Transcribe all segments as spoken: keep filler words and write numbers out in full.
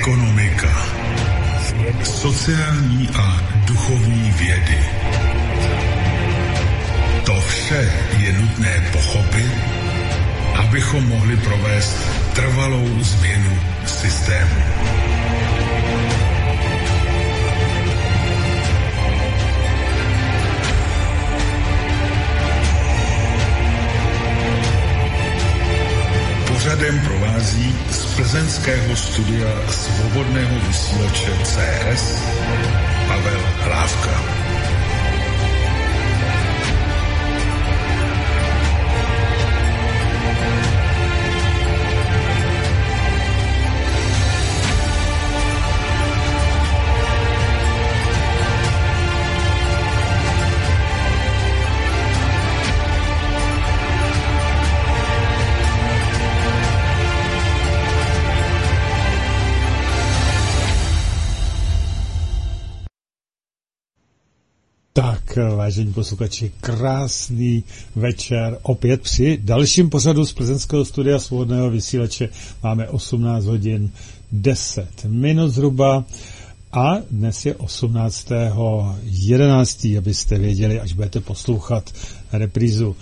ekonomika, sociální a duchovní vědy. To vše je nutné pochopit, abychom mohli provést trvalou změnu systému. Pořadem provází z plzeňského studia Svobodného vysílače C S Pavel Hlávka. Tak, vážení posluchači, krásný večer. Opět při dalším pořadu z plzeňského studia Svobodného vysílače máme osmnáct hodin deset minut zhruba a dnes je osmnáctého jedenáctého abyste věděli, až budete poslouchat reprízu.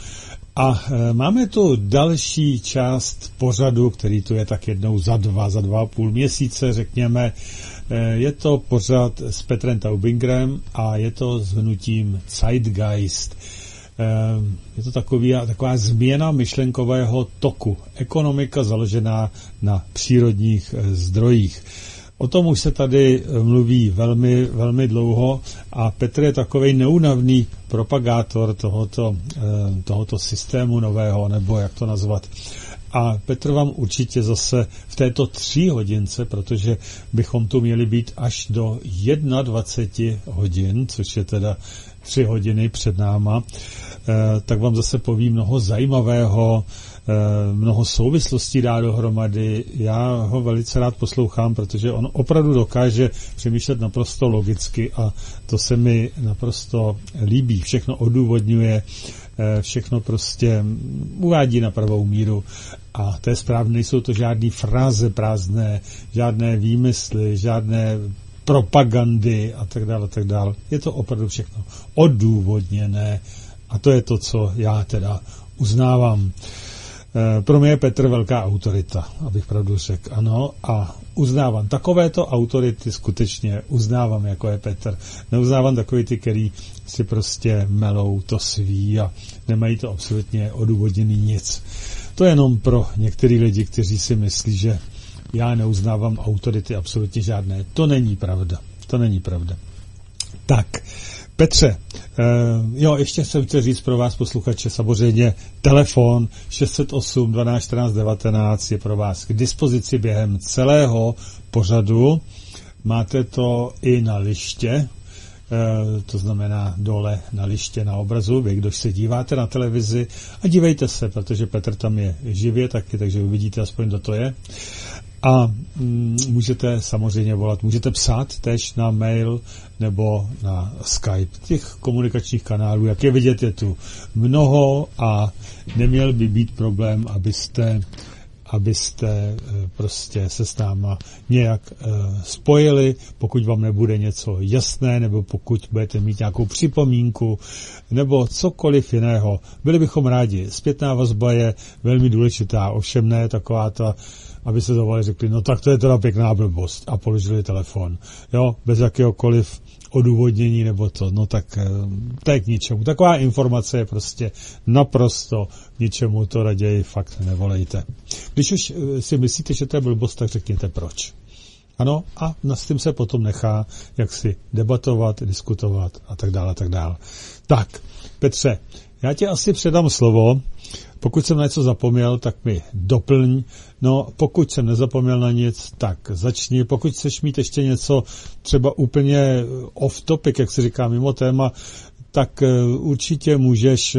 A e, máme tu další část pořadu, který tu je tak jednou za dva, za dva a půl měsíce, řekněme. E, je to pořad s Petrem Taubingrem a je to s hnutím Zeitgeist. E, je to takový, taková změna myšlenkového toku. Ekonomika založená na přírodních e, zdrojích. O tom už se tady mluví velmi, velmi dlouho a Petr je takovej neúnavný propagátor tohoto, tohoto systému nového, nebo jak to nazvat. A Petr vám určitě zase v této tři hodince, protože bychom tu měli být až do dvacet jedna hodin, což je teda tři hodiny před náma, tak vám zase poví mnoho zajímavého, mnoho souvislostí dá dohromady. Já ho velice rád poslouchám, protože on opravdu dokáže přemýšlet naprosto logicky a to se mi naprosto líbí. Všechno odůvodňuje, všechno prostě uvádí na pravou míru a to je správně, nejsou to žádný fráze prázdné, žádné výmysly, žádné propagandy a tak dále, a tak dále. Je to opravdu všechno odůvodněné a to je to, co já teda uznávám. Pro mě je Petr velká autorita, abych pravdu řekl, ano, a uznávám. Takovéto autority skutečně uznávám, jako je Petr. Neuznávám takový ty, který si prostě melou to svý a nemají to absolutně odůvodněný nic. To je jenom pro některý lidi, kteří si myslí, že já neuznávám autority absolutně žádné. To není pravda. To není pravda. Tak, Petře, eh, jo, ještě jsem chtěl říct pro vás posluchače, samozřejmě telefon šest set osm dvanáct čtrnáct devatenáct je pro vás k dispozici během celého pořadu. Máte to i na liště, eh, to znamená dole na liště na obrazu, vy, kdo se díváte na televizi a dívejte se, protože Petr tam je živě taky, takže uvidíte aspoň, kdo to je. A mm, můžete samozřejmě volat, můžete psát tež na mail nebo na Skype. Těch komunikačních kanálů, jak je vidět, je tu mnoho a neměl by být problém, abyste, abyste prostě se s náma nějak spojili, pokud vám nebude něco jasné, nebo pokud budete mít nějakou připomínku, nebo cokoliv jiného. Byli bychom rádi. Zpětná vazba je velmi důležitá, ovšem ne taková ta, aby se zavolali, řekli, no tak to je teda pěkná blbost a položili telefon. Jo, bez jakéhokoliv odůvodnění nebo to, no tak to je k ničemu. Taková informace je prostě naprosto k ničemu, to raději fakt nevolejte. Když už si myslíte, že to je blbost, tak řekněte proč. Ano, a s tím se potom nechá jak si debatovat, diskutovat a tak dále, a tak dále. Tak, Petře, já ti asi předám slovo. Pokud jsem na něco zapomněl, tak mi doplň. No, pokud jsem nezapomněl na nic, tak začni. Pokud chceš mít ještě něco třeba úplně off topic, jak se říká, mimo téma, tak určitě můžeš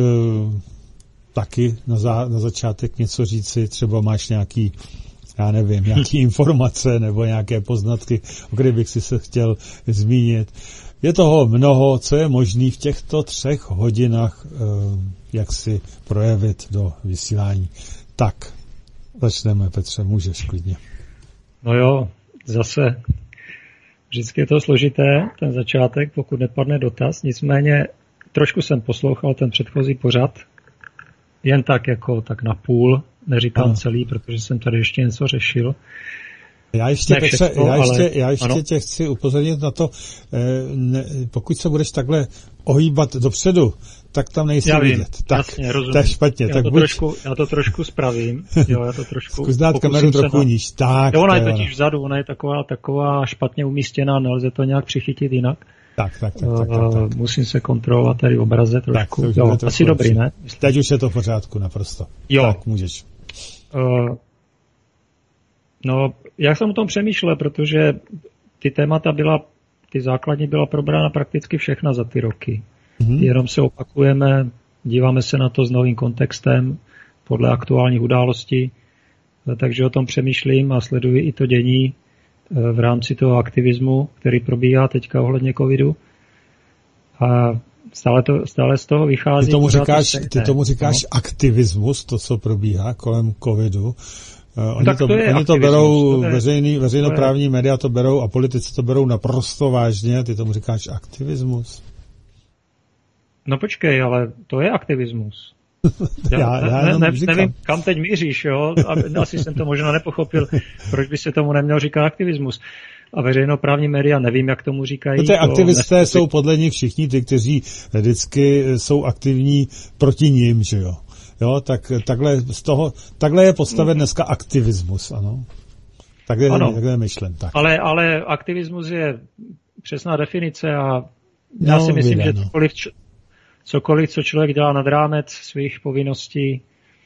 taky na, za, na začátek něco říci. Třeba máš nějaký, já nevím, nějaký informace nebo nějaké poznatky, o kterých bych si se chtěl zmínit. Je toho mnoho, co je možný v těchto třech hodinách jak si projevit do vysílání. Tak, začneme, Petře, můžeš klidně. No jo, zase vždycky je to složité, ten začátek, pokud nepadne dotaz. Nicméně trošku jsem poslouchal ten předchozí pořad, jen tak jako tak na půl, neříkám ano. celý, protože jsem tady ještě něco řešil. Já ještě, Petře, všechno, já ještě, ale, já ještě tě chci upozornit na to, ne, pokud se budeš takhle ohýbat dopředu, tak tam nejsi já vím, vidět. Tak, jasně, rozumím. To je špatně. Já, tak to buď... trošku, já to trošku spravím. Jo, já to trošku zkus dát kameru trochu na... níž. Tak, jo, ona je to totiž vzadu, ona je taková, taková špatně umístěná, nelze to nějak přichytit jinak. Tak, tak, tak, tak, tak, tak. Musím se kontrolovat tady v obraze trošku. Tak, jo, asi dobrý, lepší. Ne? Myslím. Teď už je to v pořádku, naprosto. Jo. Tak, můžeš. Uh, no, já jsem o tom přemýšlel, protože ty témata byla, ty základní byla probrána prakticky všechna za ty roky. Mm-hmm. Jenom se opakujeme, díváme se na to s novým kontextem, podle aktuálních událostí, takže o tom přemýšlím a sleduji i to dění v rámci toho aktivismu, který probíhá teďka ohledně covidu. A stále, to, stále z toho vychází... Ty tomu říkáš, ty tomu říkáš no? aktivismus, to, co probíhá kolem covidu. Uh, oni tak to, to, oni to berou, to je, veřejný, veřejnoprávní to je, média to berou a politici to berou naprosto vážně. Ty tomu říkáš aktivismus. No počkej, ale to je aktivismus. Já, já, já ne, ne, nevím, kam teď míříš, jo? Asi jsem to možná nepochopil, proč by se tomu neměl říkat aktivismus. A veřejnoprávní média, nevím, jak tomu říkají. No, ty aktivisté to jsou podle nich všichni ty, kteří vždycky jsou aktivní proti nim, že jo? Jo, tak takhle, z toho, takhle je postaven dneska aktivismus, ano. Takhle, ano. takhle je myšlen. Tak. Ale, ale aktivismus je přesná definice a já no, si myslím, vidě, že no. cokoliv, cokoliv, co člověk dělá nad rámec svých povinností,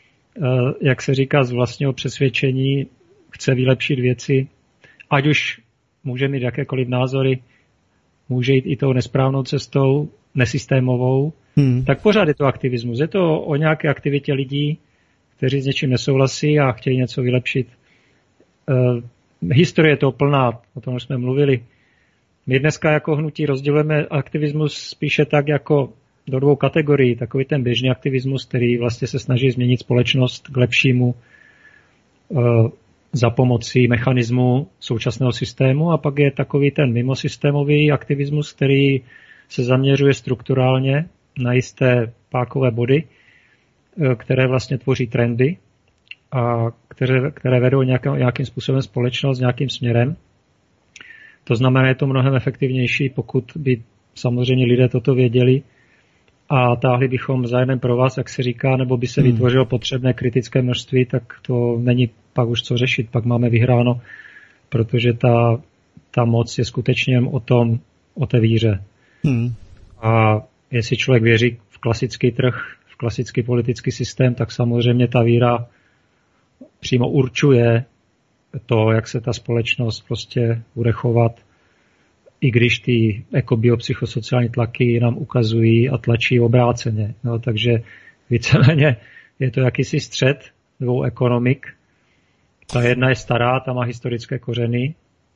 jak se říká, z vlastního přesvědčení, chce vylepšit věci, ať už může mít jakékoliv názory, může jít i tou nesprávnou cestou, nesystémovou, hmm. tak pořád je to aktivismus. Je to o nějaké aktivitě lidí, kteří s něčím nesouhlasí a chtějí něco vylepšit. Uh, historie je to plná, o tom už jsme mluvili. My dneska jako hnutí rozdělujeme aktivismus spíše tak jako do dvou kategorií. Takový ten běžný aktivismus, který vlastně se snaží změnit společnost k lepšímu uh, za pomocí mechanismu současného systému, a pak je takový ten mimosystémový aktivismus, který se zaměřuje strukturálně na jisté pákové body, které vlastně tvoří trendy a které, které vedou nějakým, nějakým způsobem společnost nějakým směrem. To znamená, je to mnohem efektivnější, pokud by samozřejmě lidé toto věděli a táhli bychom za jeden pro vás, jak se říká, nebo by se hmm. vytvořilo potřebné kritické množství, tak to není pak už co řešit, pak máme vyhráno, protože ta, ta moc je skutečně o tom, o té víře. Hmm. A jestli člověk věří v klasický trh, v klasický politický systém, tak samozřejmě ta víra přímo určuje to, jak se ta společnost prostě bude chovat, i když ty ekobiopsychosociální tlaky nám ukazují a tlačí obráceně. No, takže víceméně je to jakýsi střed dvou ekonomik. Ta jedna je stará, ta má historické kořeny,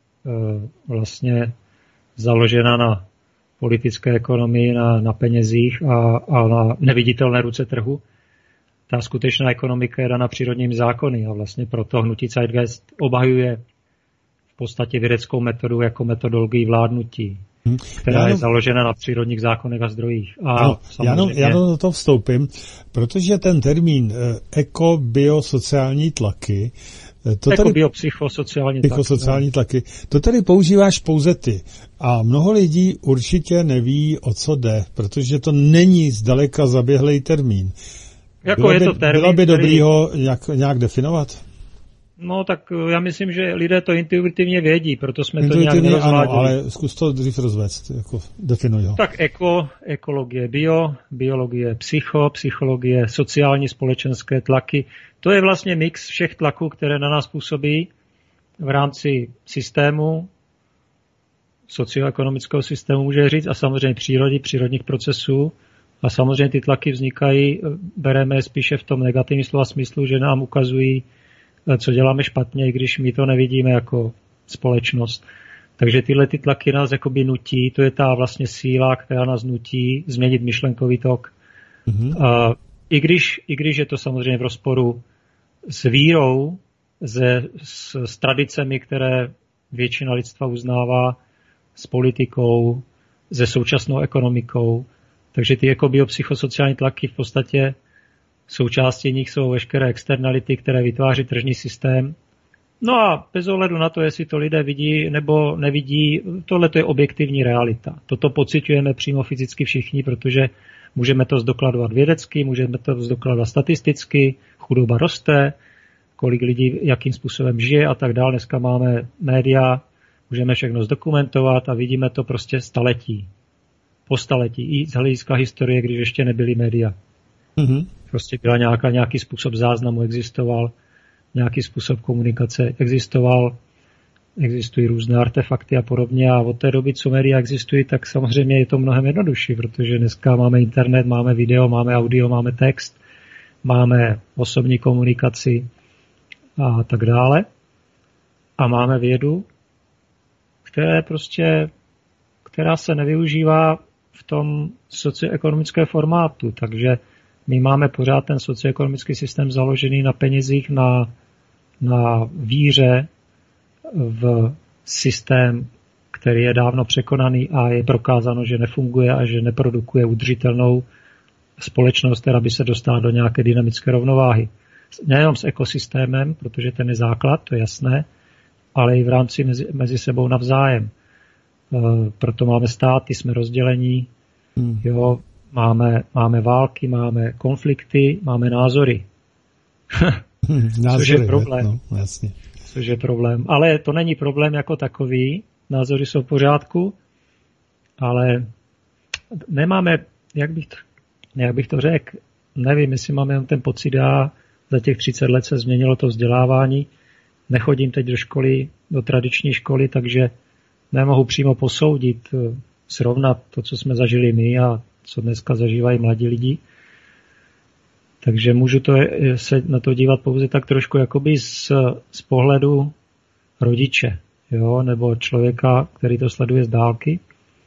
vlastně založena na politické ekonomii, na, na penězích a, a na neviditelné ruce trhu. Ta skutečná ekonomika je dána přírodními zákony a vlastně proto hnutí Zeitgeist obhajuje v podstatě vědeckou metodu jako metodologii vládnutí, hmm. která já je no, založena na přírodních zákonech a zdrojích. A no, já, no, já do toho vstoupím, protože ten termín eh, ekobiosociální tlaky To jako biopsychosociální psychosociální tlaky. To tady používáš pouze ty. A mnoho lidí určitě neví, o co jde, protože to není zdaleka zaběhlej termín. Jako bylo je by, to termín, bylo by který... dobrý ho nějak, nějak definovat? No tak já myslím, že lidé to intuitivně vědí, proto jsme to nějak nerozváděli. Ano, ale zkus to dřív rozvést, jako definuj ho. Tak eko, ekologie bio, biologie psycho, psychologie sociální, společenské tlaky. To je vlastně mix všech tlaků, které na nás působí v rámci systému, socioekonomického systému, může říct, a samozřejmě přírody, přírodních procesů. A samozřejmě ty tlaky vznikají, bereme spíše v tom negativním slova smyslu, že nám ukazují, co děláme špatně, i když my to nevidíme jako společnost. Takže tyhle ty tlaky nás jakoby nutí, to je ta vlastně síla, která nás nutí změnit myšlenkový tok. Mm-hmm. A i když, i když je to samozřejmě v rozporu s vírou, se, s, s tradicemi, které většina lidstva uznává s politikou, se současnou ekonomikou. Takže ty jako biopsychosociální tlaky v podstatě součástí nich jsou veškeré externality, které vytváří tržní systém. No a bez ohledu na to, jestli to lidé vidí nebo nevidí, tohle je objektivní realita. Toto pociťujeme přímo fyzicky všichni, protože můžeme to zdokladovat vědecky, můžeme to zdokladovat statisticky, chudoba roste, kolik lidí jakým způsobem žije a tak dále. Dneska máme média, můžeme všechno zdokumentovat a vidíme to prostě staletí. Po staletí. I z hlediska historie, když ještě nebyly média. Mm-hmm. Prostě byla nějaká, nějaký způsob záznamu existoval, nějaký způsob komunikace existoval, existují různé artefakty a podobně a od té doby, co média existují, tak samozřejmě je to mnohem jednodušší, protože dneska máme internet, máme video, máme audio, máme text, máme osobní komunikaci a tak dále. A máme vědu, které prostě, která se nevyužívá v tom socioekonomickém formátu, takže my máme pořád ten socioekonomický systém založený na penězích, na, na víře v systém, který je dávno překonaný a je prokázáno, že nefunguje a že neprodukuje udržitelnou společnost, která by se dostala do nějaké dynamické rovnováhy. Nejenom s ekosystémem, protože ten je základ, to je jasné, ale i v rámci mezi, mezi sebou navzájem. E, proto máme státy, jsme rozdělení, hmm. jo, máme, máme války, máme konflikty, máme názory. názory což je problém. No, jasně. Což je problém. Ale to není problém jako takový. Názory jsou v pořádku, ale nemáme, jak bych to, jak bych to řekl, nevím, jestli máme jen ten pocit, já za těch třicet let se změnilo to vzdělávání. Nechodím teď do školy, do tradiční školy, takže nemohu přímo posoudit, srovnat to, co jsme zažili my a co dneska zažívají mladí lidi. Takže můžu to, se na to dívat pouze tak trošku jakoby z, z pohledu rodiče, jo, nebo člověka, který to sleduje z dálky.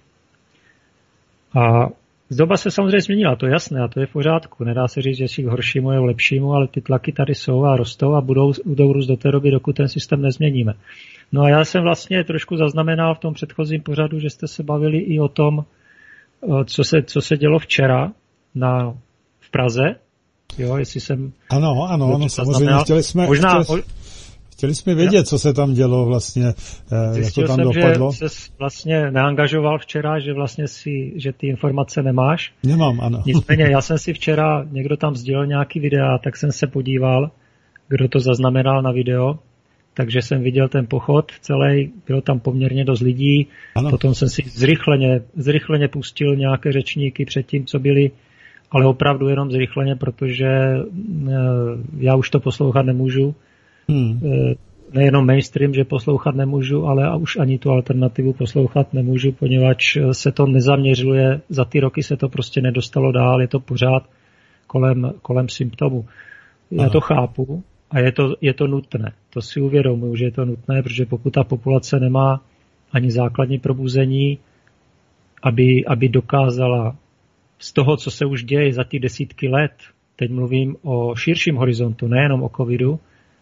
A doba se samozřejmě změnila, to je jasné a to je v pořádku. Nedá se říct, že si k horšímu je k lepšímu, ale ty tlaky tady jsou a rostou a budou, budou růst do té doby, dokud ten systém nezměníme. No a já jsem vlastně trošku zaznamenal v tom předchozím pořadu, že jste se bavili i o tom, co se, co se dělo včera na, v Praze. Jo, jestli jsem... Ano, ano, ano, samozřejmě chtěli jsme, možná, chtěli, chtěli jsme vědět, co se tam dělo vlastně, jak to tam jsem, dopadlo. Že se vlastně neangažoval včera, že vlastně si, že ty informace nemáš. Nemám, ano. Nicméně, já jsem si včera, někdo tam sdělil nějaký videa, tak jsem se podíval, kdo to zaznamenal na video, takže jsem viděl ten pochod celý, bylo tam poměrně dost lidí, ano. Potom jsem si zrychleně, zrychleně pustil nějaké řečníky před tím, co byli, ale opravdu jenom zrychleně, protože já už to poslouchat nemůžu. Hmm. Nejenom mainstream, že poslouchat nemůžu, ale už ani tu alternativu poslouchat nemůžu, poněvadž se to nezaměřuje, za ty roky se to prostě nedostalo dál, je to pořád kolem, kolem symptomů. Já to chápu a je to, je to nutné. To si uvědomuji, že je to nutné, protože pokud ta populace nemá ani základní probuzení, aby, aby dokázala z toho, co se už děje za ty desítky let, teď mluvím o širším horizontu, nejenom o covidu,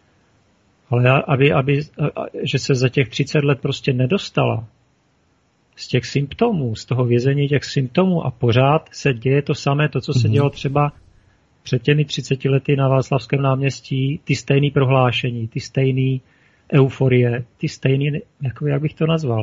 ale aby, aby, že se za těch třicet let prostě nedostala z těch symptomů, z toho vězení těch symptomů a pořád se děje to samé, to, co se mm-hmm. dělo třeba před těmi třiceti lety na Václavském náměstí, ty stejné prohlášení, ty stejné euforie, ty stejné, jako jak bych to nazval.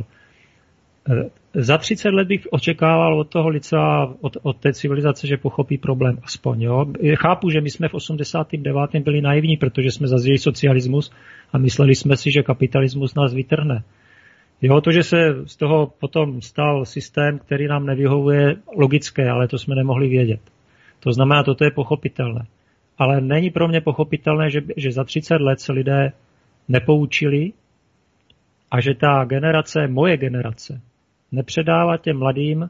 Za třicet let bych očekával od toho lidstva, od, od té civilizace, že pochopí problém aspoň. Jo? Chápu, že my jsme v osmdesátém devátém byli naivní, protože jsme zažili socialismus a mysleli jsme si, že kapitalismus nás vytrhne. Jo, to, že se z toho potom stal systém, který nám nevyhovuje, logické, ale to jsme nemohli vědět. To znamená, toto je pochopitelné. Ale není pro mě pochopitelné, že, že za třicet let se lidé nepoučili a že ta generace, moje generace, nepředává těm mladým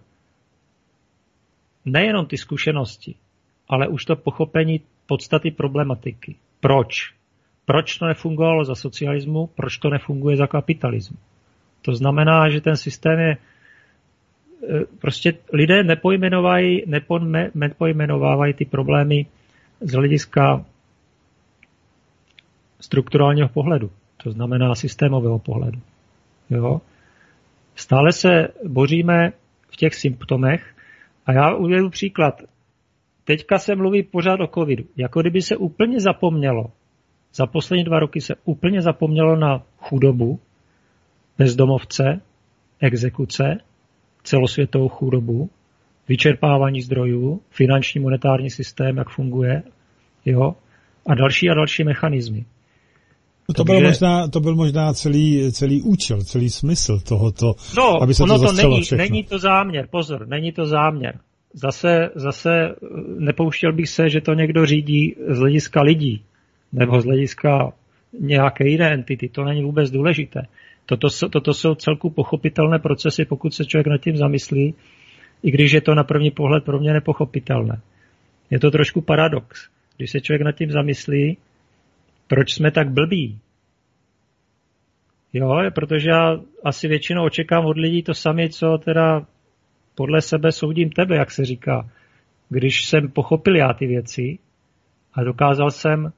nejenom ty zkušenosti, ale už to pochopení podstaty problematiky. Proč? Proč to nefungovalo za socialismu? Proč to nefunguje za kapitalismu? To znamená, že ten systém je prostě lidé nepojmenovají, nepojme, nepojmenovávají ty problémy z hlediska strukturálního pohledu. To znamená systémového pohledu. Jo? Stále se boříme v těch symptomech a já uvedu příklad. Teďka se mluví pořád o covidu, jako kdyby se úplně zapomnělo. Za poslední dva roky se úplně zapomnělo na chudobu, bezdomovce, exekuce, celosvětovou chudobu, vyčerpávání zdrojů, finanční monetární systém, jak funguje, jo, a další a další mechanismy. No to, byl možná, to byl možná celý, celý účel, celý smysl tohoto, no, aby se ono to zastřelo není, všechno. není to záměr, pozor, není to záměr. Zase, zase nepouštěl bych se, že to někdo řídí z hlediska lidí, nebo z hlediska nějaké jiné entity, to není vůbec důležité. Toto, toto jsou celku pochopitelné procesy, pokud se člověk nad tím zamyslí, i když je to na první pohled pro mě nepochopitelné. Je to trošku paradox. Když se člověk nad tím zamyslí, proč jsme tak blbí? Jo, protože já asi většinou očekám od lidí to samé, co teda podle sebe soudím tebe, jak se říká. Když jsem pochopil já ty věci a dokázal jsem,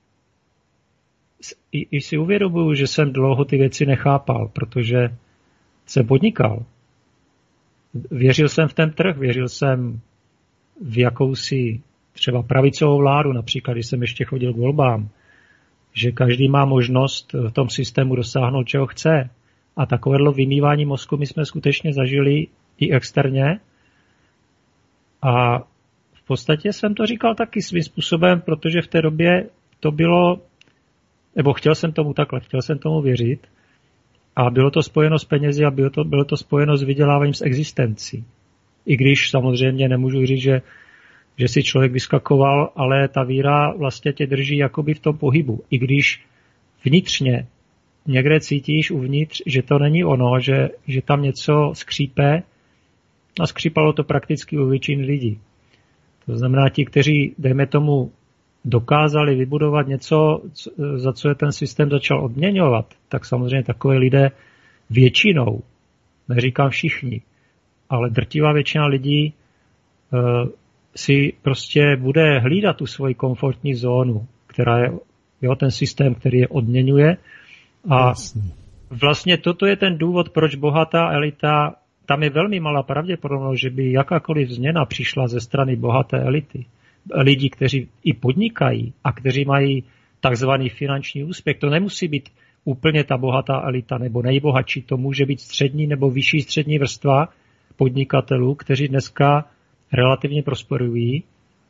i, i si uvědomuji, že jsem dlouho ty věci nechápal, protože jsem podnikal. Věřil jsem v ten trh, věřil jsem v jakousi třeba pravicovou vládu, například když jsem ještě chodil k volbám, že každý má možnost v tom systému dosáhnout, čeho chce. A takovéhle vymývání mozku my jsme skutečně zažili i externě. A v podstatě jsem to říkal taky svým způsobem, protože v té době to bylo, nebo chtěl jsem tomu takhle, chtěl jsem tomu věřit, a bylo to spojeno s penězi a bylo to, bylo to spojeno s vyděláváním z existencí. I když samozřejmě nemůžu říct, že, že si člověk vyskakoval, ale ta víra vlastně tě drží jakoby v tom pohybu. I když vnitřně někde cítíš uvnitř, že to není ono, že, že tam něco skřípe, a skřípalo to prakticky u většiny lidí. To znamená ti, kteří, dejme tomu, dokázali vybudovat něco, za co je ten systém začal odměňovat, tak samozřejmě takové lidé většinou, neříkám všichni, ale drtivá většina lidí uh, si prostě bude hlídat tu svoji komfortní zónu, která je, jo, ten systém, který je odměňuje. A vlastně toto je ten důvod, proč bohatá elita, tam je velmi malá pravděpodobnost, že by jakákoliv změna přišla ze strany bohaté elity. Lidi, kteří i podnikají a kteří mají takzvaný finanční úspěch. To nemusí být úplně ta bohatá elita nebo nejbohatší, to může být střední nebo vyšší střední vrstva podnikatelů, kteří dneska relativně prosperují.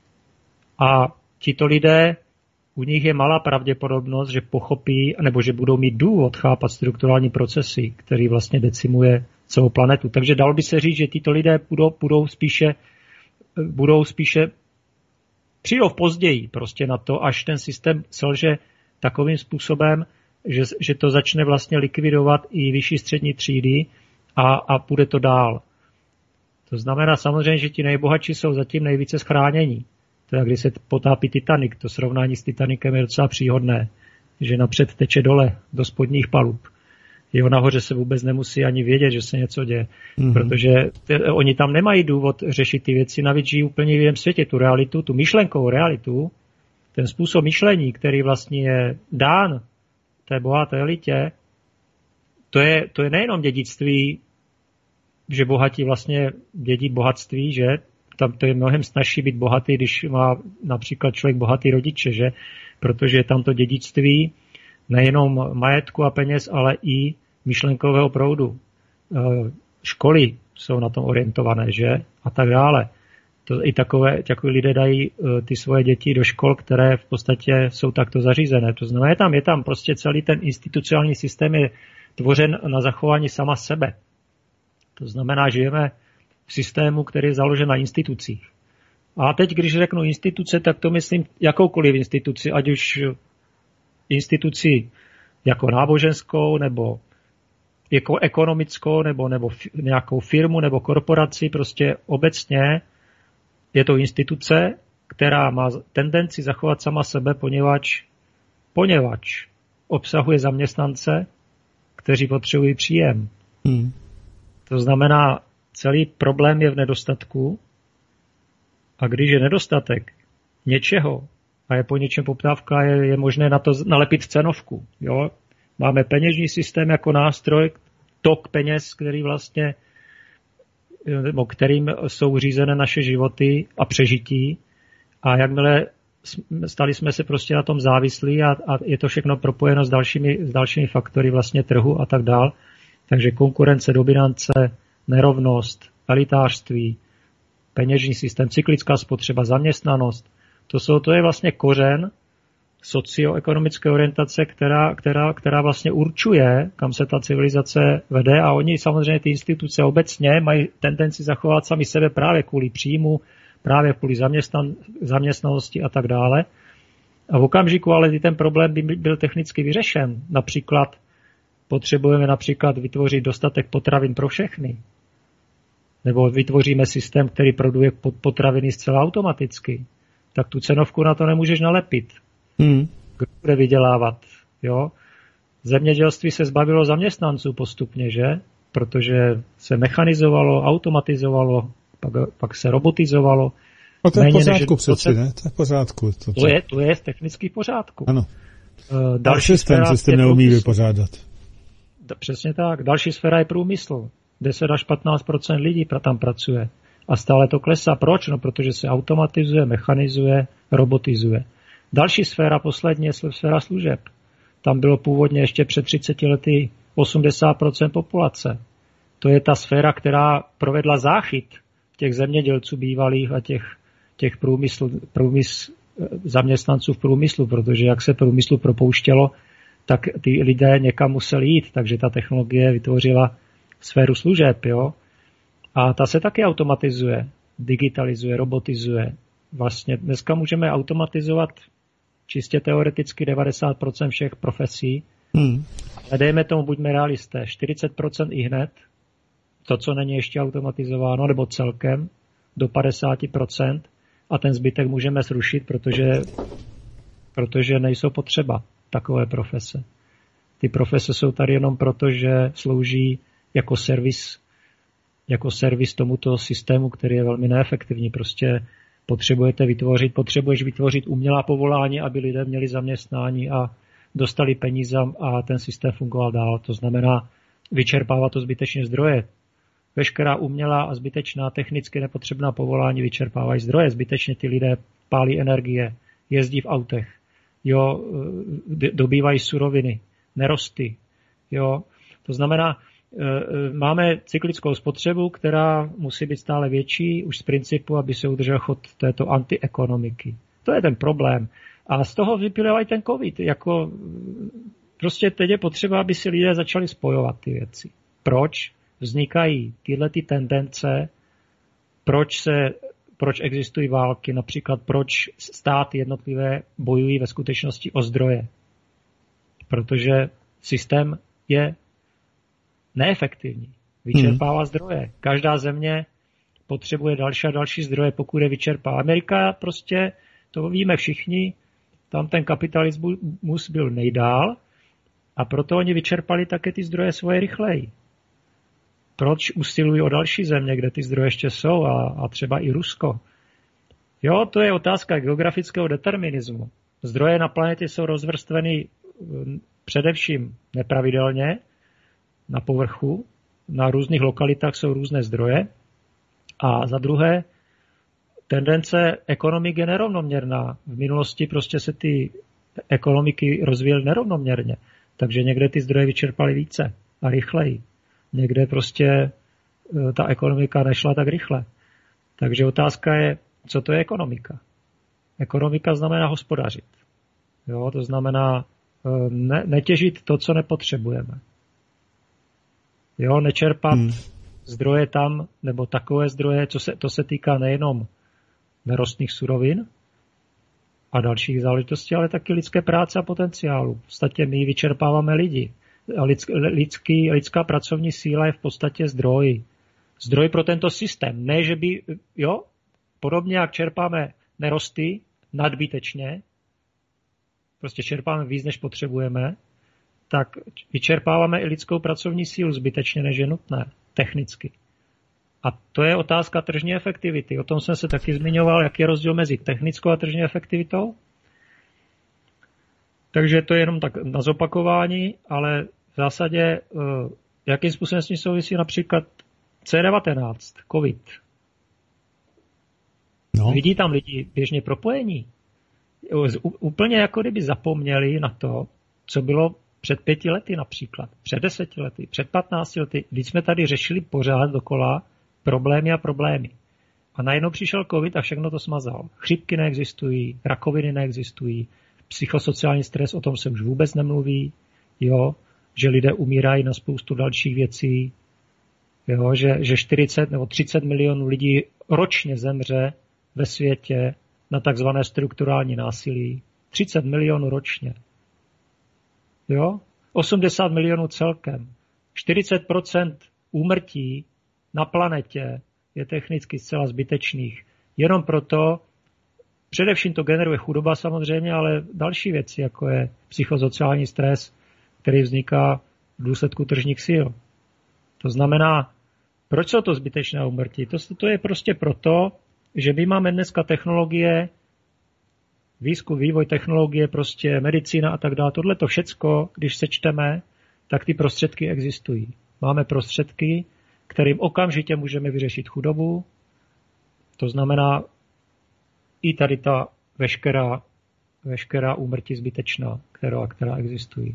A tito lidé, u nich je malá pravděpodobnost, že pochopí, nebo že budou mít důvod chápat strukturální procesy, který vlastně decimuje celou planetu. Takže dalo by se říct, že tyto lidé budou, budou spíše budou spíše přijdou v později prostě na to, až ten systém selže takovým způsobem, že, že to začne vlastně likvidovat i vyšší střední třídy a, a půjde to dál. To znamená samozřejmě, že ti nejbohatší jsou zatím nejvíce schránění. Teda když se potápí Titanic, to srovnání s Titanicem je docela příhodné, že napřed teče dole do spodních palub. Jo, nahoře se vůbec nemusí ani vědět, že se něco děje, mm-hmm. protože te, oni tam nemají důvod řešit ty věci, navíc žijí úplně v jiném světě, tu realitu, tu myšlenkovou realitu, ten způsob myšlení, který vlastně je dán té bohaté elitě, to je, to je nejenom dědictví, že bohatí vlastně dědí bohatství, že tam to je mnohem snazší být bohatý, když má například člověk bohatý rodiče, že, protože je tam to dědictví nejenom majetku a peněz, ale i myšlenkového proudu. Školy jsou na tom orientované, že? A tak dále. To i takové, takové lidé dají ty svoje děti do škol, které v podstatě jsou takto zařízené. To znamená, je tam, je tam prostě celý ten institucionální systém je tvořen na zachování sama sebe. To znamená, žijeme v systému, který je založen na institucích. A teď, když řeknu instituce, tak to myslím jakoukoliv instituci, ať už instituci jako náboženskou, nebo jako ekonomickou, nebo, nebo nějakou firmu, nebo korporaci, prostě obecně je to instituce, která má tendenci zachovat sama sebe, poněvadž, poněvadž obsahuje zaměstnance, kteří potřebují příjem. Hmm. To znamená, celý problém je v nedostatku a když je nedostatek něčeho, a je po něčem poptávka, je, je možné na to nalepit cenovku. Jo? Máme peněžní systém jako nástroj, tok peněz, který vlastně, nebo kterým jsou řízené naše životy a přežití. A jakmile stali jsme se prostě na tom závislí a, a je to všechno propojeno s dalšími, s dalšími faktory vlastně trhu a tak dál. Takže konkurence, dominance, nerovnost, elitářství, peněžní systém, cyklická spotřeba, zaměstnanost. To, jsou, to je vlastně kořen socioekonomické orientace, která, která, která vlastně určuje, kam se ta civilizace vede a oni samozřejmě ty instituce obecně mají tendenci zachovat sami sebe právě kvůli příjmu, právě kvůli zaměstnan, zaměstnanosti a tak dále. A v okamžiku ale ten problém by byl technicky vyřešen. Například potřebujeme například vytvořit dostatek potravin pro všechny. Nebo vytvoříme systém, který produkuje potraviny zcela automaticky. Tak tu cenovku na to nemůžeš nalepit. Hmm. Kdo bude vydělávat? Jo? Zemědělství se zbavilo zaměstnanců postupně, že? Protože se mechanizovalo, automatizovalo, pak, pak se robotizovalo. No to je v pořádku přeci, ne? To je v pořádku. To, to, je, to je technicky v pořádku. Ano. Další systém, systém neumí průmysl. vypořádat. Přesně tak. Další sféra je průmysl. deset až patnáct procent lidí tam pracuje. A stále to klesá. Proč? No, protože se automatizuje, mechanizuje, robotizuje. Další sféra, poslední, je sféra služeb. Tam bylo původně ještě před třiceti lety osmdesát procent populace. To je ta sféra, která provedla záchyt těch zemědělců bývalých a těch, těch průmysl, průmysl, zaměstnanců v průmyslu, protože jak se průmyslu propouštělo, tak ty lidé někam museli jít, takže ta technologie vytvořila sféru služeb, jo. A ta se taky automatizuje, digitalizuje, robotizuje. Vlastně dneska můžeme automatizovat čistě teoreticky devadesát procent všech profesí. Hmm. Ale dejme tomu, buďme realisté, čtyřicet procent i hned, to, co není ještě automatizováno, nebo celkem, do padesát procent a ten zbytek můžeme zrušit, protože, protože nejsou potřeba takové profese. Ty profese jsou tady jenom proto, že slouží jako servis, jako servis tomuto systému, který je velmi neefektivní. Prostě potřebujete vytvořit, potřebuješ vytvořit umělá povolání, aby lidé měli zaměstnání a dostali peníze a ten systém fungoval dál. To znamená vyčerpávat to zbytečně zdroje. Veškerá umělá a zbytečná technicky nepotřebná povolání vyčerpávají zdroje. Zbytečně ty lidé pálí energie, jezdí v autech, jo, dobývají suroviny, nerosty. Jo. To znamená, máme cyklickou spotřebu, která musí být stále větší, už z principu, aby se udržel chod této antiekonomiky. To je ten problém. A z toho vyplývá i ten covid. Jako, prostě teď je potřeba, aby si lidé začali spojovat ty věci. Proč vznikají tyhle ty tendence, proč, se, proč existují války, například proč státy jednotlivé bojují ve skutečnosti o zdroje. Protože systém je neefektivní. Vyčerpává hmm. zdroje. Každá země potřebuje další a další zdroje, pokud je vyčerpá. Amerika prostě, to víme všichni, tam ten kapitalismus byl nejdál a proto oni vyčerpali také ty zdroje svoje rychleji. Proč usilují o další země, kde ty zdroje ještě jsou a, a třeba i Rusko? Jo, to je otázka geografického determinismu. Zdroje na planetě jsou rozvrstveny především nepravidelně, na povrchu, na různých lokalitách jsou různé zdroje a za druhé tendence ekonomik je nerovnoměrná. V minulosti prostě se ty ekonomiky rozvíjely nerovnoměrně, takže někde ty zdroje vyčerpaly více a rychleji. Někde prostě ta ekonomika nešla tak rychle. Takže otázka je, co to je ekonomika. Ekonomika znamená hospodařit. Jo, to znamená ne, netěžit to, co nepotřebujeme. Jo, nečerpat hmm. zdroje tam, nebo takové zdroje, co se, to se týká nejenom nerostných surovin a dalších záležitostí, ale taky lidské práce a potenciálu. V podstatě my vyčerpáváme lidi. Lidský, lidská pracovní síla je v podstatě zdroj. Zdroj pro tento systém. Ne, že by, jo, podobně jak čerpáme nerosty nadbytečně, prostě čerpáme víc, než potřebujeme, tak vyčerpáváme i lidskou pracovní sílu zbytečně, než je nutné, technicky. A to je otázka tržní efektivity. O tom jsem se taky zmiňoval, jaký je rozdíl mezi technickou a tržní efektivitou. Takže to je jenom tak na zopakování, ale v zásadě jakým způsobem s ní souvisí například C devatenáct, COVID. No. Vidí tam lidi běžně propojení. Úplně jako kdyby zapomněli na to, co bylo před pěti lety například, před deseti lety, před patnácti lety, když jsme tady řešili pořád dokola problémy a problémy. A najednou přišel COVID a všechno to smazal. Chřipky neexistují, rakoviny neexistují, psychosociální stres, o tom se už vůbec nemluví, jo, že lidé umírají na spoustu dalších věcí, jo, že, že čtyřicet nebo třicet milionů lidí ročně zemře ve světě na takzvané strukturální násilí. třicet milionů ročně. Jo? osmdesát milionů celkem. čtyřicet procent úmrtí na planetě je technicky zcela zbytečných. Jenom proto, především to generuje chudoba samozřejmě, ale další věci, jako je psychosociální stres, který vzniká v důsledku tržních sil. To znamená, proč jsou to zbytečné úmrtí? To, to je prostě proto, že my máme dneska technologie, výzkum, vývoj technologie, prostě medicína a tak dále. Tohle to všecko, když sečteme, tak ty prostředky existují. Máme prostředky, kterým okamžitě můžeme vyřešit chudobu. To znamená i tady ta veškerá, veškerá úmrtí zbytečná, která, která existují.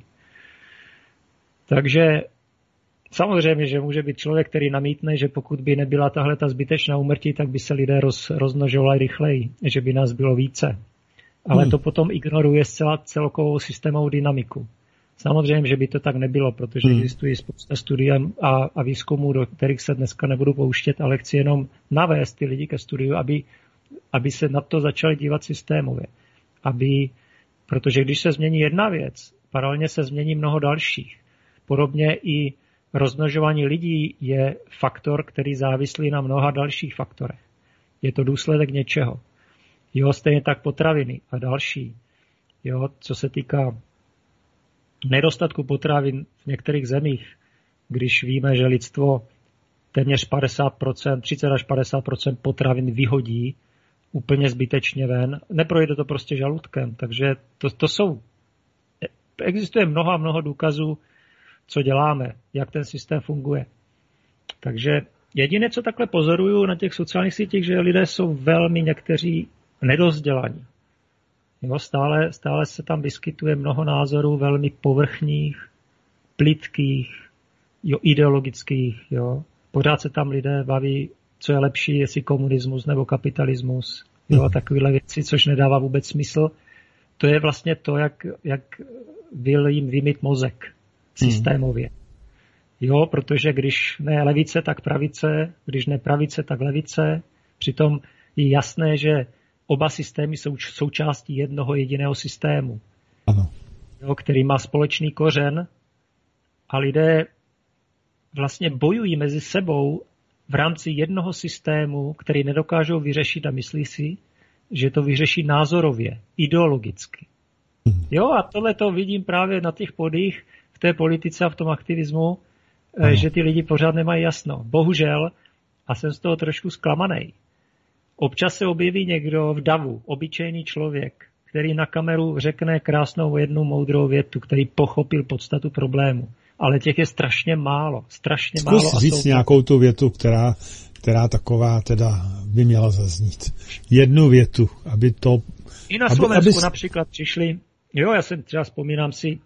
Takže samozřejmě, že může být člověk, který namítne, že pokud by nebyla tahle ta zbytečná úmrtí, tak by se lidé roz, rozmnožovali rychleji, že by nás bylo více. Ale hmm. to potom ignoruje zcela celkovou systémovou dynamiku. Samozřejmě, že by to tak nebylo, protože hmm. existují spousta studií a, a výzkumů, do kterých se dneska nebudu pouštět, ale chci jenom navést ty lidi ke studiu, aby, aby se na to začali dívat systémově. Aby, protože když se změní jedna věc, paralelně se změní mnoho dalších. Podobně i rozmnožování lidí je faktor, který závislí na mnoha dalších faktorech. Je to důsledek něčeho. Jo, stejně tak potraviny a další. Jo, co se týká nedostatku potravin v některých zemích, když víme, že lidstvo téměř padesát procent, třicet až padesát procent potravin vyhodí úplně zbytečně ven, neprojde to prostě žaludkem. Takže to, to jsou, existuje mnoho a mnoho důkazů, co děláme, jak ten systém funguje. Takže jediné, co takhle pozoruju na těch sociálních sítích, že lidé jsou velmi někteří nedozdělaní. Jo, stále, stále se tam vyskytuje mnoho názorů velmi povrchních, plytkých, jo, ideologických. Jo. Pořád se tam lidé baví, co je lepší, jestli komunismus nebo kapitalismus. Jo, a takovéhle věci, což nedává vůbec smysl. To je vlastně to, jak, jak byl jim vymyt mozek systémově. Jo, protože když ne levice, tak pravice, když ne pravice, tak levice. Přitom je jasné, že oba systémy jsou součástí jednoho jediného systému, ano. Jo, který má společný kořen a lidé vlastně bojují mezi sebou v rámci jednoho systému, který nedokážou vyřešit a myslí si, že to vyřeší názorově, ideologicky. Jo, a tohle to vidím právě na těch podích v té politice a v tom aktivismu, ano. že ty lidi pořád nemají jasno. Bohužel, a jsem z toho trošku zklamanej, občas se objeví někdo v davu, obyčejný člověk, který na kameru řekne krásnou jednu moudrou větu, který pochopil podstatu problému. Ale těch je strašně málo. Strašně Zkus málo. Zkus říct jsou... nějakou tu větu, která, která taková teda by měla zaznít. Jednu větu, aby to... I na Slovensku aby, aby... například přišli, jo, já jsem třeba vzpomínám si,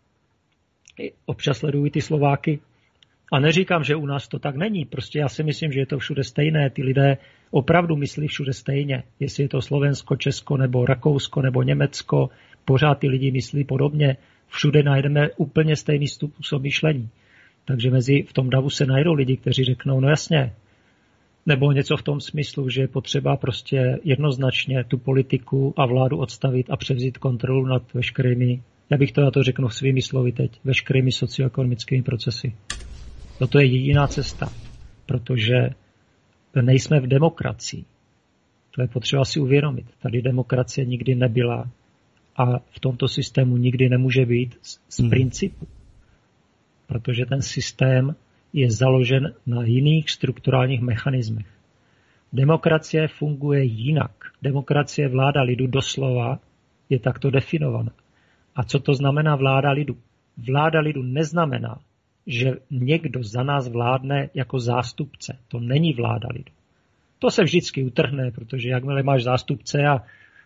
občas sledují ty Slováky a neříkám, že u nás to tak není. Prostě já si myslím, že je to všude stejné. Ty lidé opravdu myslí všude stejně. Jestli je to Slovensko, Česko, nebo Rakousko, nebo Německo, pořád ty lidi myslí podobně. Všude najdeme úplně stejný způsob myšlení. Takže mezi, v tom davu se najdou lidi, kteří řeknou, no jasně, nebo něco v tom smyslu, že je potřeba prostě jednoznačně tu politiku a vládu odstavit a převzít kontrolu nad veškerými, já bych to na to řeknu svými slovy teď, veškerými socioekonomickými procesy. No to je jediná cesta, protože nejsme v demokracii. To je potřeba si uvědomit. Tady demokracie nikdy nebyla a v tomto systému nikdy nemůže být z hmm. principu. Protože ten systém je založen na jiných strukturálních mechanismech. Demokracie funguje jinak. Demokracie vláda lidu doslova je takto definovaná. A co to znamená vláda lidu? Vláda lidu neznamená, že někdo za nás vládne jako zástupce. To není vláda lidu. To se vždycky utrhne, protože jakmile máš zástupce a,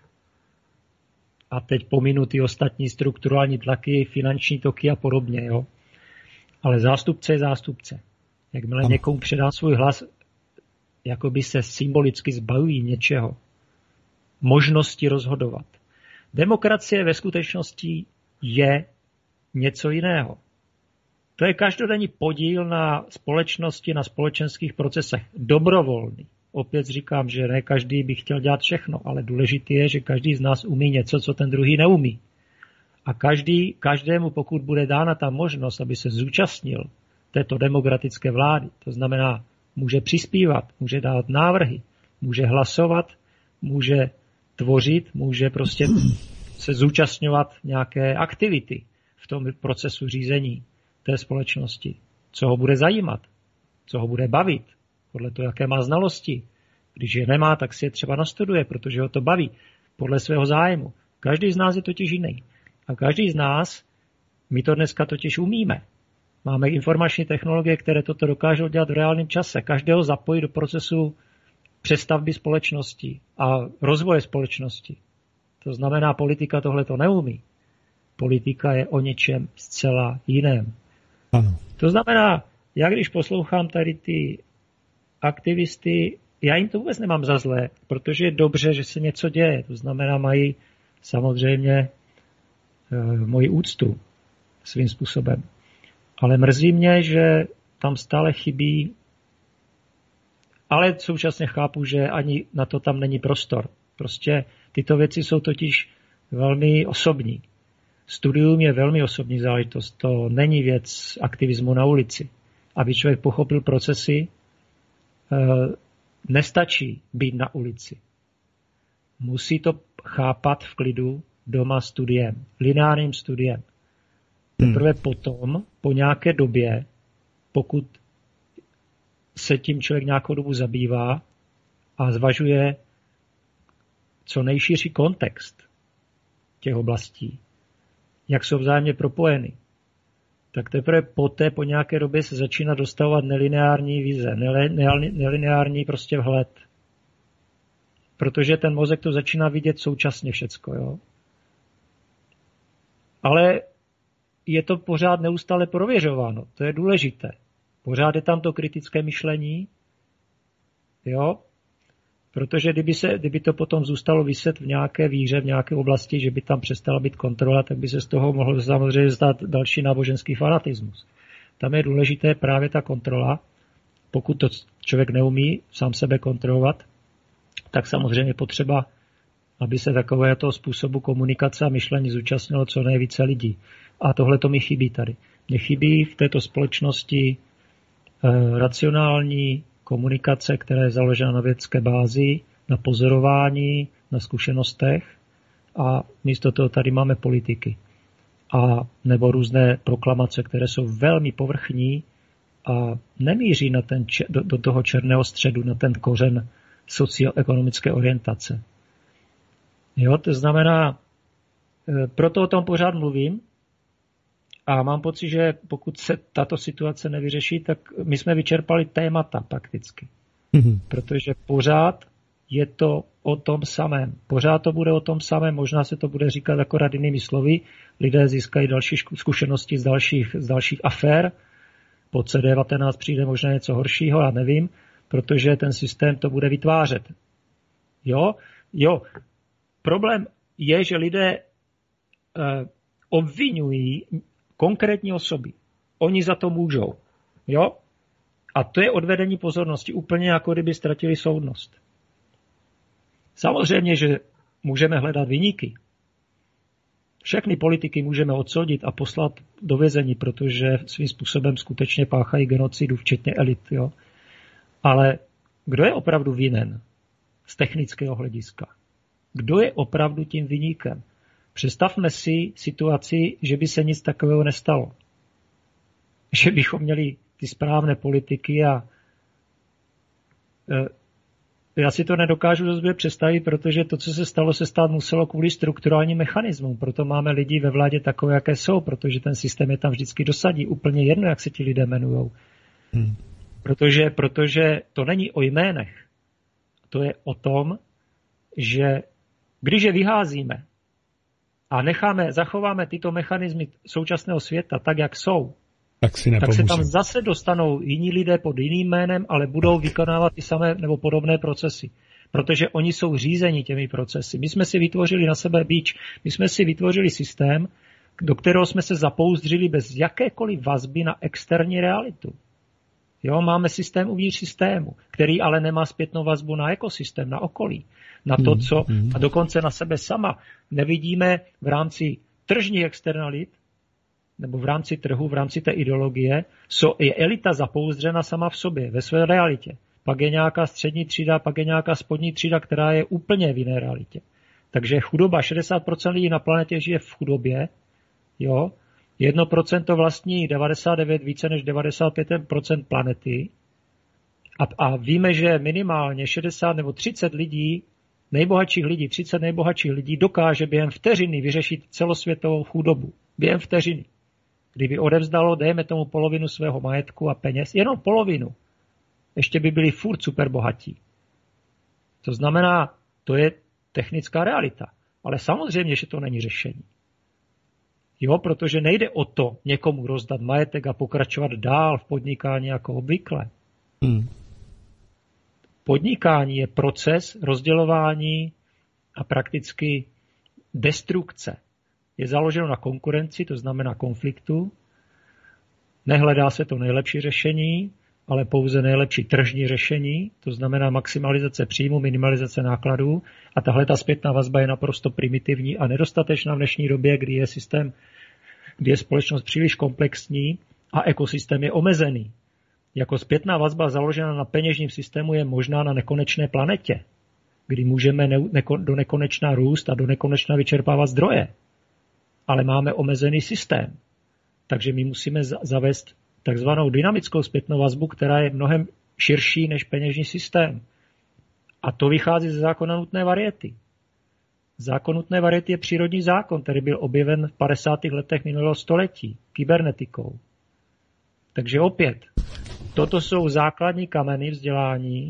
a teď pominu ty ostatní strukturální tlaky, finanční toky a podobně, jo. Ale zástupce je zástupce. Jakmile ano. někomu předá svůj hlas, jakoby se symbolicky zbaví něčeho. Možnosti rozhodovat. Demokracie ve skutečnosti je něco jiného. To je každodenní podíl na společnosti, na společenských procesech. Dobrovolný. Opět říkám, že ne každý by chtěl dělat všechno, ale důležité je, že každý z nás umí něco, co ten druhý neumí. A každý, každému, pokud bude dána ta možnost, aby se zúčastnil této demokratické vlády, to znamená, může přispívat, může dávat návrhy, může hlasovat, může tvořit, může prostě se zúčastňovat nějaké aktivity v tom procesu řízení té společnosti. Co ho bude zajímat, co ho bude bavit, podle toho, jaké má znalosti. Když je nemá, tak si je třeba nastuduje, protože ho to baví podle svého zájmu. Každý z nás je totiž jiný. A každý z nás, my to dneska totiž umíme. Máme informační technologie, které toto dokážou dělat v reálném čase. Každého zapojit do procesu přestavby společnosti a rozvoje společnosti. To znamená, politika tohle to neumí. Politika je o něčem zcela jiném. Ano. To znamená, já když poslouchám tady ty aktivisty, já jim to vůbec nemám za zlé, protože je dobře, že se něco děje. To znamená, mají samozřejmě e, moji úctu svým způsobem. Ale mrzí mě, že tam stále chybí, ale současně chápu, že ani na to tam není prostor. Prostě tyto věci jsou totiž velmi osobní. Studium je velmi osobní záležitost. To není věc aktivismu na ulici. Aby člověk pochopil procesy, nestačí být na ulici. Musí to chápat v klidu doma studiem, lineárním studiem. Teprve hmm. potom, po nějaké době, pokud se tím člověk nějakou dobu zabývá a zvažuje co nejširší kontext těch oblastí, jak jsou vzájemně propojeny, tak teprve poté po nějaké době se začíná dostavovat nelineární vize, nelineární prostě vhled. Protože ten mozek to začíná vidět současně všecko, jo. Ale je to pořád neustále prověřováno, to je důležité. Pořád je tam to kritické myšlení, jo, protože kdyby, se, kdyby to potom zůstalo viset v nějaké víře, v nějaké oblasti, že by tam přestala být kontrola, tak by se z toho mohl samozřejmě stát další náboženský fanatismus. Tam je důležité právě ta kontrola. Pokud to člověk neumí sám sebe kontrolovat, tak samozřejmě potřeba, aby se takového způsobu komunikace a myšlení zúčastnilo co nejvíce lidí. A tohle to mi chybí tady. Mně chybí v této společnosti eh, racionální komunikace, která je založena na vědecké bázi, na pozorování, na zkušenostech a místo toho tady máme politiky. A nebo různé proklamace, které jsou velmi povrchní a nemíří na ten, do, do toho černého středu, na ten kořen socioekonomické orientace. Jo, to znamená, proto o tom pořád mluvím a mám pocit, že pokud se tato situace nevyřeší, tak my jsme vyčerpali témata prakticky. Mm-hmm. Protože pořád je to o tom samém. Pořád to bude o tom samém, možná se to bude říkat akorát jinými slovy. Lidé získají další zkušenosti z dalších, z dalších afér. Po C D devatenáct přijde možná něco horšího, já nevím, protože ten systém to bude vytvářet. Jo, jo. Problém je, že lidé eh, obvinují konkrétní osoby. Oni za to můžou. Jo? A to je odvedení pozornosti, úplně jako kdyby ztratili soudnost. Samozřejmě, že můžeme hledat viníky. Všechny politiky můžeme odsoudit a poslat do vězení, protože svým způsobem skutečně páchají genocidu, včetně elit. Jo? Ale kdo je opravdu vinen z technického hlediska? Kdo je opravdu tím viníkem? Představme si situaci, že by se nic takového nestalo. Že bychom měli ty správné politiky a já si to nedokážu dost dobře představit, protože to, co se stalo, se stát muselo kvůli strukturálním mechanismům. Proto máme lidi ve vládě takové, jaké jsou, protože ten systém je tam vždycky dosadí. Úplně jedno, jak se ti lidé jmenujou. Hmm. Protože, protože to není o jménech. To je o tom, že když je vyházíme a necháme, zachováme tyto mechanismy současného světa tak, jak jsou, tak, si tak se tam zase dostanou jiní lidé pod jiným jménem, ale budou vykonávat ty samé nebo podobné procesy. Protože oni jsou řízeni těmi procesy. My jsme si vytvořili na sebe bič, my jsme si vytvořili systém, do kterého jsme se zapouzdřili bez jakékoliv vazby na externí realitu. Jo, máme systém uvnitř systému, který ale nemá zpětnou vazbu na ekosystém, na okolí, na to, co, a dokonce na sebe sama nevidíme v rámci tržních externalit, nebo v rámci trhu, v rámci té ideologie, so, je elita zapouzdřena sama v sobě, ve své realitě. Pak je nějaká střední třída, pak je nějaká spodní třída, která je úplně v jiné realitě. Takže chudoba, šedesát procent lidí na planetě žije v chudobě, jo, jedno procento vlastní devadesát devět, více než devadesát pět procent planety a, a víme, že minimálně šedesát nebo třicet lidí, nejbohatších lidí, třicet nejbohatších lidí dokáže během vteřiny vyřešit celosvětovou chudobu. Během vteřiny. Kdyby odevzdalo, dejme tomu polovinu svého majetku a peněz, jenom polovinu, ještě by byli furt superbohatí. To znamená, to je technická realita. Ale samozřejmě, že to není řešení. Jo, protože nejde o to někomu rozdat majetek a pokračovat dál v podnikání jako obvykle. Hmm. Podnikání je proces rozdělování a prakticky destrukce. Je založeno na konkurenci, to znamená konfliktu. Nehledá se to nejlepší řešení, ale pouze nejlepší tržní řešení, to znamená maximalizace příjmu, minimalizace nákladů. A tahle ta zpětná vazba je naprosto primitivní a nedostatečná v dnešní době, kdy je systém, kdy je společnost příliš komplexní a ekosystém je omezený. Jako zpětná vazba založená na peněžním systému je možná na nekonečné planetě, kdy můžeme ne, neko, do nekonečna růst a do nekonečna vyčerpávat zdroje. Ale máme omezený systém. Takže my musíme zavést takzvanou dynamickou zpětnou vazbu, která je mnohem širší než peněžní systém. A to vychází ze zákona nutné variety. Zákon nutné variety je přírodní zákon, který byl objeven v padesátých letech minulého století kybernetikou. Takže opět, toto jsou základní kameny vzdělání,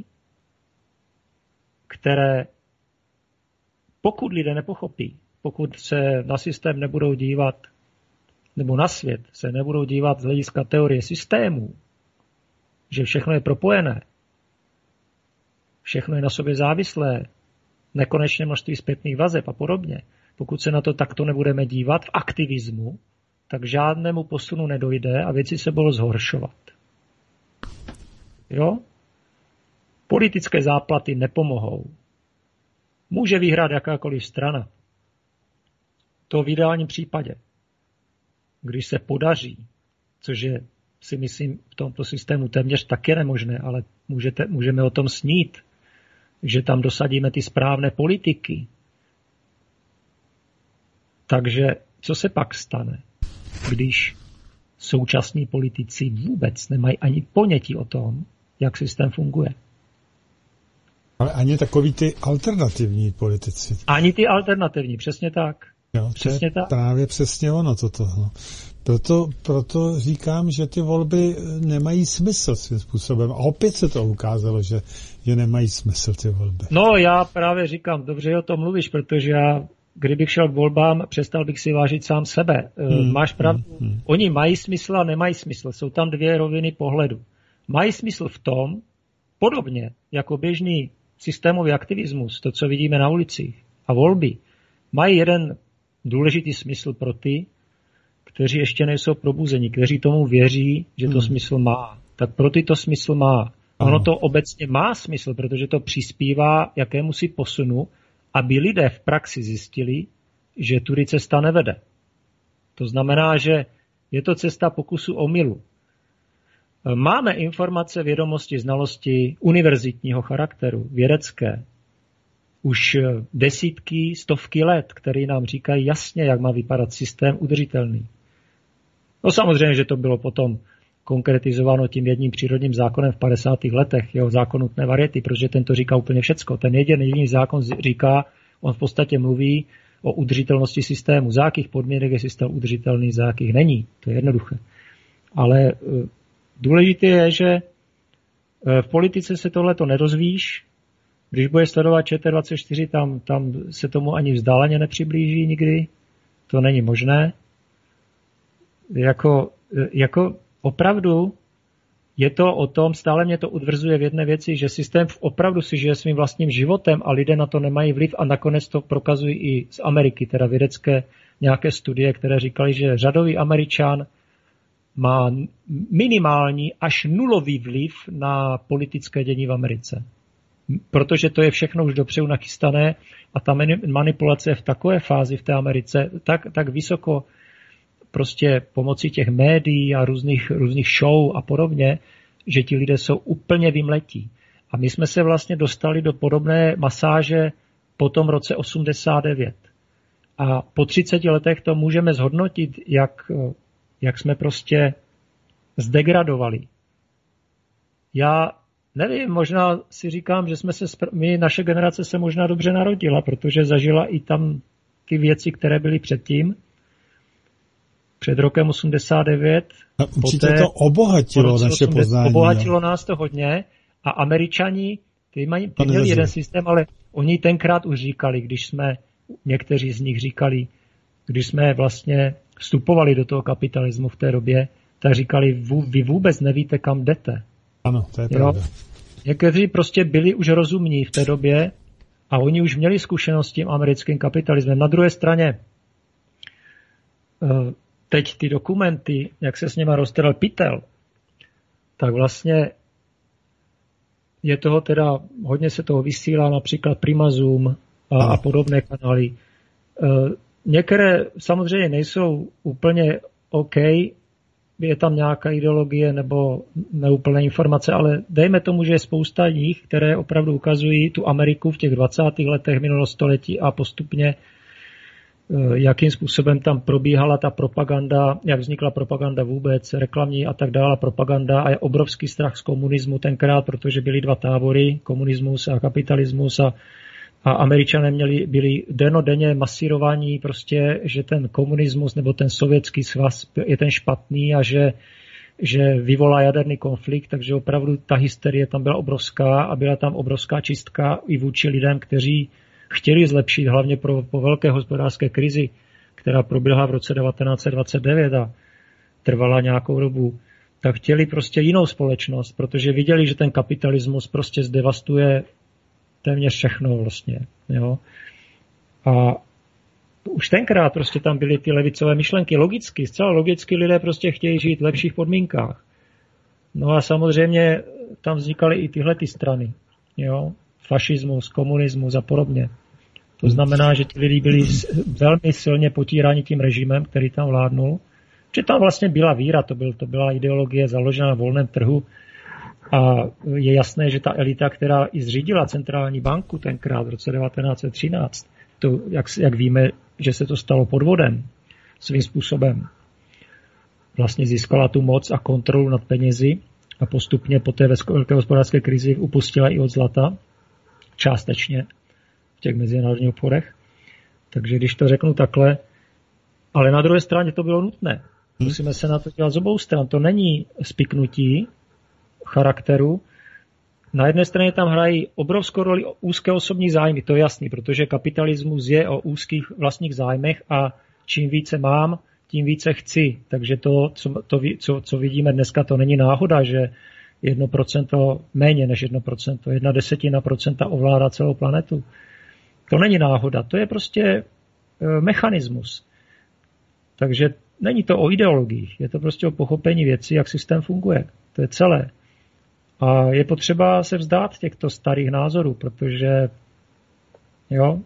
které pokud lidé nepochopí, pokud se na systém nebudou dívat, nebo na svět se nebudou dívat z hlediska teorie systémů, že všechno je propojené, všechno je na sobě závislé, nekonečné množství zpětných vazeb a podobně. Pokud se na to takto nebudeme dívat v aktivismu, tak žádnému posunu nedojde a věci se budou zhoršovat. Jo? Politické záplaty nepomohou. Může vyhrát jakákoliv strana. To v ideálním případě. Když se podaří, což je, si myslím, v tomto systému téměř taky nemožné, ale můžete, můžeme o tom snít, že tam dosadíme ty správné politiky. Takže co se pak stane, když současní politici vůbec nemají ani ponětí o tom, jak systém funguje? Ale ani takový ty alternativní politici. Ani ty alternativní, přesně tak. Jo, přesně tak. Právě přesně ono toto. No. Proto, proto říkám, že ty volby nemají smysl svým způsobem. A opět se to ukázalo, že, že nemají smysl ty volby. No já právě říkám, dobře, že o tom mluvíš, protože já, kdybych šel k volbám, přestal bych si vážit sám sebe. Hmm, Máš pravdu. Hmm, hmm. Oni mají smysl a nemají smysl. Jsou tam dvě roviny pohledu. Mají smysl v tom, podobně jako běžný systémový aktivismus, to, co vidíme na ulicích a volby, mají jeden důležitý smysl pro ty, kteří ještě nejsou probuzeni, kteří tomu věří, že to hmm. smysl má. Tak pro ty to smysl má. Ono to obecně má smysl, protože to přispívá jakémusi posunu, aby lidé v praxi zjistili, že tudy cesta nevede. To znamená, že je to cesta pokusu omylu. Máme informace, vědomosti, znalosti univerzitního charakteru, vědecké, už desítky, stovky let, které nám říkají jasně, jak má vypadat systém udržitelný. No samozřejmě, že to bylo potom konkretizováno tím jedním přírodním zákonem v padesátých letech, jeho zákon nutné variety, protože ten to říká úplně všecko. Ten jeden jediný zákon říká, on v podstatě mluví o udržitelnosti systému, za jakých podmínek je systém udržitelný, za jakých není. To je jednoduché. Ale důležité je, že v politice se tohleto nedozvíš. Když budeš sledovat Č T dvacet čtyři, tam, tam se tomu ani vzdáleně nepřiblíží nikdy. To není možné. Jako, jako opravdu je to o tom, stále mě to utvrzuje v jedné věci, že systém opravdu si žije svým vlastním životem a lidé na to nemají vliv a nakonec to prokazují i z Ameriky, teda vědecké nějaké studie, které říkali, že řadový Američan má minimální až nulový vliv na politické dění v Americe. Protože to je všechno už dopředu nachystané a ta manipulace je v takové fázi v té Americe, tak, tak vysoko prostě pomocí těch médií a různých, různých show a podobně, že ti lidé jsou úplně vymletí. A my jsme se vlastně dostali do podobné masáže po tom roce osmdesát devět. A po třiceti letech to můžeme zhodnotit, jak, jak jsme prostě zdegradovali. Já nevím, možná si říkám, že jsme se, my, naše generace se možná dobře narodila, protože zažila i tam ty věci, které byly předtím, před rokem osmdesát devět. A určitě poté, to obohatilo naše poznání. Obohatilo nás to hodně a Američani, ty, mají, ty měli jeden systém, ale oni tenkrát už říkali, když jsme, někteří z nich říkali, když jsme vlastně vstupovali do toho kapitalismu v té době, tak říkali, vy vůbec nevíte, kam jdete. Ano, to je pravda. Někteří prostě byli už rozumní v té době a oni už měli zkušenost s tím americkým kapitalismem. Na druhé straně teď ty dokumenty, jak se s něma roztrhl pytel, tak vlastně je toho teda, hodně se toho vysílá, například Prima Zoom a, a podobné kanály. Některé samozřejmě nejsou úplně OK, je tam nějaká ideologie nebo neúplné informace, ale dejme tomu, že je spousta jich, které opravdu ukazují tu Ameriku v těch dvacátých letech minulého století a postupně jakým způsobem tam probíhala ta propaganda, jak vznikla propaganda vůbec, reklamní a tak dále, propaganda a je obrovský strach z komunismu tenkrát, protože byly dva tábory, komunismus a kapitalismus a, a Američané měli, byli denodenně masírovaní prostě, že ten komunismus nebo ten sovětský svaz je ten špatný a že, že vyvolá jaderný konflikt, takže opravdu ta hysterie tam byla obrovská a byla tam obrovská čistka i vůči lidem, kteří chtěli zlepšit, hlavně pro, po velké hospodářské krizi, která proběhla v roce devatenáct set dvacet devět a trvala nějakou dobu, tak chtěli prostě jinou společnost, protože viděli, že ten kapitalismus prostě zdevastuje téměř všechno vlastně. Jo? A už tenkrát prostě tam byly ty levicové myšlenky, logicky, zcela logicky lidé prostě chtějí žít v lepších podmínkách. No a samozřejmě tam vznikaly i tyhle ty strany, jo? Fašismus, komunismus a podobně. To znamená, že ti lidi byli velmi silně potíráni tím režimem, který tam vládnul. Že tam vlastně byla víra, to, byl, to byla ideologie založená na volném trhu a je jasné, že ta elita, která i zřídila centrální banku tenkrát v roce devatenáct set třináct, to, jak, jak víme, že se to stalo podvodem svým způsobem, vlastně získala tu moc a kontrolu nad penězi a postupně po té velké hospodářské krizi upustila i od zlata, částečně v těch mezinárodních obchodech. Takže když to řeknu takhle, ale na druhé straně to bylo nutné. Musíme se na to dělat z obou stran. To není spiknutí charakteru. Na jedné straně tam hrají obrovskou roli úzké osobní zájmy, to je jasný, protože kapitalismus je o úzkých vlastních zájmech a čím více mám, tím více chci. Takže to, co, to, co, co vidíme dneska, to není náhoda, že jedno procento, méně než jedno procento, jedna desetina procenta ovládá celou planetu. To není náhoda, to je prostě e, mechanismus. Takže není to o ideologiích, je to prostě o pochopení věcí, jak systém funguje. To je celé. A je potřeba se vzdát těchto starých názorů, protože jo.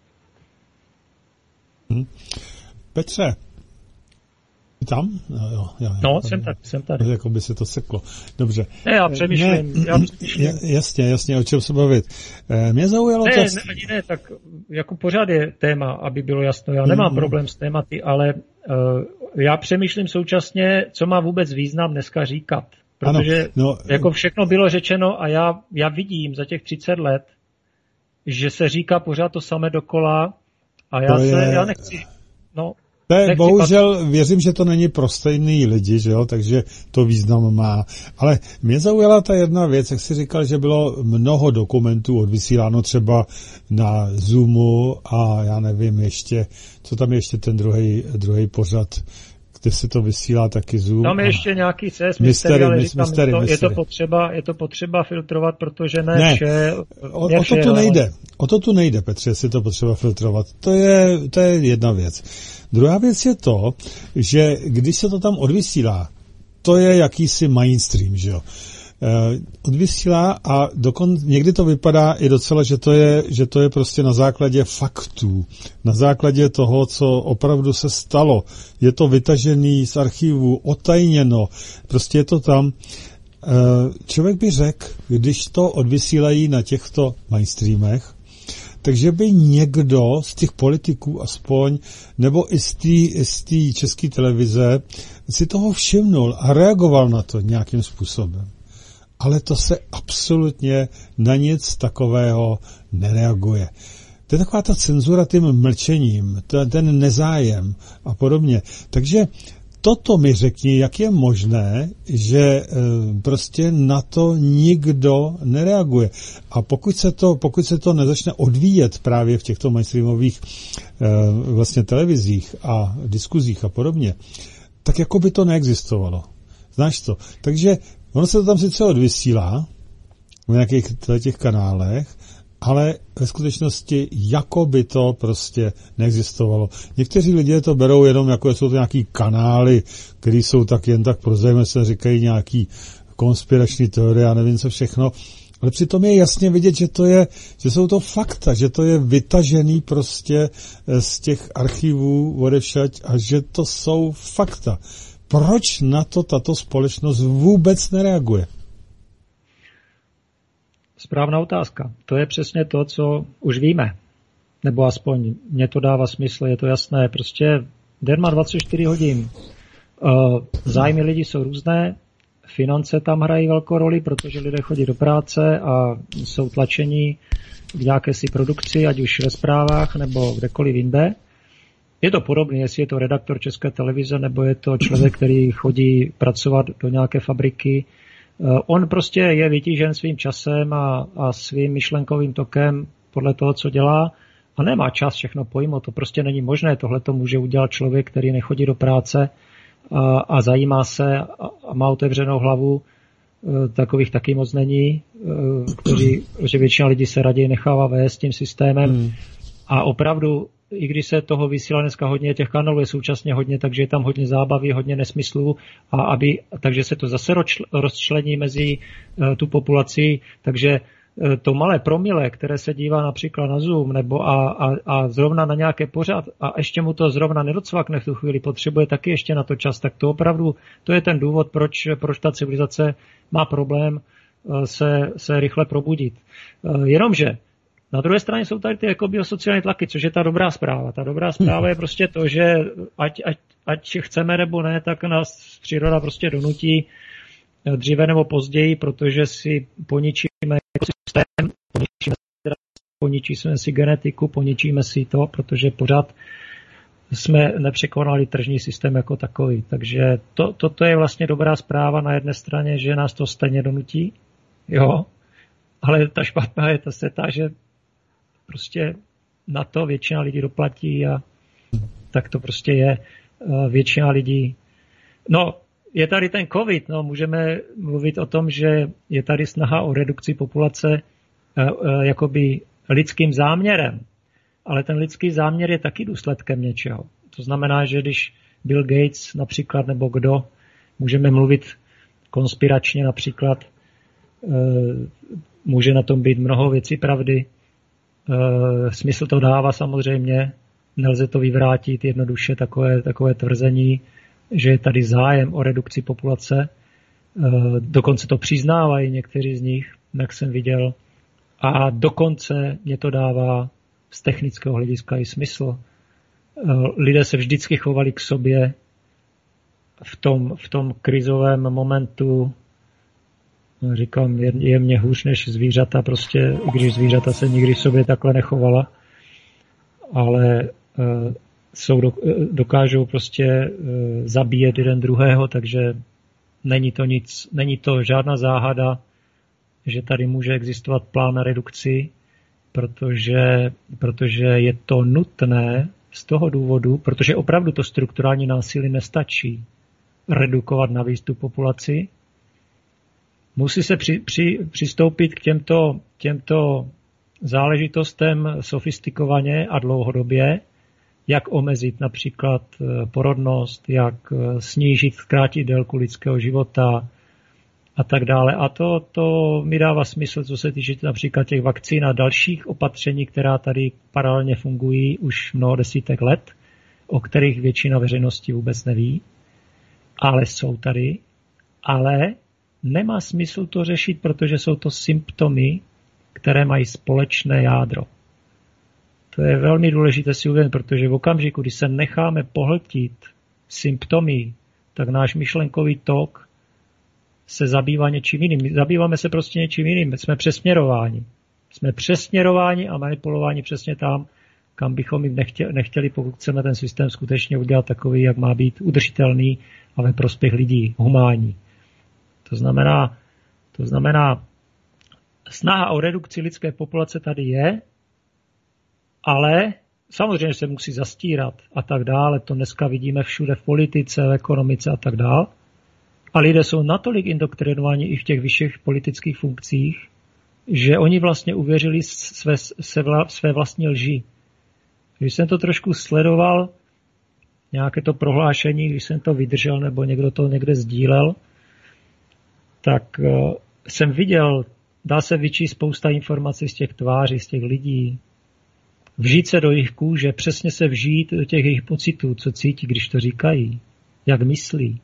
Hmm. Petře, tam? No, jo, jo, no jsem tady, jsem tady. Jako by se to seklo. Dobře. Ne, já přemýšlím. Ne, já přemýšlím. Jasně, jasně, o čem se bavit. Mě zaujalo ne, to... Ne, ani ne, tak jako pořád je téma, aby bylo jasno. Já nemám hmm. problém s tématy, ale uh, já přemýšlím současně, co má vůbec význam dneska říkat. Protože ano, no, jako všechno bylo řečeno a já, já vidím za těch třicet let, že se říká pořád to samé dokola a já, se, je... já nechci... No, To je, bohužel pat... věřím, že to není pro stejný lidi, že jo, takže to význam má. Ale mě zaujala ta jedna věc, jak jsi říkal, že bylo mnoho dokumentů odvysíláno třeba na Zoomu a já nevím ještě, co tam je ještě ten druhý druhý pořad, kde se to vysílá taky Zoom. Tam je ještě nějaký C S mystery, ale říkám, mystery, to, je, to potřeba, je to potřeba filtrovat, protože ne, ne vše... O, o to tu nejde. O to tu nejde, Petře, jestli to potřeba filtrovat. To je, to je jedna věc. Druhá věc je to, že když se to tam odvysílá, to je jakýsi mainstream, že jo. Odvysílá a dokon, někdy to vypadá i docela, že to je, že to je prostě na základě faktů, na základě toho, co opravdu se stalo. Je to vytažený z archivu, otajněno, prostě je to tam. Člověk by řekl, když to odvysílají na těchto mainstreamech, takže by někdo z těch politiků aspoň, nebo i z té české televize si toho všimnul a reagoval na to nějakým způsobem. Ale to se absolutně na nic takového nereaguje. To je taková ta cenzura tím mlčením, ten nezájem a podobně. Takže toto mi řekni, jak je možné, že prostě na to nikdo nereaguje. A pokud se to, pokud se to nezačne odvíjet právě v těchto mainstreamových vlastně televizích a diskuzích a podobně, tak jako by to neexistovalo. Znáš to? Takže ono se to tam sice odvysílá v nějakých těch kanálech, ale ve skutečnosti jako by to prostě neexistovalo. Někteří lidé to berou jenom jako, jsou to nějaký kanály, které jsou tak jen tak prozajme se říkají nějaký konspirační teorie a nevím co všechno, ale přitom je jasně vidět, že to je, že jsou to fakta, že to je vytažený prostě z těch archivů odevšať a že to jsou fakta. Proč na to tato společnost vůbec nereaguje? Správná otázka. To je přesně to, co už víme. Nebo aspoň mně to dává smysl, je to jasné. Prostě den má dvacet čtyři hodin. Zájmy lidí jsou různé, finance tam hrají velkou roli, protože lidé chodí do práce a jsou tlačení k nějaké si produkci, ať už ve zprávách nebo kdekoliv jinde. Je to podobné, jestli je to redaktor České televize, nebo je to člověk, který chodí pracovat do nějaké fabriky. On prostě je vytížen svým časem a, a svým myšlenkovým tokem podle toho, co dělá a nemá čas všechno pojmout. To prostě není možné. Tohle to může udělat člověk, který nechodí do práce a, a zajímá se a, a má otevřenou hlavu. Takových taky moc není, kteří, že většina lidí se raději nechává vést tím systémem. Hmm. A opravdu, i když se toho vysílá dneska hodně, těch kanálů je současně hodně, takže je tam hodně zábavy, hodně nesmyslů, a aby, takže se to zase rozčlení mezi uh, tu populaci, takže uh, to malé promile, které se dívá například na Zoom, nebo a, a, a zrovna na nějaké pořad, a ještě mu to zrovna nedocvakne v tu chvíli, potřebuje taky ještě na to čas, tak to opravdu, to je ten důvod, proč, proč ta civilizace má problém uh, se, se rychle probudit. Uh, jenomže na druhé straně jsou tady ty jako biosociální tlaky, což je ta dobrá zpráva. Ta dobrá zpráva je prostě to, že ať, ať, ať chceme nebo ne, tak nás příroda prostě donutí dříve nebo později, protože si poničíme ekosystém, poničíme, poničíme si genetiku, poničíme si to, protože pořád jsme nepřekonali tržní systém jako takový. Takže to, toto je vlastně dobrá zpráva na jedné straně, že nás to stejně donutí, jo, ale ta špatná je ta se ta, že prostě na to většina lidí doplatí a tak to prostě je. Většina lidí... No, je tady ten covid, no, můžeme mluvit o tom, že je tady snaha o redukci populace jakoby lidským záměrem, ale ten lidský záměr je taky důsledkem něčeho. To znamená, že když Bill Gates například, nebo kdo, můžeme mluvit konspiračně například, může na tom být mnoho věcí pravdy, Uh, smysl to dává samozřejmě, nelze to vyvrátit jednoduše, takové, takové tvrzení, že je tady zájem o redukci populace. Uh, dokonce to přiznávají někteří z nich, jak jsem viděl. A dokonce mě to dává z technického hlediska i smysl. Uh, lidé se vždycky chovali k sobě v tom, v tom krizovém momentu, říkám, je, je mě hůř než zvířata, prostě, i když zvířata se nikdy v sobě takhle nechovala, ale uh, jsou, dokážou prostě uh, zabíjet jeden druhého, takže není to nic, není to žádná záhada, že tady může existovat plán na redukci, protože, protože je to nutné z toho důvodu, protože opravdu to strukturální násilí nestačí redukovat navíc tu populaci. Musí se při, při, přistoupit k těmto, těmto záležitostem sofistikovaně a dlouhodobě, jak omezit například porodnost, jak snížit, zkrátit délku lidského života a tak dále. A to, to mi dává smysl, co se týče například těch vakcín a dalších opatření, která tady paralelně fungují už mnoho desítek let, o kterých většina veřejnosti vůbec neví, ale jsou tady. Ale nemá smysl to řešit, protože jsou to symptomy, které mají společné jádro. To je velmi důležité si uvědomit, protože v okamžiku, kdy se necháme pohltit symptomy, tak náš myšlenkový tok se zabývá něčím jiným. Zabýváme se prostě něčím jiným. Jsme přesměrováni. Jsme přesměrováni a manipulováni přesně tam, kam bychom jim nechtěli, nechtěli, pokud chceme ten systém skutečně udělat takový, jak má být udržitelný a ve prospěch lidí, humánní. To znamená, to znamená, snaha o redukci lidské populace tady je, ale samozřejmě se musí zastírat a tak dále. To dneska vidíme všude v politice, v ekonomice a tak dále. A lidé jsou natolik indoktrinováni i v těch vyšších politických funkcích, že oni vlastně uvěřili své, své vlastní lži. Když jsem to trošku sledoval, nějaké to prohlášení, když jsem to vydržel nebo někdo to někde sdílel, tak uh, jsem viděl, dá se vyčíst spousta informací z těch tváří, z těch lidí, vžít se do jejich kůže, přesně se vžít do těch jejich pocitů, co cítí, když to říkají, jak myslí.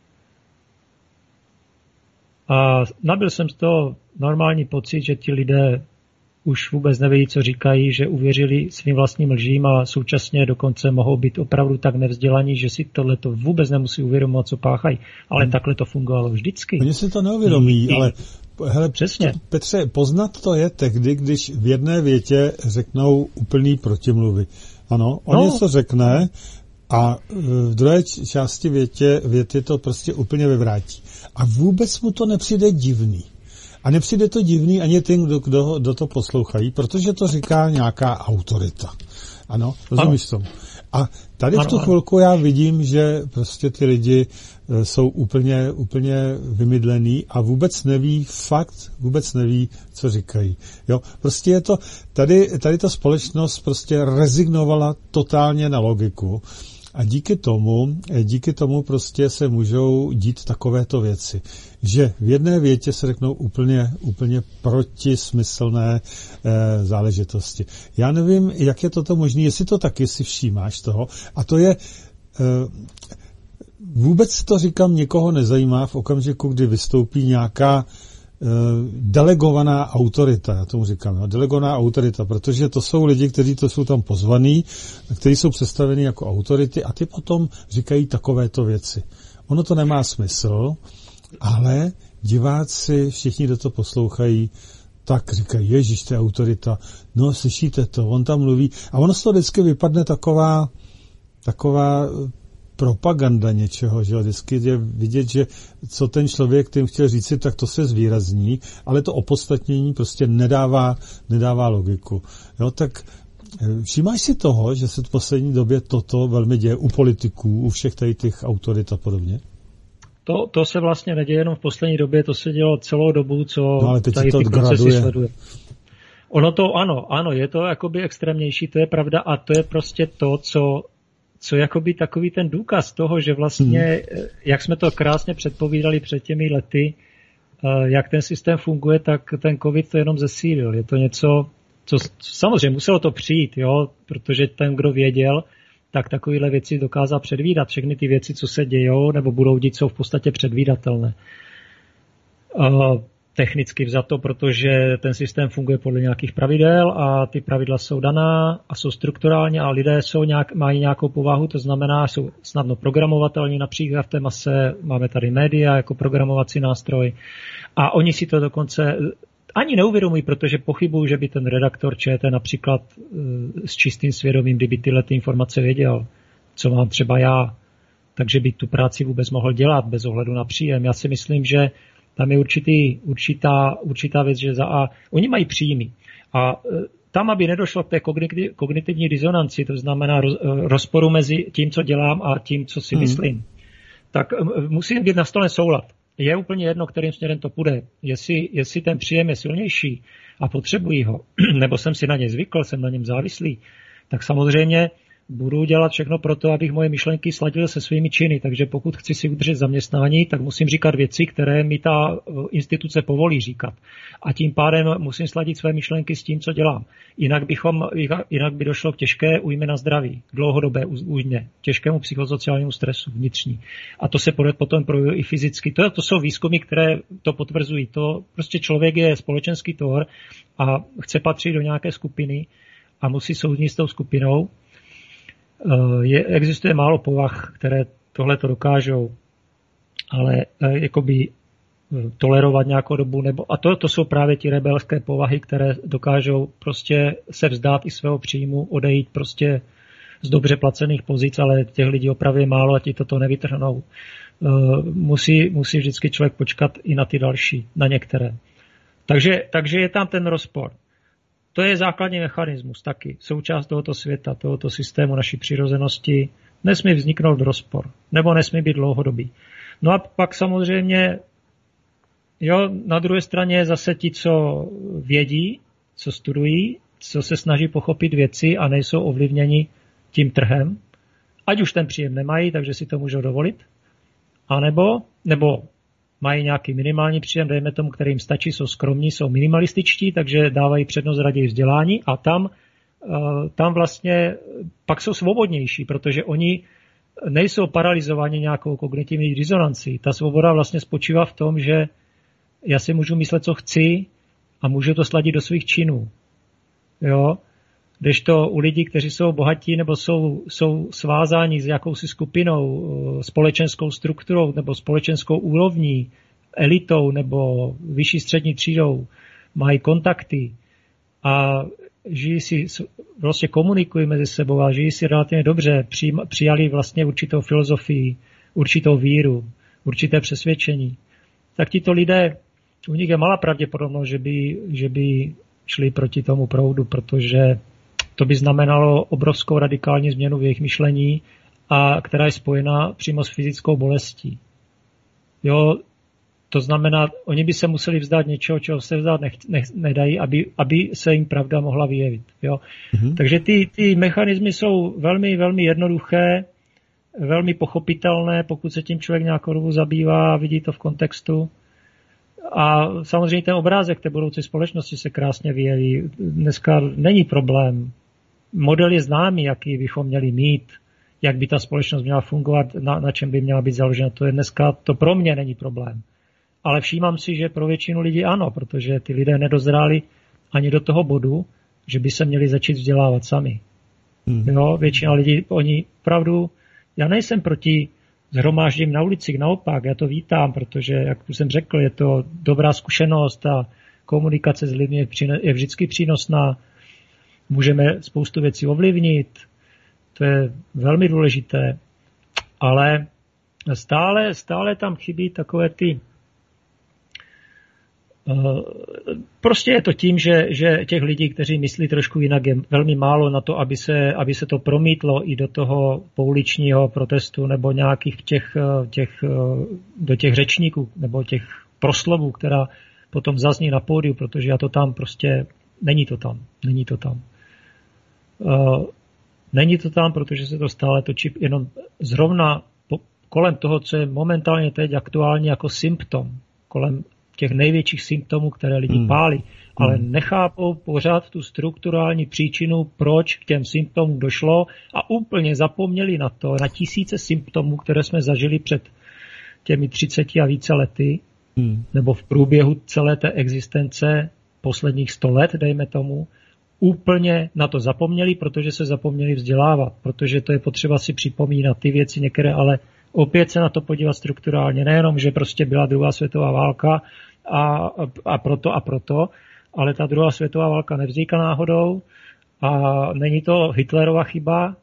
A nabyl jsem z toho normální pocit, že ti lidé už vůbec nevědí, co říkají, že uvěřili svým vlastním lžím a současně dokonce mohou být opravdu tak nevzdělaní, že si tohleto vůbec nemusí uvědomovat, co páchají. Ale hmm. takhle to fungovalo vždycky. Oni si to neuvědomí, I, ale hele, přesně. Petře, poznat to je tehdy, když v jedné větě řeknou úplný protimluvy. Ano, on no. něco řekne a v druhé části větě, věty to prostě úplně vyvrátí. A vůbec mu to nepřijde divný. A nepřijde to divný ani tím, kdo, kdo, kdo to poslouchají, protože to říká nějaká autorita. Ano, rozumíš tomu? A tady v tu chvilku já vidím, že prostě ty lidi jsou úplně, úplně vymydlený a vůbec neví, fakt vůbec neví, co říkají. Jo, prostě je to, tady, tady ta společnost prostě rezignovala totálně na logiku. A díky tomu, díky tomu prostě se můžou dít takovéto věci, že v jedné větě se řeknou úplně, úplně protismyslné e, záležitosti. Já nevím, jak je toto možné, jestli to taky si všímáš toho, a to je, e, vůbec to říkám, někoho nezajímá v okamžiku, kdy vystoupí nějaká delegovaná autorita, já tomu říkám, jo, delegovaná autorita, protože to jsou lidi, kteří to jsou tam pozvaný, kteří jsou představeni jako autority a ty potom říkají takovéto věci. Ono to nemá smysl, ale diváci, všichni, kdo to poslouchají, tak říkají, ježiš, to je autorita, no slyšíte to, on tam mluví a ono z toho vždycky vypadne taková taková propaganda něčeho, že vždycky je vidět, že co ten člověk tím chtěl říci, tak to se zvýrazní, ale to opodstatnění prostě nedává, nedává logiku. Jo, tak všímáš si toho, že se v poslední době toto velmi děje u politiků, u všech tady těch autorit a podobně? To, to se vlastně neděje jenom v poslední době, to se dělo celou dobu, co no, ale teď tady to ty procesy graduje. sleduje. Ono to, ano, ano, je to jakoby extrémnější, to je pravda a to je prostě to, co co jakoby takový ten důkaz toho, že vlastně, hmm. jak jsme to krásně předpovídali před těmi lety, jak ten systém funguje, tak ten covid to jenom zesílil. Je to něco, co samozřejmě muselo to přijít, jo, protože ten, kdo věděl, tak takovéhle věci dokázal předvídat. Všechny ty věci, co se dějou nebo budou dít, jsou v podstatě předvídatelné. technicky vzato, protože ten systém funguje podle nějakých pravidel a ty pravidla jsou daná a jsou strukturální a lidé jsou nějak, mají nějakou povahu, to znamená, jsou snadno programovatelní, například v té mase máme tady média jako programovací nástroj a oni si to dokonce ani neuvědomují, protože pochybují, že by ten redaktor ČT například s čistým svědomím, kdyby tyhle ty informace věděl, co mám třeba já, takže by tu práci vůbec mohl dělat bez ohledu na příjem. Já si myslím, že tam je určitý, určitá, určitá věc, že za A, oni mají příjmy. A tam, aby nedošlo k té kognitivní disonanci, to znamená roz, rozporu mezi tím, co dělám a tím, co si hmm. myslím, tak musí být nastolen soulad. Je úplně jedno, kterým směrem to půjde. Jestli, jestli ten příjem je silnější a potřebují ho, nebo jsem si na ně zvykl, jsem na něm závislý, tak samozřejmě budu dělat všechno pro to, abych moje myšlenky sladil se svými činy. Takže pokud chci si udržet zaměstnání, tak musím říkat věci, které mi ta instituce povolí říkat. A tím pádem musím sladit své myšlenky s tím, co dělám. Jinak, bychom, jinak by došlo k těžké újmě na zdraví, dlouhodobé újmě, těžkému psychosociálnímu stresu vnitřní. A to se potom projevuje i fyzicky. To, to jsou výzkumy, které to potvrzují. To prostě člověk je společenský tvor a chce patřit do nějaké skupiny a musí soudnit s tou skupinou. Je, existuje málo povah, které tohle to dokážou, ale e, jakoby tolerovat nějakou dobu, nebo, a to, to jsou právě ti rebelské povahy, které dokážou prostě se vzdát i svého příjmu, odejít prostě z dobře placených pozic, ale těch lidí opravdu je málo a ti toto nevytrhnou. E, musí, musí vždycky člověk počkat i na ty další, na některé. Takže, takže je tam ten rozpor. To je základní mechanismus taky, součást tohoto světa, tohoto systému naší přirozenosti. Nesmí vzniknout rozpor, nebo nesmí být dlouhodobý. No a pak samozřejmě, jo, na druhé straně zase ti, co vědí, co studují, co se snaží pochopit věci a nejsou ovlivněni tím trhem, ať už ten příjem nemají, takže si to můžou dovolit, anebo, nebo mají nějaký minimální příjem, dejme tomu, kterým stačí, jsou skromní, jsou minimalističtí, takže dávají přednost raději vzdělání a tam, tam vlastně pak jsou svobodnější, protože oni nejsou paralizováni nějakou kognitivní disonancí. Ta svoboda vlastně spočívá v tom, že já si můžu myslet, co chci a můžu to sladit do svých činů. Jo? Kdežto u lidí, kteří jsou bohatí nebo jsou, jsou svázáni s jakousi skupinou, společenskou strukturou nebo společenskou úrovní, elitou nebo vyšší střední třídou, mají kontakty a žijí si, vlastně komunikují mezi sebou a žijí si relativně dobře, přijali vlastně určitou filozofii, určitou víru, určité přesvědčení, tak tito lidé, u nich je malá pravděpodobnost, že by, že by šli proti tomu proudu, protože to by znamenalo obrovskou radikální změnu v jejich myšlení, a která je spojena přímo s fyzickou bolestí. Jo, to znamená, oni by se museli vzdát něčeho, čeho se vzdát nech, nech, nedají, aby, aby se jim pravda mohla vyjevit. Jo. Mm-hmm. Takže ty, ty mechanismy jsou velmi, velmi jednoduché, velmi pochopitelné, pokud se tím člověk nějakou dobu zabývá a vidí to v kontextu. A samozřejmě ten obrázek té budoucí společnosti se krásně vyjeví. Dneska není problém. Model je známý, jaký bychom měli mít, jak by ta společnost měla fungovat, na, na čem by měla být založena. To je dneska, to pro mě není problém. Ale všímám si, že pro většinu lidí ano, protože ty lidé nedozráli ani do toho bodu, že by se měli začít vzdělávat sami. Hmm. Jo, většina lidí, oni opravdu, já nejsem proti shromážděním na ulici, naopak, já to vítám, protože, jak jsem řekl, je to dobrá zkušenost a komunikace s lidmi je, je vždycky přínosná. Můžeme spoustu věcí ovlivnit, to je velmi důležité, ale stále, stále tam chybí takové ty... Prostě je to tím, že, že těch lidí, kteří myslí trošku jinak, je velmi málo na to, aby se, aby se to promítlo i do toho pouličního protestu nebo nějakých těch, těch, do těch řečníků nebo těch proslovů, která potom zazní na pódiu, protože já to tam prostě, není to tam, není to tam. Není to tam, protože se to stále točí jenom zrovna po, kolem toho, co je momentálně teď aktuálně jako symptom, kolem těch největších symptomů, které lidi hmm. pálí, ale hmm. nechápou pořád tu strukturální příčinu, proč k těm symptomům došlo a úplně zapomněli na to, na tisíce symptomů, které jsme zažili před těmi třiceti a více lety hmm. nebo v průběhu celé té existence posledních sto let, dejme tomu, úplně na to zapomněli, protože se zapomněli vzdělávat, protože to je potřeba si připomínat ty věci některé, ale opět se na to podívat strukturálně. Nejenom, že prostě byla druhá světová válka a, a proto a proto, ale ta druhá světová válka nevznikla náhodou a není to Hitlerova chyba.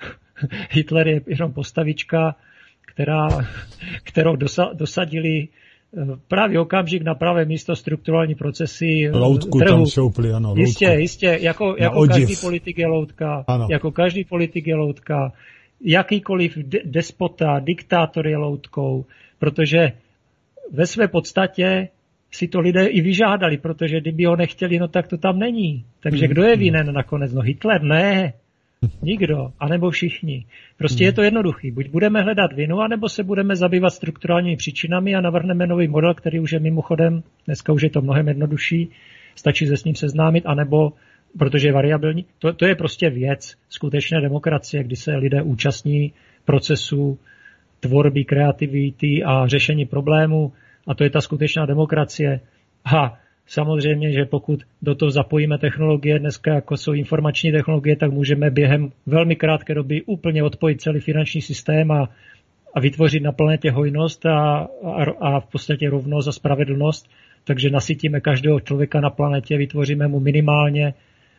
Hitler je jenom postavička, která, kterou dosa, dosadili právě okamžik na pravé místo strukturální procesy loutku trhu. Tam šoupli, ano, loutku. Jistě, jistě, jako, jako každý politik je loutka, ano. jako každý politik je loutka, jakýkoliv de- despota, diktátor je loutkou, protože ve své podstatě si to lidé i vyžádali, protože kdyby ho nechtěli, no tak to tam není. Takže kdo je vinen nakonec? No Hitler? Ne. Nikdo, anebo všichni. Prostě hmm. je to jednoduchý. Buď budeme hledat vinu, anebo se budeme zabývat strukturálními příčinami a navrhneme nový model, který už je mimochodem, dneska už je to mnohem jednodušší, stačí se s ním seznámit, anebo, protože je variabilní. To, to je prostě věc skutečné demokracie, kdy se lidé účastní procesu tvorby, kreativity a řešení problémů, a to je ta skutečná demokracie. A samozřejmě, že pokud do toho zapojíme technologie, dneska jako jsou informační technologie, tak můžeme během velmi krátké doby úplně odpojit celý finanční systém a, a vytvořit na planetě hojnost a, a, a v podstatě rovnost a spravedlnost. Takže nasytíme každého člověka na planetě, vytvoříme mu minimálně,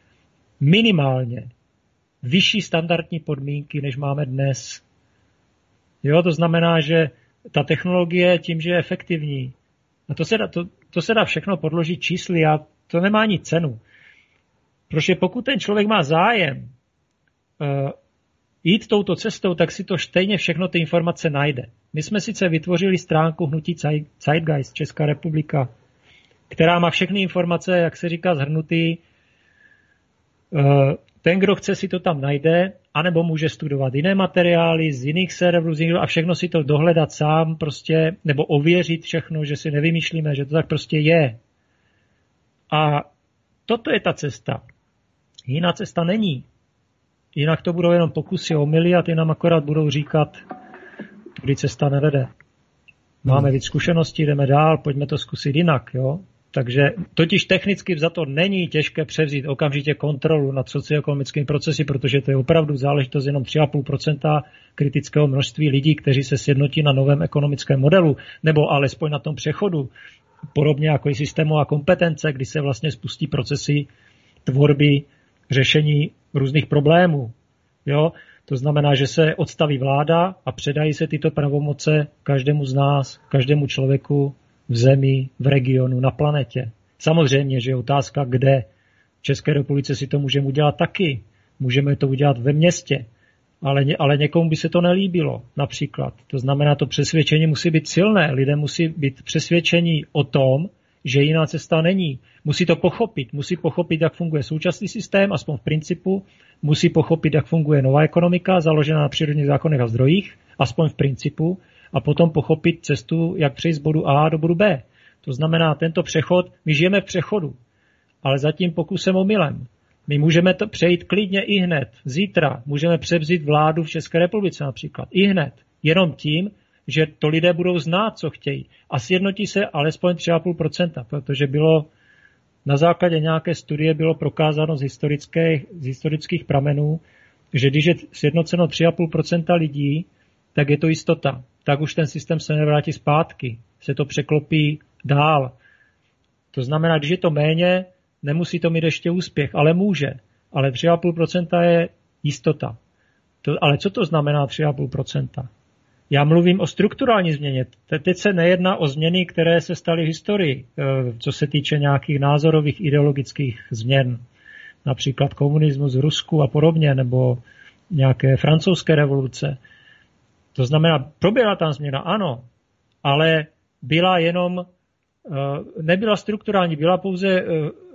minimálně vyšší standardní podmínky, než máme dnes. Jo, to znamená, že ta technologie tím, že je efektivní, a to se dá, to, to se dá všechno podložit čísly a to nemá ani cenu. Protože pokud ten člověk má zájem uh, jít touto cestou, tak si to stejně všechno ty informace najde. My jsme sice vytvořili stránku hnutí Zeitgeist Česká republika, která má všechny informace, jak se říká, zhrnutý. Uh, ten, kdo chce, si to tam najde, anebo může studovat jiné materiály z jiných serverů a všechno si to dohledat sám, prostě, nebo ověřit všechno, že si nevymýšlíme, že to tak prostě je. A toto je ta cesta. Jiná cesta není. Jinak to budou jenom pokusy o omyly a ty nám akorát budou říkat, tudy cesta nevede. Máme víc zkušeností, jdeme dál, pojďme to zkusit jinak, jo. Takže totiž technicky za to není těžké převzít okamžitě kontrolu nad socioekonomickými procesy, protože to je opravdu záležitost jenom tři a půl procenta kritického množství lidí, kteří se sjednotí na novém ekonomickém modelu, nebo alespoň na tom přechodu, podobně jako i systémová kompetence, kdy se vlastně spustí procesy tvorby, řešení různých problémů. Jo? To znamená, že se odstaví vláda a předají se tyto pravomoce každému z nás, každému člověku, v zemi, v regionu, na planetě. Samozřejmě, že je otázka, kde. V České republice si to můžeme udělat taky. Můžeme to udělat ve městě. Ale, ale někomu by se to nelíbilo, například. To znamená, to přesvědčení musí být silné. Lidé musí být přesvědčení o tom, že jiná cesta není. Musí to pochopit. Musí pochopit, jak funguje současný systém, aspoň v principu. Musí pochopit, jak funguje nová ekonomika, založená na přírodních zákonech a zdrojích, aspoň v principu. A potom pochopit cestu, jak přejít z bodu A do bodu B. To znamená, tento přechod, my žijeme v přechodu, ale zatím pokusem omylem. My můžeme to přejít klidně i hned, zítra. Můžeme převzít vládu v České republice například. I hned. Jenom tím, že to lidé budou znát, co chtějí. A sjednotí se alespoň tři a půl procenta, protože bylo na základě nějaké studie bylo prokázáno z historických, z historických pramenů, že když je sjednoceno tři a půl procenta lidí, tak je to jistota. Tak už ten systém se nevrátí zpátky. Se to překlopí dál. To znamená, když je to méně, nemusí to mít ještě úspěch, ale může. Ale tři a půl procenta je jistota. To, ale co to znamená tři a půl procenta? Já mluvím o strukturální změně. Teď se nejedná o změny, které se staly v historii, co se týče nějakých názorových ideologických změn. Například komunismus v Rusku a podobně, nebo nějaké francouzské revoluce. To znamená, proběhla tam změna, ano, ale byla jenom, nebyla strukturální, byla pouze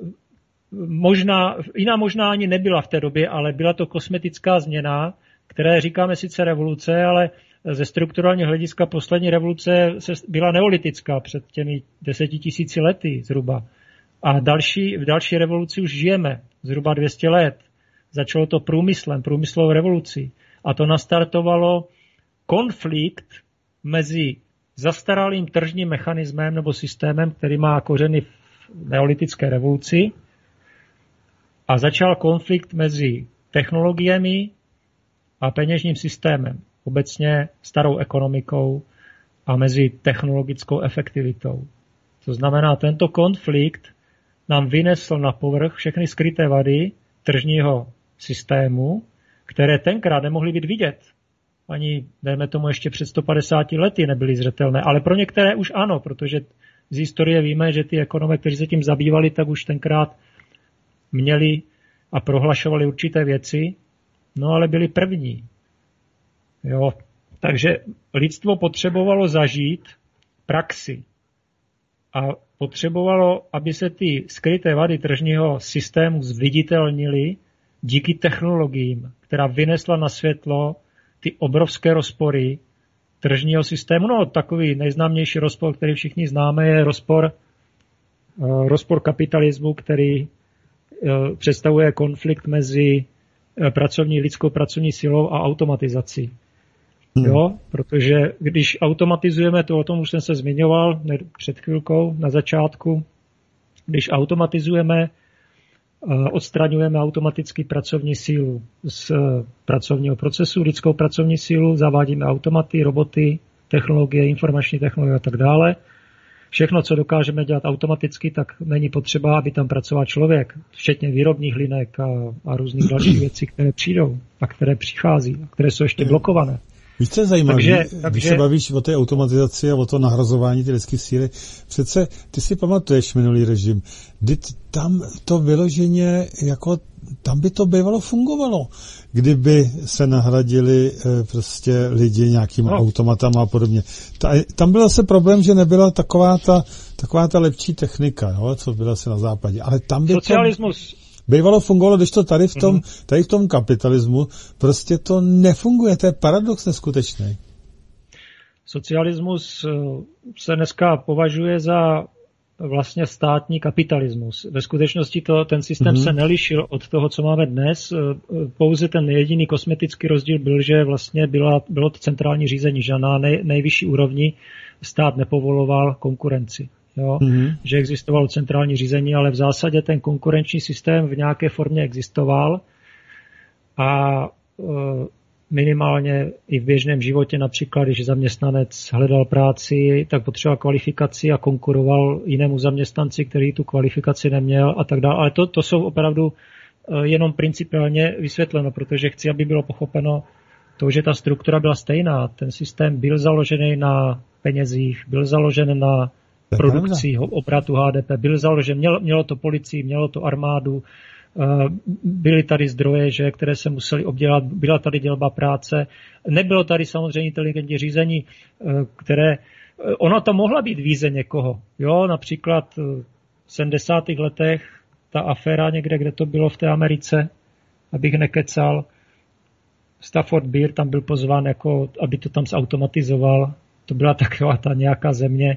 možná, jiná možná ani nebyla v té době, ale byla to kosmetická změna, které říkáme sice revoluce, ale ze strukturálního hlediska poslední revoluce byla neolitická před těmi deseti tisíci lety zhruba. A další, v další revoluci už žijeme, zhruba dvě stě let. Začalo to průmyslem, průmyslovou revolucí. A to nastartovalo konflikt mezi zastaralým tržním mechanismem nebo systémem, který má kořeny v neolitické revoluci, a začal konflikt mezi technologiemi a peněžním systémem, obecně starou ekonomikou a mezi technologickou efektivitou. To znamená, tento konflikt nám vynesl na povrch všechny skryté vady tržního systému, které tenkrát nemohly být vidět. Ani, dejme tomu, ještě před sto padesáti lety nebyly zřetelné, ale pro některé už ano, protože z historie víme, že ty ekonomé, kteří se tím zabývali, tak už tenkrát měli a prohlašovali určité věci, no ale byli první. Jo. Takže lidstvo potřebovalo zažít praxi a potřebovalo, aby se ty skryté vady tržního systému zviditelnily díky technologiím, která vynesla na světlo ty obrovské rozpory tržního systému. No, takový nejznámější rozpor, který všichni známe, je rozpor, rozpor kapitalismu, který představuje konflikt mezi pracovní, lidskou pracovní silou a automatizací. Hmm. Jo, protože když automatizujeme, to o tom už jsem se zmiňoval před chvilkou na začátku, když automatizujeme, odstraňujeme automaticky pracovní sílu z pracovního procesu, lidskou pracovní sílu, zavádíme automaty, roboty, technologie, informační technologie a tak dále. Všechno, co dokážeme dělat automaticky, tak není potřeba, aby tam pracoval člověk, včetně výrobních linek a, a různých dalších věcí, které přijdou a které přichází, a které jsou ještě blokované. Víš, co je zajímavé, když se bavíš o té automatizaci a o to nahrazování ty lidské síly, přece ty si pamatuješ minulý režim, kdy tam to vyloženě, jako tam by to bývalo fungovalo, kdyby se nahradili prostě lidi nějakýma no. automatama a podobně. Ta, tam byl zase problém, že nebyla taková ta, taková ta lepší technika, jo, co byla se na západě, ale tam by Socialismus. To bývalo fungovalo, když to tady v tom, tady v tom kapitalismu prostě to nefunguje, to je paradox neskutečný. Socialismus se dneska považuje za vlastně státní kapitalismus. Ve skutečnosti to, ten systém mm-hmm. se nelišil od toho, co máme dnes. Pouze ten jediný kosmetický rozdíl byl, že vlastně byla, bylo to centrální řízení, že na nej, nejvyšší úrovni stát nepovoloval konkurenci. Jo? Mm-hmm. Že existovalo centrální řízení, ale v zásadě ten konkurenční systém v nějaké formě existoval a e, minimálně i v běžném životě, například, když zaměstnanec hledal práci, tak potřeboval kvalifikaci a konkuroval jinému zaměstnanci, který tu kvalifikaci neměl a tak dále. Ale to, to jsou opravdu jenom principiálně vysvětleno, protože chci, aby bylo pochopeno to, že ta struktura byla stejná. Ten systém byl založený na penězích, byl založen na produkci, obratu H D P, byl založen, mělo, mělo to policii, mělo to armádu, byly tady zdroje, že, které se musely obdělat, byla tady dělba práce, nebylo tady samozřejmě inteligentní řízení, které, ono to mohla být víze někoho, jo, například v sedmdesátých letech ta aféra někde, kde to bylo v té Americe, abych nekecal, Stafford Beer tam byl pozván, jako, aby to tam zautomatizoval, to byla taková ta nějaká země,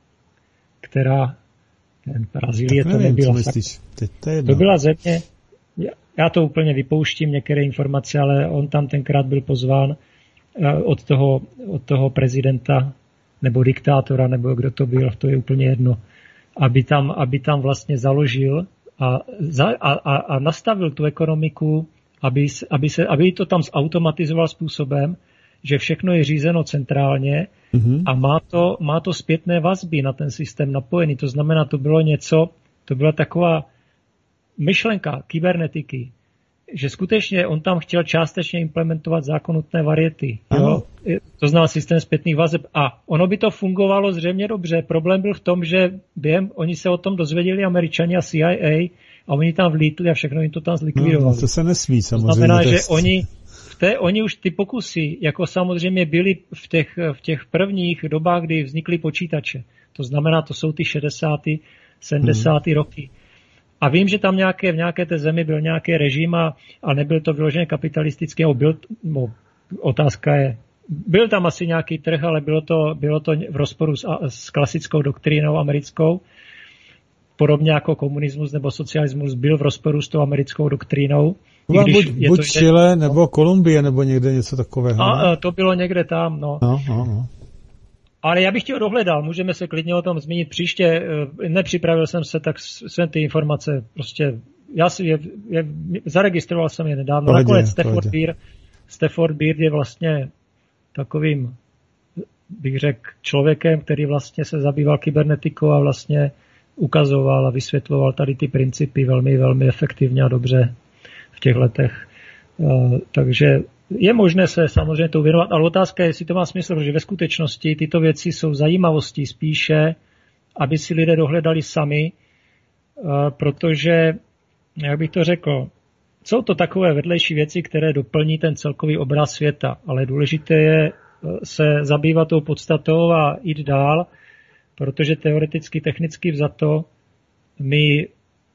která, nevím, Brazílie to nebyla. To byla země, já to úplně vypouštím, některé informace, ale on tam tenkrát byl pozván od toho, od toho prezidenta nebo diktátora, nebo kdo to byl, to je úplně jedno, aby tam, aby tam vlastně založil a, a, a, a nastavil tu ekonomiku, aby, aby, se, aby to tam zautomatizoval způsobem, že všechno je řízeno centrálně mm-hmm. a má to, má to zpětné vazby na ten systém napojený. To znamená, to bylo něco, to byla taková myšlenka kybernetiky, že skutečně on tam chtěl částečně implementovat zákon nutné variety. Jo? To znamená systém zpětných vazeb. A ono by to fungovalo zřejmě dobře. Problém byl v tom, že během, oni se o tom dozvěděli Američani a C I A a oni tam vlítli a všechno jim to tam zlikvidovali. No, to se nesmí samozřejmě. To znamená, že oni v té, oni už ty pokusy, jako samozřejmě byly v těch, v těch prvních dobách, kdy vznikly počítače. To znamená, to jsou ty šedesátá, sedmdesátá Hmm. roky. A vím, že tam nějaké, v nějaké té zemi byl nějaký režim a, a nebyl to vyloženě kapitalistický, byl, no, otázka je, byl tam asi nějaký trh, ale bylo to, bylo to v rozporu s, s klasickou doktrínou americkou. Podobně jako komunismus nebo socialismus byl v rozporu s tou americkou doktrínou. No, buď buď to, Chile, nebo Kolumbie, nebo někde něco takového. A, a to bylo někde tam, no. no, no, no. Ale já bych tě dohledal, můžeme se klidně o tom zmínit příště. Nepřipravil jsem se, tak jsem ty informace prostě, já si je, je zaregistroval jsem je nedávno. Pohodě, Nakonec Stafford Beer, Stafford Beer je vlastně takovým, bych řekl, člověkem, který vlastně se zabýval kybernetikou a vlastně ukazoval a vysvětloval tady ty principy velmi, velmi efektivně a dobře v těch letech. Takže je možné se samozřejmě to věnovat, ale otázka je, jestli to má smysl, protože ve skutečnosti tyto věci jsou zajímavostí spíše, aby si lidé dohledali sami, protože, jak bych to řekl, jsou to takové vedlejší věci, které doplní ten celkový obraz světa, ale důležité je se zabývat tou podstatou a jít dál, protože teoreticky, technicky vzato my,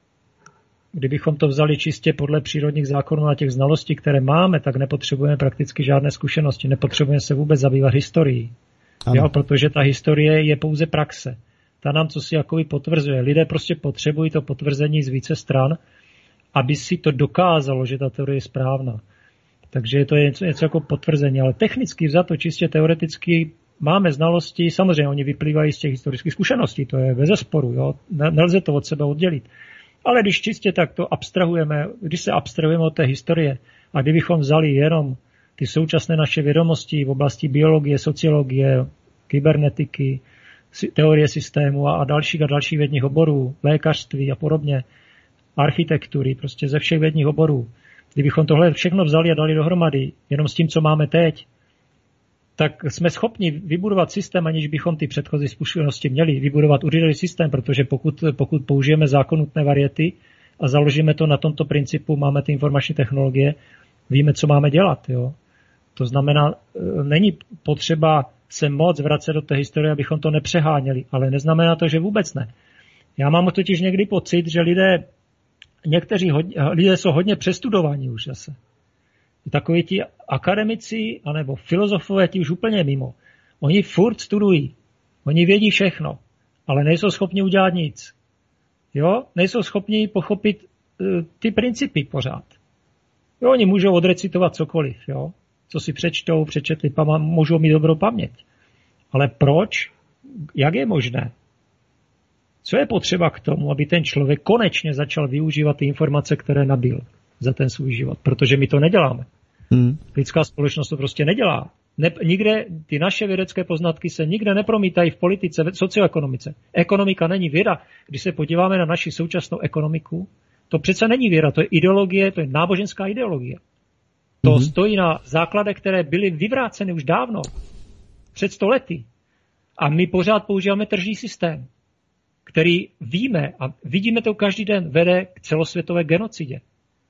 kdybychom to vzali čistě podle přírodních zákonů a těch znalostí, které máme, tak nepotřebujeme prakticky žádné zkušenosti, nepotřebujeme se vůbec zabývat historií. Jo, protože ta historie je pouze praxe. Ta nám co si jakoby potvrzuje. Lidé prostě potřebují to potvrzení z více stran, aby si to dokázalo, že ta teorie je správná. Takže je to něco, něco jako potvrzení, ale technicky vzato, čistě teoreticky máme znalosti, samozřejmě oni vyplývají z těch historických zkušeností, to je bezesporu, jo? Nelze to od sebe oddělit. Ale když čistě tak to abstrahujeme, když se abstrahujeme od té historie a kdybychom vzali jenom ty současné naše vědomosti v oblasti biologie, sociologie, kybernetiky, teorie systému a dalších a dalších vědních oborů, lékařství a podobně, architektury, prostě ze všech vědních oborů, kdybychom tohle všechno vzali a dali dohromady, jenom s tím, co máme teď, tak jsme schopni vybudovat systém, aniž bychom ty předchozí zkušenosti měli, vybudovat určitý systém, protože pokud, pokud použijeme zákon nutné variety a založíme to na tomto principu, máme ty informační technologie, víme, co máme dělat. Jo? To znamená, není potřeba se moc vracet do té historie, abychom to nepřeháněli, ale neznamená to, že vůbec ne. Já mám totiž někdy pocit, že lidé, někteří hodně, lidé jsou hodně přestudovaní už zase. Takoví ti akademici anebo filozofové ti už úplně mimo. Oni furt studují, oni vědí všechno, ale nejsou schopni udělat nic. Jo? Nejsou schopni pochopit uh, ty principy pořád. Jo, oni můžou odrecitovat cokoliv, jo? Co si přečtou, přečetli, pam- můžou mít dobrou paměť. Ale proč? Jak je možné? Co je potřeba k tomu, aby ten člověk konečně začal využívat ty informace, které nabyl za ten svůj život? Protože my to neděláme. Hmm. Lidská společnost to prostě nedělá. Ne, nikde ty naše vědecké poznatky se nikde nepromítají v politice, v socioekonomice. Ekonomika není věda. Když se podíváme na naši současnou ekonomiku, to přece není věda, to je ideologie, to je náboženská ideologie. To hmm. stojí na základech, které byly vyvráceny už dávno, před sto lety. A my pořád používáme tržní systém, který víme, a vidíme to každý den, vede k celosvětové genocidě.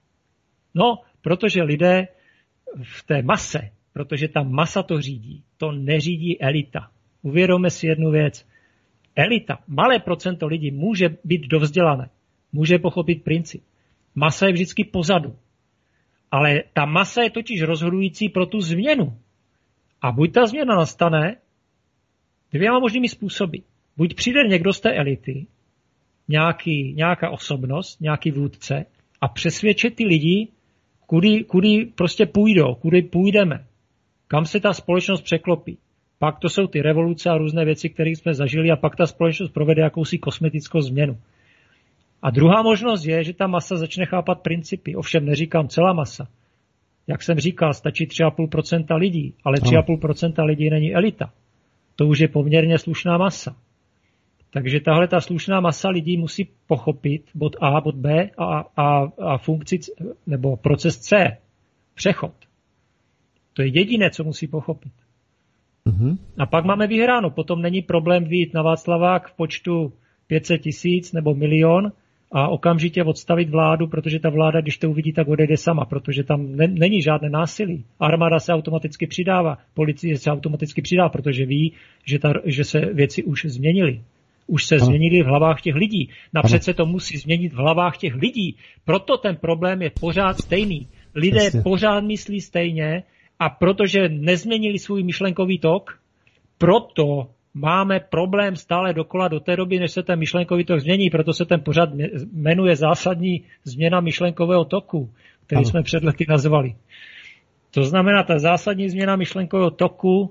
No, protože lidé v té mase, protože ta masa to řídí, to neřídí elita. Uvědomme si jednu věc. Elita, malé procento lidí může být dovzdělané, může pochopit princip. Masa je vždycky pozadu. Ale ta masa je totiž rozhodující pro tu změnu. A buď ta změna nastane dvěma možnými způsoby. Buď přijde někdo z té elity, nějaký, nějaká osobnost, nějaký vůdce a přesvědčit ty lidi, kudy, kudy prostě půjdou, kudy půjdeme, kam se ta společnost překlopí. Pak to jsou ty revoluce a různé věci, které jsme zažili a pak ta společnost provede jakousi kosmetickou změnu. A druhá možnost je, že ta masa začne chápat principy. Ovšem neříkám celá masa. Jak jsem říkal, stačí tři a půl procenta lidí, ale tři a půl procenta lidí není elita. To už je poměrně slušná masa. Takže tahle ta slušná masa lidí musí pochopit bod A, bod B a, a, a funkci nebo proces C. Přechod. To je jediné, co musí pochopit. Mm-hmm. A pak máme vyhráno. Potom není problém vyjít na Václavák v počtu pět set tisíc nebo milion a okamžitě odstavit vládu, protože ta vláda, když to uvidí, tak odejde sama, protože tam ne, není žádné násilí. Armáda se automaticky přidává, policie se automaticky přidá, protože ví, že, ta, že se věci už změnily. Už se ano. změnily v hlavách těch lidí. Napřed se to musí změnit v hlavách těch lidí. Proto ten problém je pořád stejný. Lidé Jasně. pořád myslí stejně a protože nezměnili svůj myšlenkový tok, proto máme problém stále dokola do té doby, než se ten myšlenkový tok změní, proto se ten pořad jmenuje zásadní změna myšlenkového toku, který ano. jsme před lety nazvali. To znamená, ta zásadní změna myšlenkového toku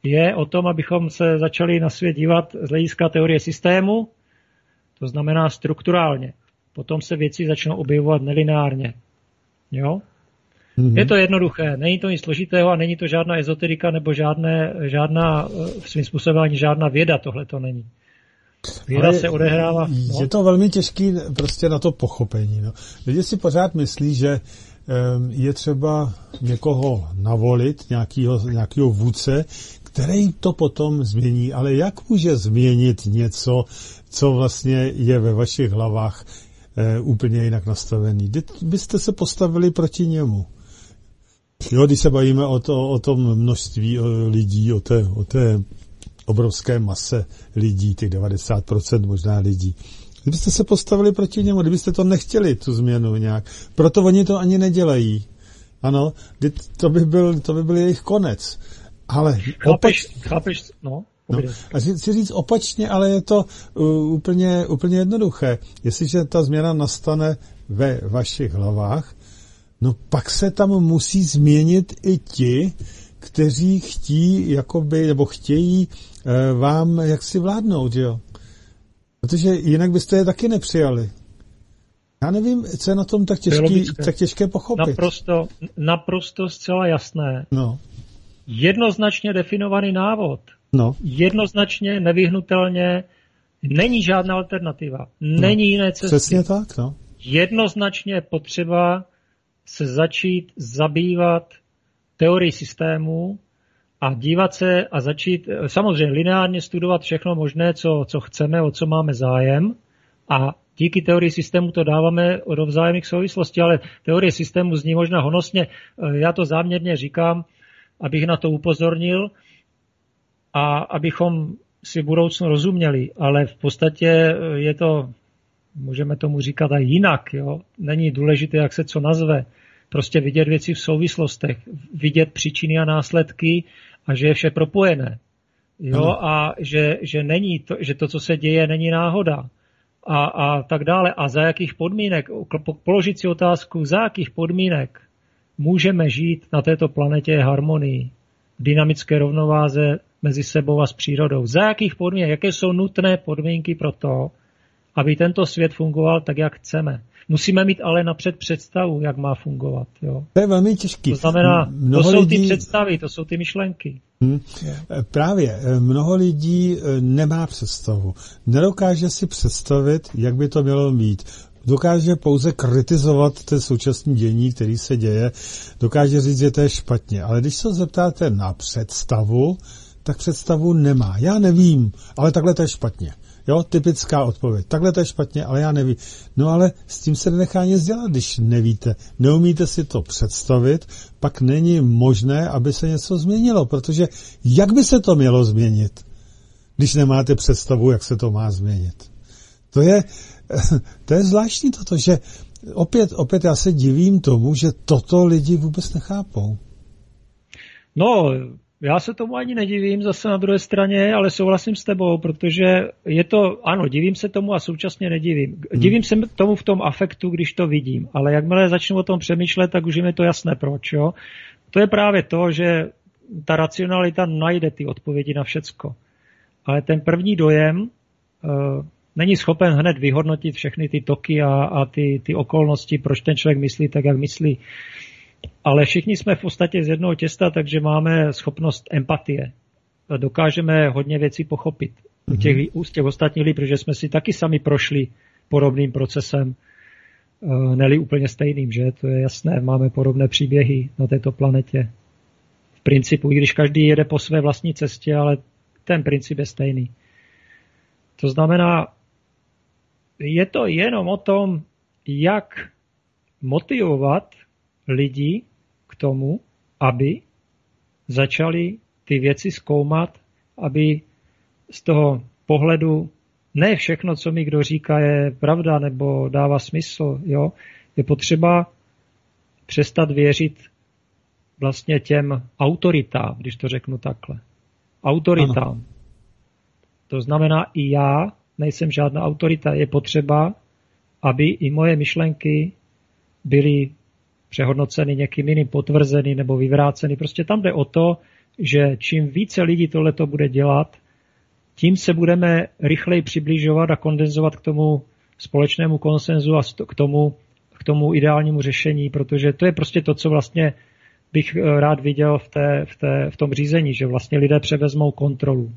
je o tom, abychom se začali na svět dívat z hlediska teorie systému, to znamená strukturálně. Potom se věci začnou objevovat nelineárně. Jo? Mm-hmm. Je to jednoduché, není to nic složitého a není to žádná ezoterika nebo žádné, žádná, svým způsobem ani žádná věda, tohle to není. Věda Ale se odehrává. No. Je to velmi těžký prostě na to pochopení. No. Lidi si pořád myslí, že um, je třeba někoho navolit, nějakýho, nějakýho vůdce, který to potom změní. Ale jak může změnit něco, co vlastně je ve vašich hlavách e, úplně jinak nastavený? Kdy byste se postavili proti němu? Jo, když se bavíme o, to, o tom množství lidí, o té, o té obrovské mase lidí, těch devadesát procent možná lidí. Kdybyste se postavili proti němu, kdybyste to nechtěli, tu změnu nějak, proto oni to ani nedělají. Ano, to by byl, to by byl jejich konec. Ale chápeš, chápeš, no, no, a chci říct opačně, ale je to uh, úplně, úplně jednoduché. Jestliže ta změna nastane ve vašich hlavách, no pak se tam musí změnit i ti, kteří chtí, jakoby, nebo chtějí e, vám jaksi vládnout, jo. Protože jinak byste je taky nepřijali. Já nevím, co je na tom tak, těžký, tak těžké pochopit. Naprosto, naprosto zcela jasné. No. Jednoznačně definovaný návod. No. Jednoznačně, nevyhnutelně, není žádná alternativa. Není no. jiné cesty. Přesně tak, no. Jednoznačně potřeba se začít zabývat teorii systému a dívat se a začít samozřejmě lineárně studovat všechno možné, co, co chceme, o co máme zájem a díky teorii systému to dáváme do vzájemných souvislostí, ale teorie systému zní možná honosně, já to záměrně říkám, abych na to upozornil a abychom si v budoucnu rozuměli, ale v podstatě je to, můžeme tomu říkat i jinak, jo? Není důležité, jak se co nazve, prostě vidět věci v souvislostech, vidět příčiny a následky a že je vše propojené. Jo, a že, že, není to, že to, co se děje, není náhoda. A, a tak dále. A za jakých podmínek, položit si otázku, za jakých podmínek můžeme žít na této planetě harmonii, dynamické rovnováze mezi sebou a s přírodou. Za jakých podmínek, jaké jsou nutné podmínky pro to, aby tento svět fungoval tak, jak chceme. Musíme mít ale napřed představu, jak má fungovat. Jo. To je velmi těžký. To znamená, mnoho to jsou lidí... ty představy, to jsou ty myšlenky. Hmm. Právě. Mnoho lidí nemá představu. Nedokáže si představit, jak by to mělo být. Dokáže pouze kritizovat to současné dění, který se děje. Dokáže říct, že to je špatně. Ale když se zeptáte na představu, tak představu nemá. Já nevím, ale takhle to je špatně. Jo, typická odpověď. Takhle to je špatně, ale já nevím. No ale s tím se nenechá nic dělat, když nevíte. Neumíte si to představit, pak není možné, aby se něco změnilo, protože jak by se to mělo změnit, když nemáte představu, jak se to má změnit. To je, to je zvláštní toto, že opět, opět já se divím tomu, že toto lidi vůbec nechápou. No, já se tomu ani nedivím zase na druhé straně, ale souhlasím s tebou, protože je to, ano, divím se tomu a současně nedivím. Divím se tomu v tom afektu, když to vidím, ale jakmile začnu o tom přemýšlet, tak už je mi to jasné proč, jo. To je právě to, že ta racionalita najde ty odpovědi na všecko. Ale ten první dojem uh, není schopen hned vyhodnotit všechny ty toky a, a ty, ty okolnosti, proč ten člověk myslí tak, jak myslí. Ale všichni jsme v podstatě z jednoho těsta, takže máme schopnost empatie. Dokážeme hodně věcí pochopit u těch, u těch ostatních lidí, protože jsme si taky sami prošli podobným procesem, ne-li úplně stejným, že? To je jasné, máme podobné příběhy na této planetě. V principu, i když každý jede po své vlastní cestě, ale ten princip je stejný. To znamená, je to jenom o tom, jak motivovat lidi k tomu, aby začali ty věci zkoumat, aby z toho pohledu ne všechno, co mi kdo říká, je pravda nebo dává smysl. Jo? Je potřeba přestat věřit vlastně těm autoritám, když to řeknu takhle. Autoritám. Ano. To znamená, i já nejsem žádná autorita. Je potřeba, aby i moje myšlenky byly přehodnoceny někým jiným, potvrzeny nebo vyvráceny. Prostě tam jde o to, že čím více lidí tohleto bude dělat, tím se budeme rychleji přibližovat a kondenzovat k tomu společnému konsenzu a k tomu, k tomu ideálnímu řešení, protože to je prostě to, co vlastně bych rád viděl v, té, v, té, v tom řízení, že vlastně lidé převezmou kontrolu.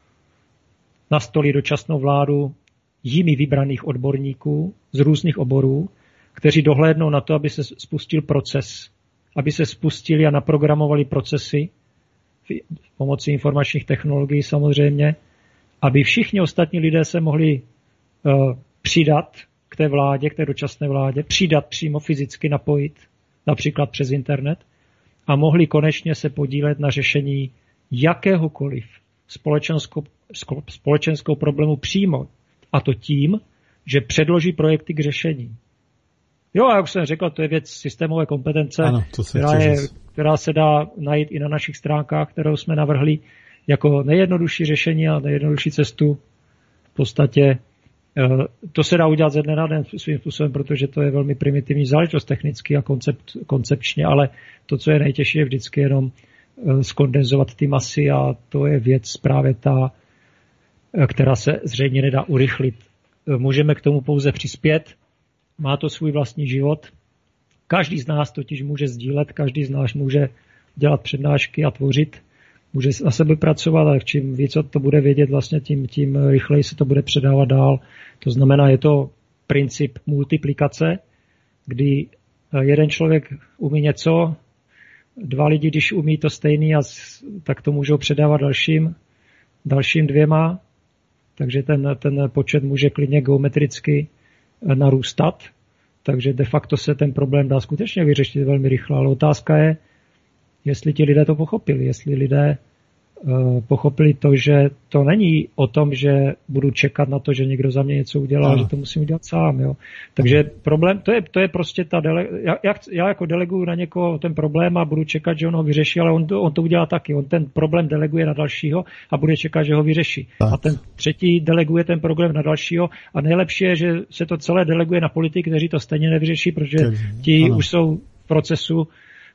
Nastolí dočasnou vládu jimi vybraných odborníků z různých oborů, kteří dohlédnou na to, aby se spustil proces, aby se spustili a naprogramovali procesy pomocí informačních technologií samozřejmě, aby všichni ostatní lidé se mohli uh, přidat k té vládě, k té dočasné vládě, přidat přímo fyzicky napojit, například přes internet, a mohli konečně se podílet na řešení jakéhokoliv společenskou, společenskou problému přímo. A to tím, že předloží projekty k řešení. Jo, jak už jsem řekl, to je věc systémové kompetence, ano, která, je, která se dá najít i na našich stránkách, kterou jsme navrhli jako nejjednodušší řešení a nejjednodušší cestu. V podstatě to se dá udělat ze dne na den svým způsobem, protože to je velmi primitivní záležitost technicky a koncept, koncepčně, ale to, co je nejtěžší, je vždycky jenom skondenzovat ty masy a to je věc právě ta, která se zřejmě nedá urychlit. Můžeme k tomu pouze přispět, má to svůj vlastní život. Každý z nás totiž může sdílet, každý z nás může dělat přednášky a tvořit, může na sebe pracovat, ale čím víc to bude vědět, vlastně tím, tím rychleji se to bude předávat dál. To znamená, je to princip multiplikace, kdy jeden člověk umí něco, dva lidi, když umí to stejný, tak to můžou předávat dalším, dalším dvěma, takže ten, ten počet může klidně geometricky narůstat, takže de facto se ten problém dá skutečně vyřešit velmi rychle, ale otázka je, jestli ti lidé to pochopili, jestli lidé uh, pochopili to, že to není o tom, že budu čekat na to, že někdo za mě něco udělá, no. Že to musím udělat sám. Jo. Takže no. problém, to je, to je prostě ta dele, já, já jako deleguju na někoho ten problém a budu čekat, že on ho vyřeší, ale on to, on to udělá taky. On ten problém deleguje na dalšího a bude čekat, že ho vyřeší. Tak. A ten třetí deleguje ten problém na dalšího a nejlepší je, že se to celé deleguje na politiky, kteří to stejně nevyřeší, protože ti ano. už jsou v procesu.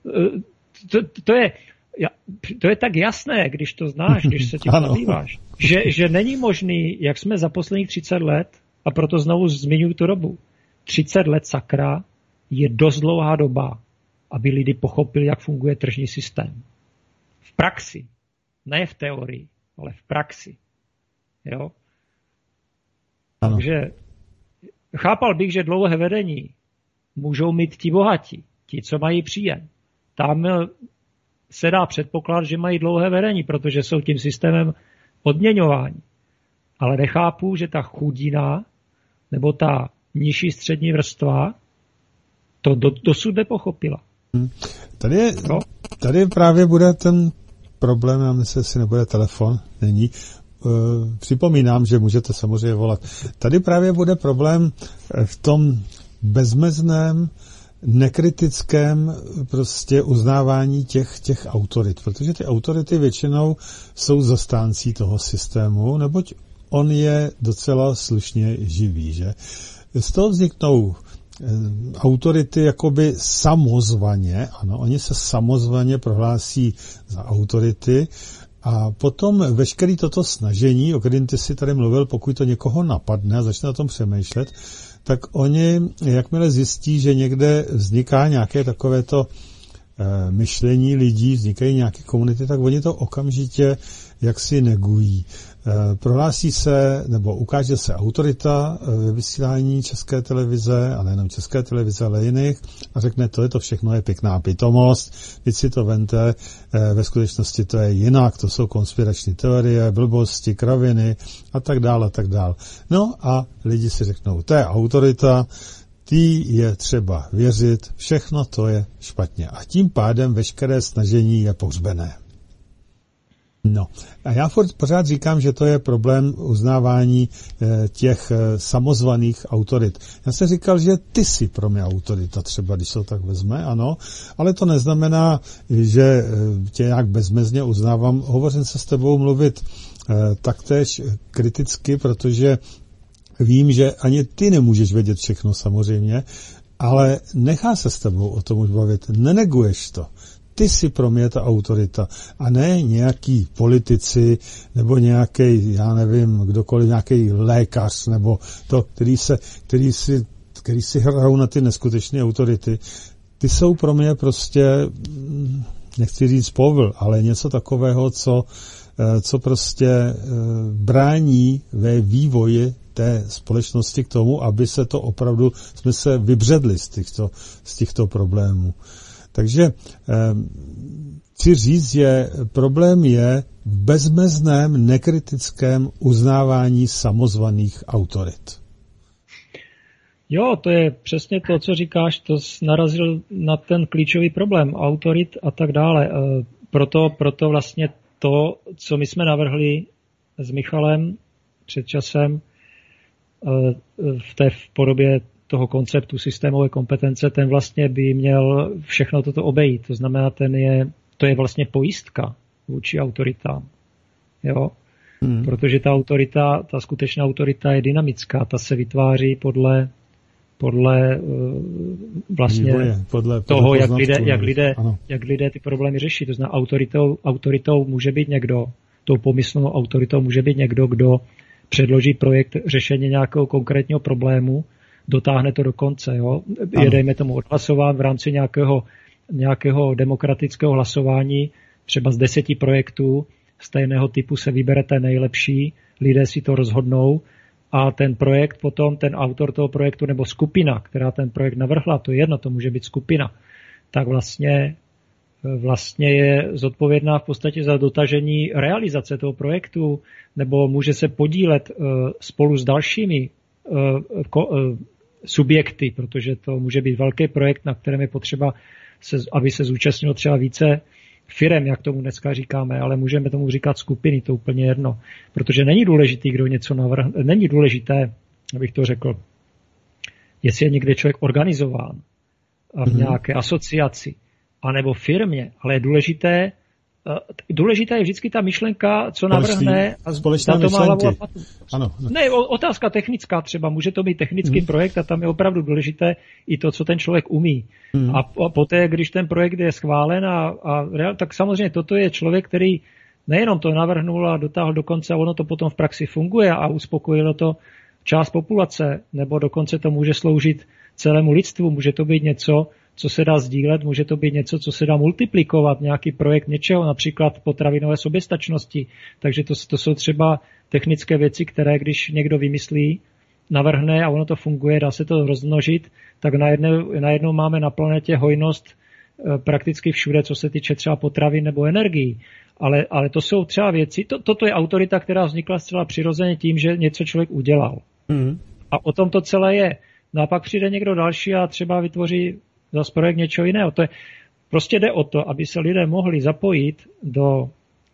To, to, je, to je tak jasné, když to znáš, když se tím zabýváš, že, že není možný, jak jsme za posledních třicet let, a proto znovu zmiňuji tu dobu, třicet let sakra je dost dlouhá doba, aby lidi pochopili, jak funguje tržní systém. V praxi, ne v teorii, ale v praxi. Jo? Takže chápal bych, že dlouhé vedení můžou mít ti bohatí, ti, co mají příjem. Tam se dá předpoklad, že mají dlouhé vedení, protože jsou tím systémem odměňování. Ale nechápu, že ta chudina nebo ta nižší střední vrstva to do, dosud nepochopila. Tady, je, no? tady právě bude ten problém, já myslím, jestli nebude telefon, není. Uh, připomínám, že můžete samozřejmě volat. Tady právě bude problém v tom bezmezném nekritickém prostě uznávání těch, těch autorit, protože ty autority většinou jsou zastáncí toho systému, neboť on je docela slušně živý, že? Z toho vzniknou e, autority jakoby samozvaně, ano, oni se samozvaně prohlásí za autority a potom veškerý toto snažení, o kterém ty si tady mluvil, pokud to někoho napadne a začne o tom přemýšlet, tak oni, jakmile zjistí, že někde vzniká nějaké takovéto e, myšlení lidí, vznikají nějaké komunity, tak oni to okamžitě jaksi negují. E, prohlásí se, nebo ukáže se autorita ve vysílání České televize, a nejenom České televize, ale jiných, a řekne, to je to všechno, je pěkná pitomost, teď si to vente, e, ve skutečnosti to je jinak, to jsou konspirační teorie, blbosti, kraviny a tak dále, a tak dále. No a lidi si řeknou, to je autorita, tý je třeba věřit, všechno to je špatně. A tím pádem veškeré snažení je pohřbené. No, a já furt pořád říkám, že to je problém uznávání e, těch e, samozvaných autorit. Já jsem říkal, že ty jsi pro mě autorita, třeba když se to tak vezme, ano, ale to neznamená, že e, tě nějak bezmezně uznávám. Hovořím se s tebou mluvit e, taktéž kriticky, protože vím, že ani ty nemůžeš vědět všechno samozřejmě, ale nechá se s tebou o tom už bavit, neneguješ to. ty jsi pro mě ta autorita a ne nějaký politici nebo nějaký, já nevím, kdokoliv, nějaký lékař nebo to, který se, který si, který si hrajou na ty neskutečné autority. Ty jsou pro mě prostě, nechci říct povl, ale něco takového, co, co prostě brání ve vývoji té společnosti k tomu, aby se to opravdu, jsme se vybředli z těchto, z těchto problémů. Takže eh, chci říct, že problém je v bezmezném nekritickém uznávání samozvaných autorit. Jo, to je přesně to, co říkáš, to narazil na ten klíčový problém, autorit a tak dále. Eh, proto, proto vlastně to, co my jsme navrhli s Michalem před časem, v té podobě toho konceptu systémové kompetence, ten vlastně by měl všechno toto obejít. To znamená, ten je, to je vlastně pojistka vůči autoritám. Jo? Hmm. Protože ta autorita, ta skutečná autorita je dynamická, ta se vytváří podle, podle vlastně Vývoje, podle, podle toho, jak lidé, jak, lidé, jak lidé ty problémy řeší. To znamená, autoritou, autoritou může být někdo, tou pomyslnou autoritou může být někdo, kdo předloží projekt řešení nějakého konkrétního problému, dotáhne to do konce. Jo? Je, dejme tomu, odhlasován v rámci nějakého, nějakého demokratického hlasování, třeba z deseti projektů stejného typu se vybere ten nejlepší, lidé si to rozhodnou a ten projekt potom, ten autor toho projektu nebo skupina, která ten projekt navrhla, to je jedno, to může být skupina, tak vlastně vlastně je zodpovědná v podstatě za dotažení realizace toho projektu, nebo může se podílet uh, spolu s dalšími uh, ko, uh, subjekty, protože to může být velký projekt, na kterém je potřeba, se, aby se zúčastnilo třeba více firem, jak tomu dneska říkáme, ale můžeme tomu říkat skupiny, to úplně jedno. Protože není důležitý, kdo něco navrhne, není důležité, abych to řekl, jestli je někde člověk organizován a v mm-hmm. nějaké asociaci, anebo firmě, ale je důležité, důležitá je vždycky ta myšlenka, co navrhne a společná to má hlavu a patu. Ano, ano. Ne, otázka technická třeba, může to být technický hmm. projekt a tam je opravdu důležité i to, co ten člověk umí. Hmm. A poté, když ten projekt je schválen, a, a tak samozřejmě toto je člověk, který nejenom to navrhnul a dotáhl do konce a ono to potom v praxi funguje a uspokojilo to část populace, nebo dokonce to může sloužit celému lidstvu, může to být něco, co se dá sdílet, může to být něco, co se dá multiplikovat, nějaký projekt něčeho, například potravinové soběstačnosti. Takže to, to jsou třeba technické věci, které když někdo vymyslí, navrhne a ono to funguje, dá se to rozmnožit, tak najednou, najednou máme na planetě hojnost e, prakticky všude, co se týče třeba potravin nebo energií. Ale, ale to jsou třeba věci, to, toto je autorita, která vznikla zcela přirozeně tím, že něco člověk udělal. Mm. A o tom to celé je. No a pak přijde někdo další a třeba vytvoří zase projekt něčeho jiného. To je, prostě jde o to, aby se lidé mohli zapojit do,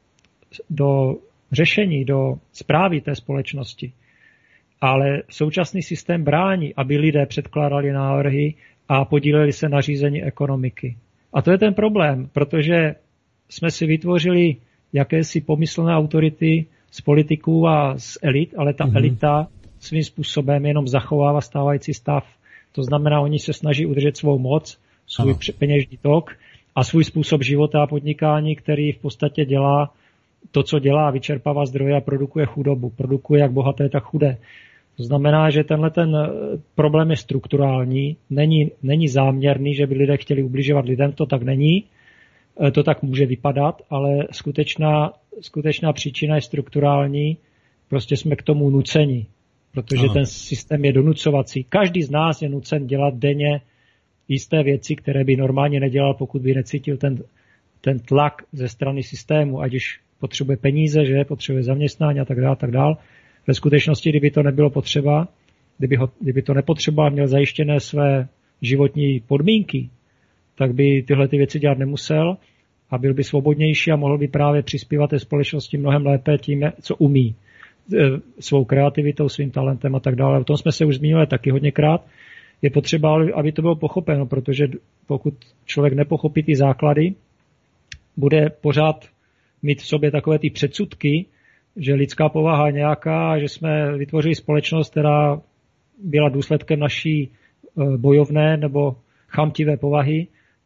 do řešení, do správy té společnosti. Ale současný systém brání, aby lidé předkládali návrhy a podíleli se na řízení ekonomiky. A to je ten problém, protože jsme si vytvořili jakési pomyslné autority z politiků a z elit, ale ta mm-hmm. elita svým způsobem jenom zachovává stávající stav. To znamená, oni se snaží udržet svou moc, svůj ano. peněžní tok a svůj způsob života a podnikání, který v podstatě dělá to, co dělá, vyčerpává zdroje a produkuje chudobu. Produkuje jak bohaté, tak chudé. To znamená, že tenhle ten problém je strukturální, není, není záměrný, že by lidé chtěli ubližovat lidem, to tak není, to tak může vypadat, ale skutečná, skutečná příčina je strukturální, prostě jsme k tomu nuceni. Protože ano. ten systém je donucovací. Každý z nás je nucen dělat denně jisté věci, které by normálně nedělal, pokud by necítil ten, ten tlak ze strany systému, ať už potřebuje peníze, že potřebuje zaměstnání a tak dále, tak dále. Ve skutečnosti, kdyby to nebylo potřeba, kdyby, ho, kdyby to nepotřeboval, měl zajištěné své životní podmínky, tak by tyhle ty věci dělat nemusel a byl by svobodnější a mohl by právě přispívat té společnosti mnohem lépe tím, co umí. Svou kreativitou, svým talentem a tak dále. O tom jsme se už zmínili taky hodněkrát. Je potřeba, aby to bylo pochopeno, protože pokud člověk nepochopí ty základy, bude pořád mít v sobě takové ty předsudky, že lidská povaha je nějaká, že jsme vytvořili společnost, která byla důsledkem naší bojovné nebo chamtivé povahy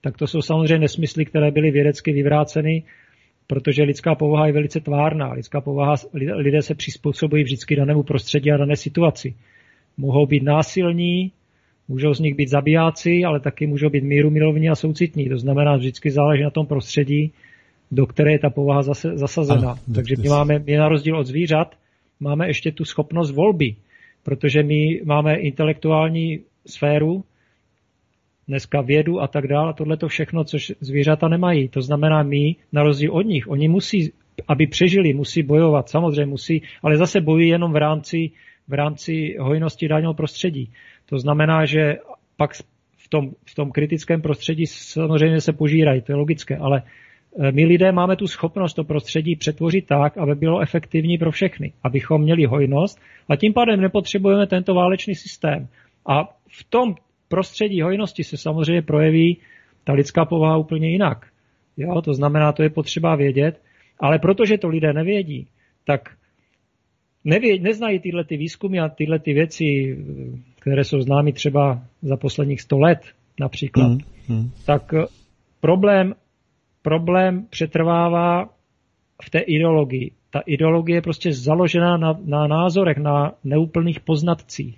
tak to jsou samozřejmě nesmysly, které byly vědecky vyvráceny, protože lidská povaha je velice tvárná. Lidská povaha, lidé se přizpůsobují vždycky danému prostředí a dané situaci. Mohou být násilní, můžou z nich být zabijáci, ale taky můžou být míru milovní a soucitní. To znamená, vždycky záleží na tom prostředí, do které je ta povaha zase, zasazena. Ano, takže my máme, my na rozdíl od zvířat, máme ještě tu schopnost volby, protože my máme intelektuální sféru, dneska vědu a tak dále, a tohle to všechno, což zvířata nemají. To znamená my, na rozdíl od nich, oni musí, aby přežili, musí bojovat, samozřejmě musí, ale zase bojují jenom v rámci, v rámci hojnosti daného prostředí. To znamená, že pak v tom, v tom kritickém prostředí samozřejmě se požírají, to je logické, ale my lidé máme tu schopnost to prostředí přetvořit tak, aby bylo efektivní pro všechny, abychom měli hojnost a tím pádem nepotřebujeme tento válečný systém. A v tom prostředí hojnosti se samozřejmě projeví ta lidská povaha úplně jinak. Jo, to znamená, to je potřeba vědět, ale protože to lidé nevědí, tak nevě, neznají tyhle ty výzkumy a tyhle ty věci, které jsou známy třeba za posledních sto let například, mm, mm. tak problém, problém přetrvává v té ideologii. Ta ideologie je prostě založená na, na názorech, na neúplných poznatcích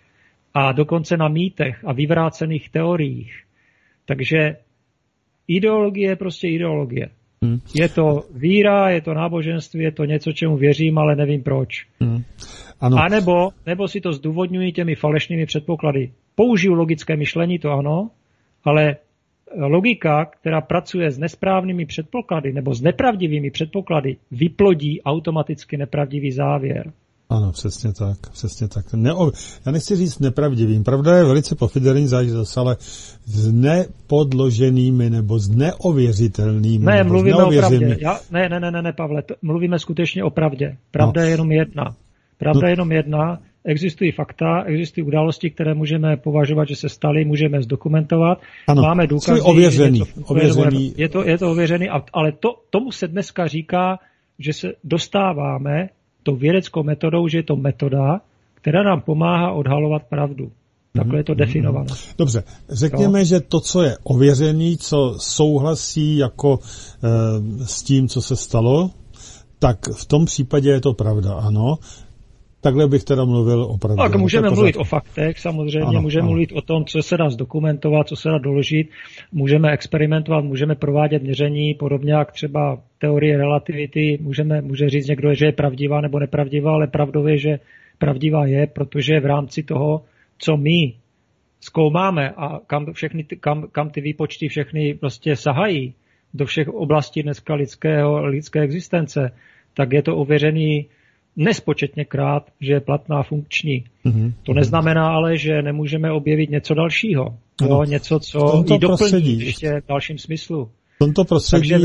a dokonce na mýtech a vyvrácených teoriích. Takže ideologie je prostě ideologie. Hmm. Je to víra, je to náboženství, je to něco, čemu věřím, ale nevím proč. Hmm. Ano. A nebo, nebo si to zdůvodňují těmi falešnými předpoklady. Použiju logické myšlení, to ano, ale logika, která pracuje s nesprávnými předpoklady nebo s nepravdivými předpoklady, vyplodí automaticky nepravdivý závěr. Ano, přesně tak, přesně tak. Neo, já nechci říct nepravdivým. Pravda je velice pofiderní záležitost, ale s nepodloženými nebo s neověřitelnými. Ne, mluvíme o pravdě. Já, ne, ne, ne, ne, Pavle, to, mluvíme skutečně o pravdě. Pravda no. je jenom jedna. Pravda no. je jenom jedna. Existují fakta, existují události, které můžeme považovat, že se staly, můžeme zdokumentovat. Ano, máme důkazy. Ověřený, je, to, ověřený. je to, je to ověřený, ale to, tomu se dneska říká, že se dostáváme tou vědeckou metodou, že je to metoda, která nám pomáhá odhalovat pravdu. Takhle je to definované. Dobře, řekněme, no. že to, co je ověřený, co souhlasí jako e, s tím, co se stalo, tak v tom případě je to pravda, ano. Takhle bych teda mluvil o pravdě. Tak můžeme mluvit o faktech, samozřejmě, ano, můžeme ano. mluvit o tom, co se dá zdokumentovat, co se dá doložit, můžeme experimentovat, můžeme provádět měření, podobně jak třeba teorie relativity, můžeme, může říct někdo, že je pravdivá nebo nepravdivá, ale pravdou je, že pravdivá je, protože v rámci toho, co my zkoumáme a kam, všechny, kam, kam ty výpočty všechny prostě sahají do všech oblastí dneska lidského, lidské existence, tak je to ověřený nespočetně krát, že je platná a funkční. Mm-hmm. To neznamená ale, že nemůžeme objevit něco dalšího. Jo, něco, co ji doplní ještě v dalším smyslu. V tomto prostředí je,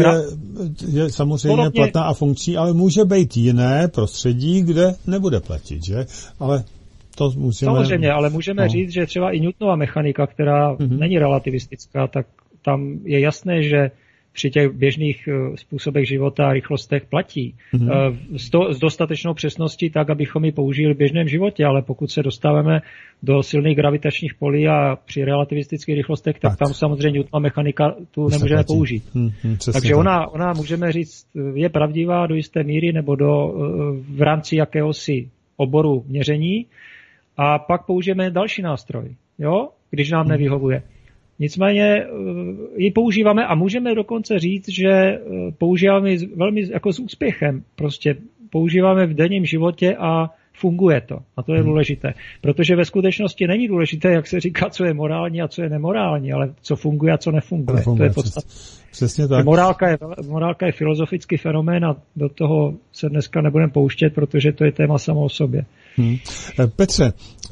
je samozřejmě podobně platná a funkční, ale může být jiné prostředí, kde nebude platit, že? Ale to musíme... Samozřejmě, ale můžeme no. říct, že třeba i Newtonova mechanika, která mm-hmm. není relativistická, tak tam je jasné, že při těch běžných způsobech života a rychlostech platí. Mm-hmm. S, to, s dostatečnou přesností tak, abychom ji použili v běžném životě, ale pokud se dostáváme do silných gravitačních polí a při relativistických rychlostech, tak, tak. tam samozřejmě Newtonova mechanika tu nemůžeme platí. použít. Mm-hmm, Takže tak. ona, ona, můžeme říct, je pravdivá do jisté míry nebo do, v rámci jakéhosi oboru měření a pak použijeme další nástroj, jo? Když nám mm-hmm. nevyhovuje. Nicméně ji používáme a můžeme dokonce říct, že používáme ji velmi jako s úspěchem. Prostě používáme v denním životě a funguje to. A to je důležité. Protože ve skutečnosti není důležité, jak se říká, co je morální a co je nemorální, ale co funguje a co nefunguje. To, to je podstatné. Přesně tak. Morálka je, morálka je filozofický fenomén a do toho se dneska nebudeme pouštět, protože to je téma samo o sobě. Hmm. Petře,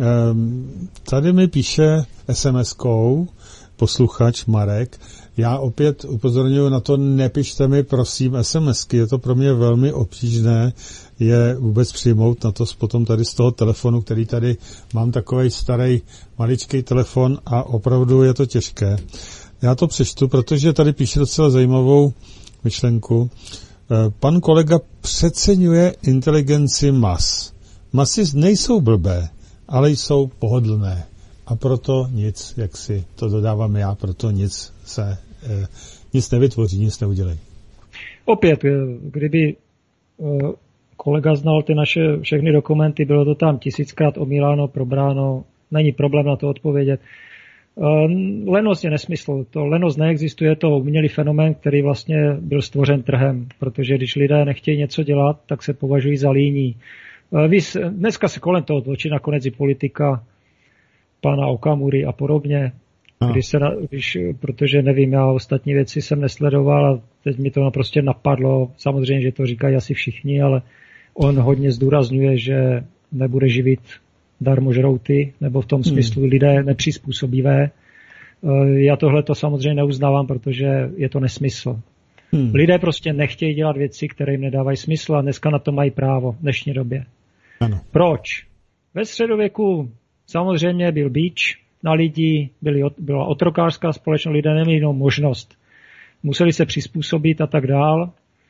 tady mi píše es em eskou posluchač Marek. Já opět upozorňuji na to, nepište mi prosím SMSky, je to pro mě velmi obtížné je vůbec přijmout na to potom tady z toho telefonu, který tady mám takovej starý maličký telefon a opravdu je to těžké. Já to přečtu, protože tady píše docela zajímavou myšlenku. Pan kolega přeceňuje inteligenci mas. Masy nejsou blbé, ale jsou pohodlné. A proto nic, jak si to dodávám já, proto nic se nic nevytvoří, nic neudělají. Opět, kdyby kolega znal ty naše všechny dokumenty, bylo to tam tisíckrát omíláno, probráno, není problém na to odpovědět. Lenost je nesmysl. To lenost neexistuje, to umělý fenomén, který vlastně byl stvořen trhem, protože když lidé nechtějí něco dělat, tak se považují za líní. Víš, dneska se kolem toho točí nakonec i politika pana Okamury a podobně, když se, když, protože nevím, já ostatní věci jsem nesledoval a teď mi to prostě napadlo. Samozřejmě, že to říkají asi všichni, ale on hodně zdůrazňuje, že nebude živit darmožrouty, nebo v tom hmm. smyslu lidé nepřizpůsobivé. Já tohle to samozřejmě neuznávám, protože je to nesmysl. Hmm. Lidé prostě nechtějí dělat věci, které jim nedávají smysl a dneska na to mají právo v dnešní době. Ano. Proč? Ve středověku samozřejmě byl bič na lidi, byly, byla otrokářská společnost, lidé neměli jinou možnost. Museli se přizpůsobit a tak dál.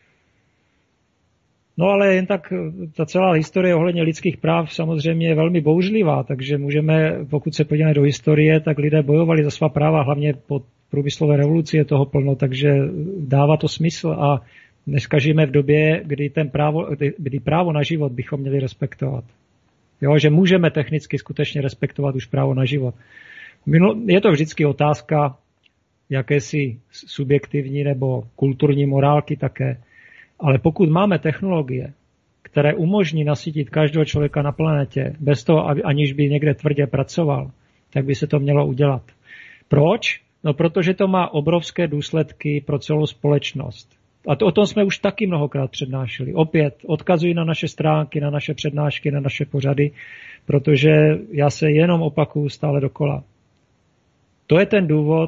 No ale jen tak ta celá historie ohledně lidských práv samozřejmě je velmi bouřlivá, takže můžeme, pokud se podíváme do historie, tak lidé bojovali za svá práva, hlavně po průmyslové revoluci je toho plno, takže dává to smysl a dneska žijeme v době, kdy, ten právo, kdy, kdy právo na život bychom měli respektovat. Jo, že můžeme technicky skutečně respektovat už právo na život. Je to vždycky otázka jakési subjektivní nebo kulturní morálky také. Ale pokud máme technologie, které umožní nasytit každého člověka na planetě, bez toho, aniž by někde tvrdě pracoval, tak by se to mělo udělat. Proč? No protože to má obrovské důsledky pro celou společnost. A to, o tom jsme už taky mnohokrát přednášeli. Opět odkazuji na naše stránky, na naše přednášky, na naše pořady, protože já se jenom opakuju stále dokola. To je ten důvod,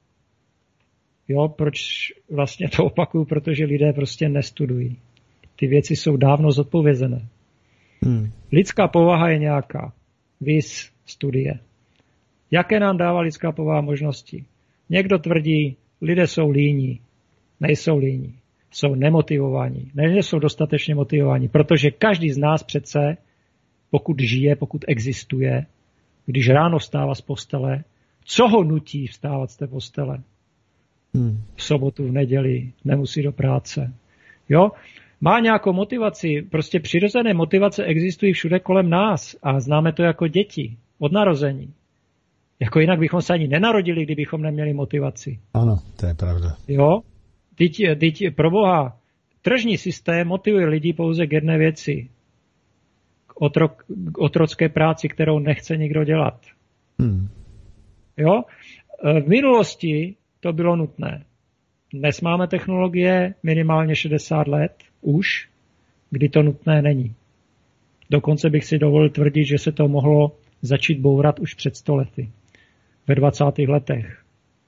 jo, proč vlastně to opakuju, protože lidé prostě nestudují. Ty věci jsou dávno zodpovězené. Hmm. Lidská povaha je nějaká. Vis studie. Jaké nám dává lidská povaha možnosti? Někdo tvrdí, lidé jsou líní. Nejsou líní. Jsou nemotivovaní. Nejsou dostatečně motivovaní, protože každý z nás přece, pokud žije, pokud existuje, když ráno vstává z postele, co ho nutí vstávat z té postele? Hmm. V sobotu, v neděli, nemusí do práce. Jo? Má nějakou motivaci, prostě přirozené motivace existují všude kolem nás a známe to jako děti, od narození. Jako jinak bychom se ani nenarodili, kdybychom neměli motivaci. Ano, to je pravda. Jo? Teď, teď pro Boha, tržní systém motivuje lidi pouze k jedné věci. K, otrok, k otrocké práci, kterou nechce nikdo dělat. Hmm. Jo? V minulosti to bylo nutné. Dnes máme technologie minimálně šedesát let už, kdy to nutné není. Dokonce bych si dovolil tvrdit, že se to mohlo začít bourat už před sto lety. Ve dvacátých letech.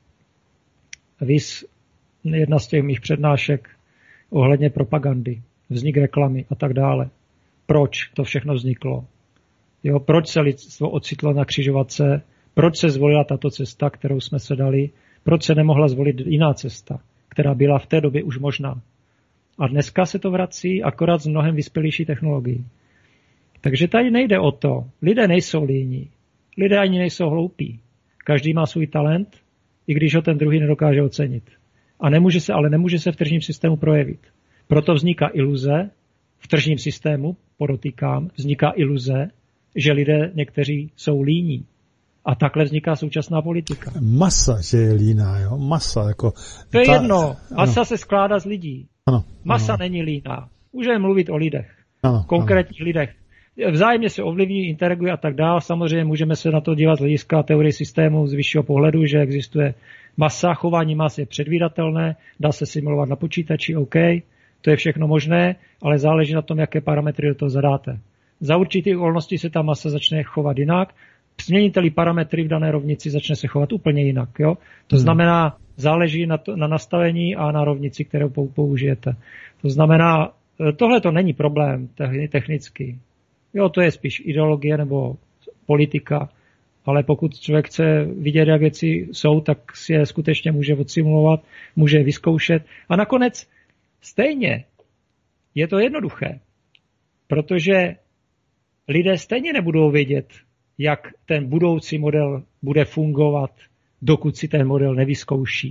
Vys jedna z těch mých přednášek ohledně propagandy, vznik reklamy a tak dále. Proč to všechno vzniklo? Jo, proč se lidstvo ocitlo na křižovatce? Proč se zvolila tato cesta, kterou jsme se dali? Proč se nemohla zvolit jiná cesta, která byla v té době už možná? A dneska se to vrací akorát z mnohem vyspělejší technologií. Takže tady nejde o to. Lidé nejsou líní. Lidé ani nejsou hloupí. Každý má svůj talent, i když ho ten druhý nedokáže ocenit. A nemůže se, ale nemůže se v tržním systému projevit. Proto vzniká iluze, v tržním systému, podotýkám, vzniká iluze, že lidé někteří jsou líní. A takhle vzniká současná politika. Masa, že je líná, jo? Masa, jako... To je ta... jedno. Masa ano. Se skládá z lidí. Ano. Masa ano. není líná. Můžeme mluvit o lidech. Ano. Konkrétních ano. lidech. Vzájemně se ovlivní, interaguje a tak dále. Samozřejmě můžeme se na to dívat z hlediska teorie systému z vyššího pohledu, že existuje masa, chování mas je předvídatelné, dá se simulovat na počítači, OK, to je všechno možné, ale záleží na tom, jaké parametry do toho zadáte. Za určitých okolností se ta masa začne chovat jinak, změníte-li parametry v dané rovnici, začne se chovat úplně jinak. Jo? To hmm. znamená, záleží na, to, na nastavení a na rovnici, kterou použijete. To znamená, tohle to není problém technický. Jo, to je spíš ideologie nebo politika, ale pokud člověk chce vidět, jak věci jsou, tak si je skutečně může odsimulovat, může je vyzkoušet. A nakonec stejně je to jednoduché, protože lidé stejně nebudou vědět, jak ten budoucí model bude fungovat, dokud si ten model nevyzkouší.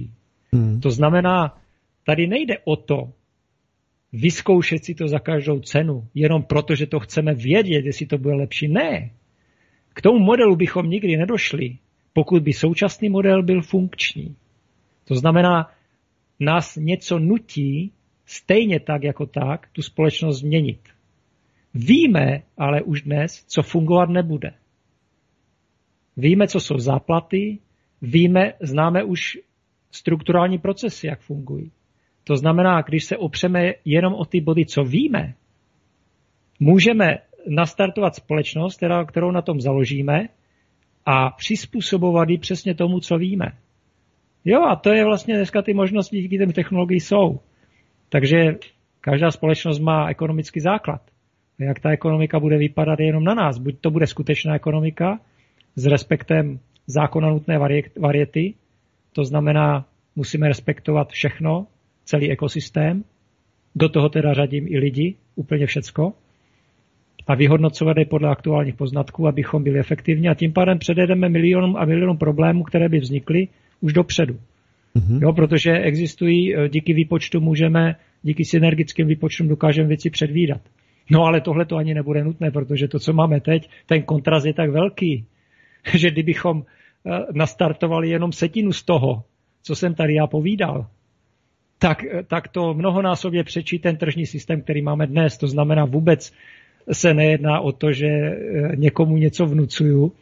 Hmm. To znamená, tady nejde o to, vyzkoušet si to za každou cenu, jenom proto, že to chceme vědět, jestli to bude lepší. Ne. K tomu modelu bychom nikdy nedošli, pokud by současný model byl funkční. To znamená, nás něco nutí stejně tak jako tak tu společnost změnit. Víme ale už dnes, co fungovat nebude. Víme, co jsou záplaty, víme, známe už strukturální procesy, jak fungují. To znamená, když se opřeme jenom o ty body, co víme, můžeme nastartovat společnost, která, kterou na tom založíme a přizpůsobovat ji přesně tomu, co víme. Jo, a to je vlastně dneska ty možnosti, díky těm technologiím jsou. Takže každá společnost má ekonomický základ. A jak ta ekonomika bude vypadat, je jenom na nás. Buď to bude skutečná ekonomika s respektem zákona nutné variety, to znamená, musíme respektovat všechno, celý ekosystém, do toho teda řadím i lidi, úplně všecko, a vyhodnocovat je podle aktuálních poznatků, abychom byli efektivní a tím pádem předjedeme milionům a milionům problémů, které by vznikly už dopředu. Mm-hmm. Jo, protože existují, díky výpočtu můžeme, díky synergickým výpočtům dokážeme věci předvídat. No ale tohle to ani nebude nutné, protože to, co máme teď, ten kontrast je tak velký, že kdybychom nastartovali jenom setinu z toho, co jsem tady já povídal, tak, tak to mnohonásobně přečí ten tržní systém, který máme dnes. To znamená, vůbec se nejedná o to, že někomu něco vnucuju,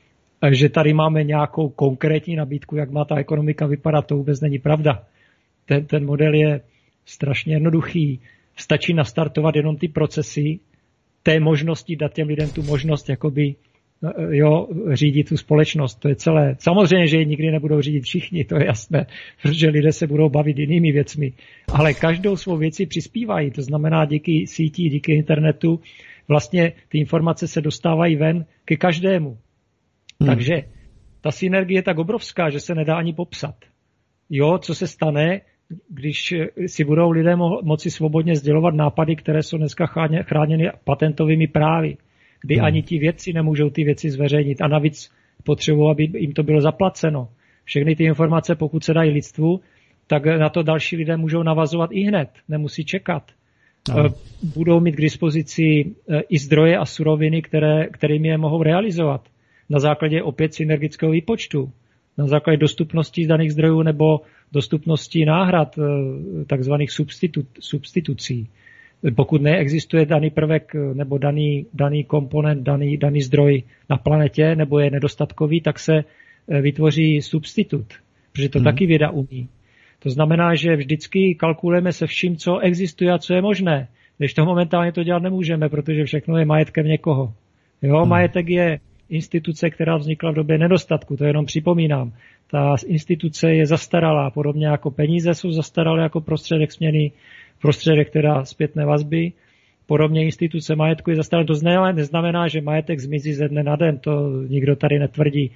že tady máme nějakou konkrétní nabídku, jak má ta ekonomika vypadat, to vůbec není pravda. Ten, ten model je strašně jednoduchý. Stačí nastartovat jenom ty procesy, té možnosti, dát těm lidem tu možnost jakoby, jo, řídit tu společnost. To je celé. Samozřejmě, že ji nikdy nebudou řídit všichni, to je jasné, protože lidé se budou bavit jinými věcmi. Ale každou svou věci přispívají. To znamená, díky sítí, díky internetu, vlastně ty informace se dostávají ven ke každému. Hmm. Takže ta synergie je tak obrovská, že se nedá ani popsat. Jo, co se stane, když si budou lidé mo- moci svobodně sdělovat nápady, které jsou dneska chráněny patentovými právy, kdy hmm. ani ti vědci nemůžou ty věci zveřejnit a navíc potřebují, aby jim to bylo zaplaceno. Všechny ty informace, pokud se dají lidstvu, tak na to další lidé můžou navazovat i hned, nemusí čekat. Hmm. Budou mít k dispozici i zdroje a suroviny, které, kterými je mohou realizovat. Na základě opět synergického výpočtu, na základě dostupnosti daných zdrojů nebo dostupnosti náhrad, takzvaných substitu, substitucí. Pokud neexistuje daný prvek nebo daný, daný komponent, daný, daný zdroj na planetě nebo je nedostatkový, tak se vytvoří substitut, protože to hmm. taky věda umí. To znamená, že vždycky kalkulujeme se vším, co existuje a co je možné. Když to momentálně to dělat nemůžeme, protože všechno je majetkem někoho. Jo, hmm. majetek je instituce, která vznikla v době nedostatku, to jenom připomínám. Ta instituce je zastaralá, podobně jako peníze jsou zastaralé jako prostředek směny, prostředek teda zpětné vazby. Podobně instituce majetku je zastaralá. To neznamená, že majetek zmizí ze dne na den, to nikdo tady netvrdí.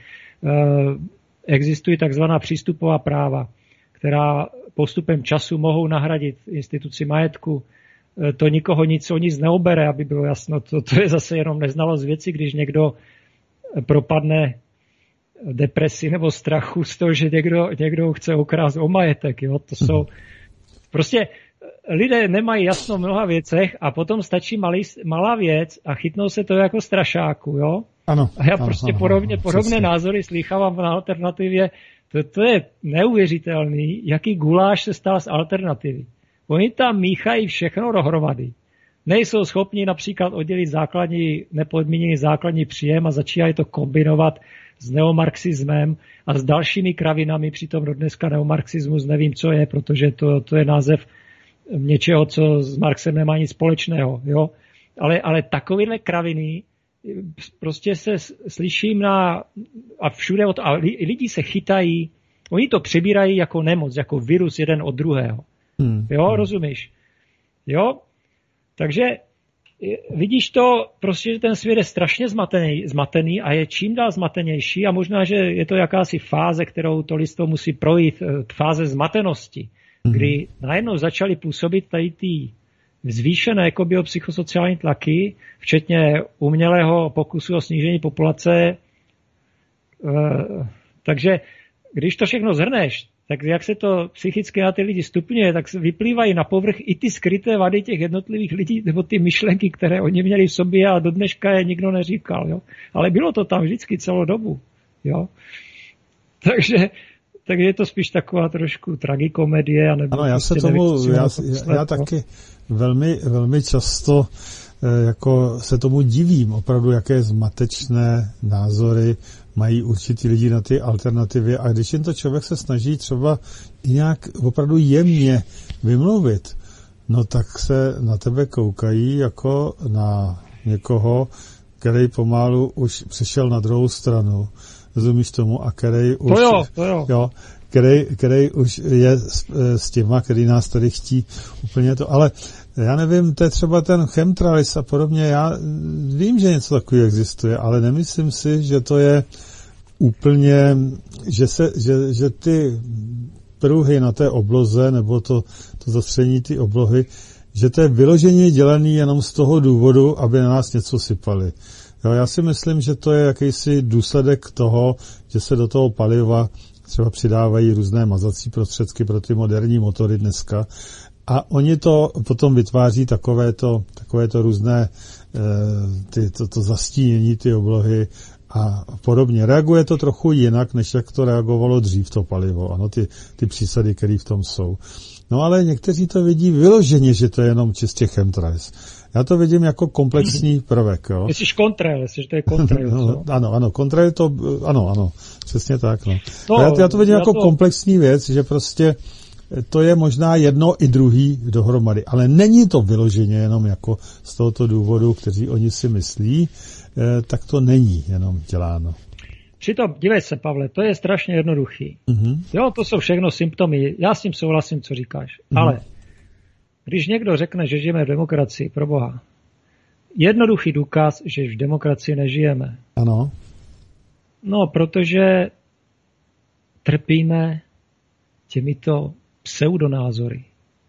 Existují takzvaná přístupová práva, která postupem času mohou nahradit instituci majetku. To nikoho nic o nic neobere, aby bylo jasno. To, to je zase jenom neznalost věci, když někdo propadne depresi nebo strachu z toho, že někdo, někdo chce ukrást o majetek. Jo? To jsou prostě lidé nemají jasno v mnoha věcech a potom stačí malý, malá věc a chytnou se to jako strašáku. Jo? Ano, a já prostě ano, podobně, ano, podobné přesně. názory slýchávám na alternativě. To, to je neuvěřitelný, jaký guláš se stal z alternativy. Oni tam míchají všechno dohromady. Nejsou schopni například oddělit základní, nepodmíněný základní příjem a začínají to kombinovat s neomarxismem a s dalšími kravinami, přitom do dneska neomarxismus nevím, co je, protože to, to je název něčeho, co s Marxem nemá nic společného. Jo? Ale, ale takovéhle kraviny prostě se slyším na a všude od, a lidi se chytají, oni to přebírají jako nemoc, jako virus jeden od druhého. Hmm. Jo, hmm. rozumíš? Jo? Takže vidíš to, prostě, že ten svět je strašně zmatený, zmatený a je čím dál zmatenější a možná, že je to jakási fáze, kterou to lidstvo musí projít, fáze zmatenosti, mm-hmm. kdy najednou začaly působit tady ty zvýšené jako biopsychosociální tlaky, včetně umělého pokusu o snížení populace. Takže když to všechno zhrneš, tak jak se to psychicky na ty lidi stupňuje, tak vyplývají na povrch i ty skryté vady těch jednotlivých lidí, nebo ty myšlenky, které oni měli v sobě a do dneška je nikdo neříkal. Jo? Ale bylo to tam vždycky celou dobu. Jo? Takže, takže je to spíš taková trošku tragikomedie. Nebo ano, já se tomu, nevím, já, já, já taky velmi, velmi často jako se tomu divím, opravdu, jaké zmatečné názory mají určitý lidi na ty alternativy a když jim to člověk se snaží třeba i nějak opravdu jemně vymluvit, no tak se na tebe koukají jako na někoho, který pomalu už přišel na druhou stranu, rozumíš tomu, a který už... To jo, to jo. jo který, který už je s, s těma, který nás tady chtí úplně to, ale já nevím, to je třeba ten chemtrails a podobně, já vím, že něco takového existuje, ale nemyslím si, že to je úplně, že, se, že, že ty pruhy na té obloze, nebo to, to zastření ty oblohy, že to je vyloženě dělaný jenom z toho důvodu, aby na nás něco sypali. Jo, já si myslím, že to je jakýsi důsledek toho, že se do toho paliva třeba přidávají různé mazací prostředky pro ty moderní motory dneska a oni to potom vytváří takovéto, takovéto různé ty, to, to zastínění ty oblohy a podobně. Reaguje to trochu jinak, než jak to reagovalo dřív to palivo, ano, ty, ty přísady, které v tom jsou. No ale někteří to vidí vyloženě, že to je jenom čistě chemtrails. Já to vidím jako komplexní prvek, jo. Myslíš kontrail, jestli to je kontrail. no, ano, ano, kontrail to, ano, ano, přesně tak, no. no já, já to vidím já jako to... komplexní věc, že prostě to je možná jedno i druhý dohromady, ale není to vyloženě jenom jako z tohoto důvodu, kteří oni si myslí, eh, tak to není jenom děláno. Přitom, dívej se, Pavle, to je strašně jednoduchý. Uh-huh. Jo, to jsou všechno symptomy, já s tím souhlasím, co říkáš, uh-huh. ale když někdo řekne, že žijeme v demokracii, pro Boha, jednoduchý důkaz, že v demokracii nežijeme. Ano. No, protože trpíme těmito pseudonázory.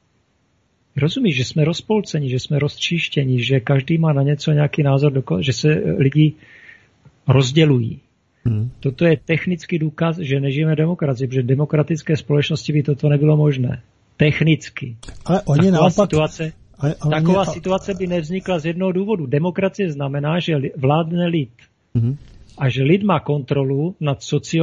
Rozumíš, že jsme rozpolceni, že jsme roztříštěni, že každý má na něco nějaký názor, že se lidi rozdělují. Hmm. Toto je technický důkaz, že nežijeme v demokracii, protože v demokratické společnosti by toto nebylo možné. Technicky. Ale oni taková naopak... situace, ale, ale taková oni... situace by nevznikla z jednoho důvodu. Demokracie znamená, že vládne lid. Hmm. A že lid má kontrolu nad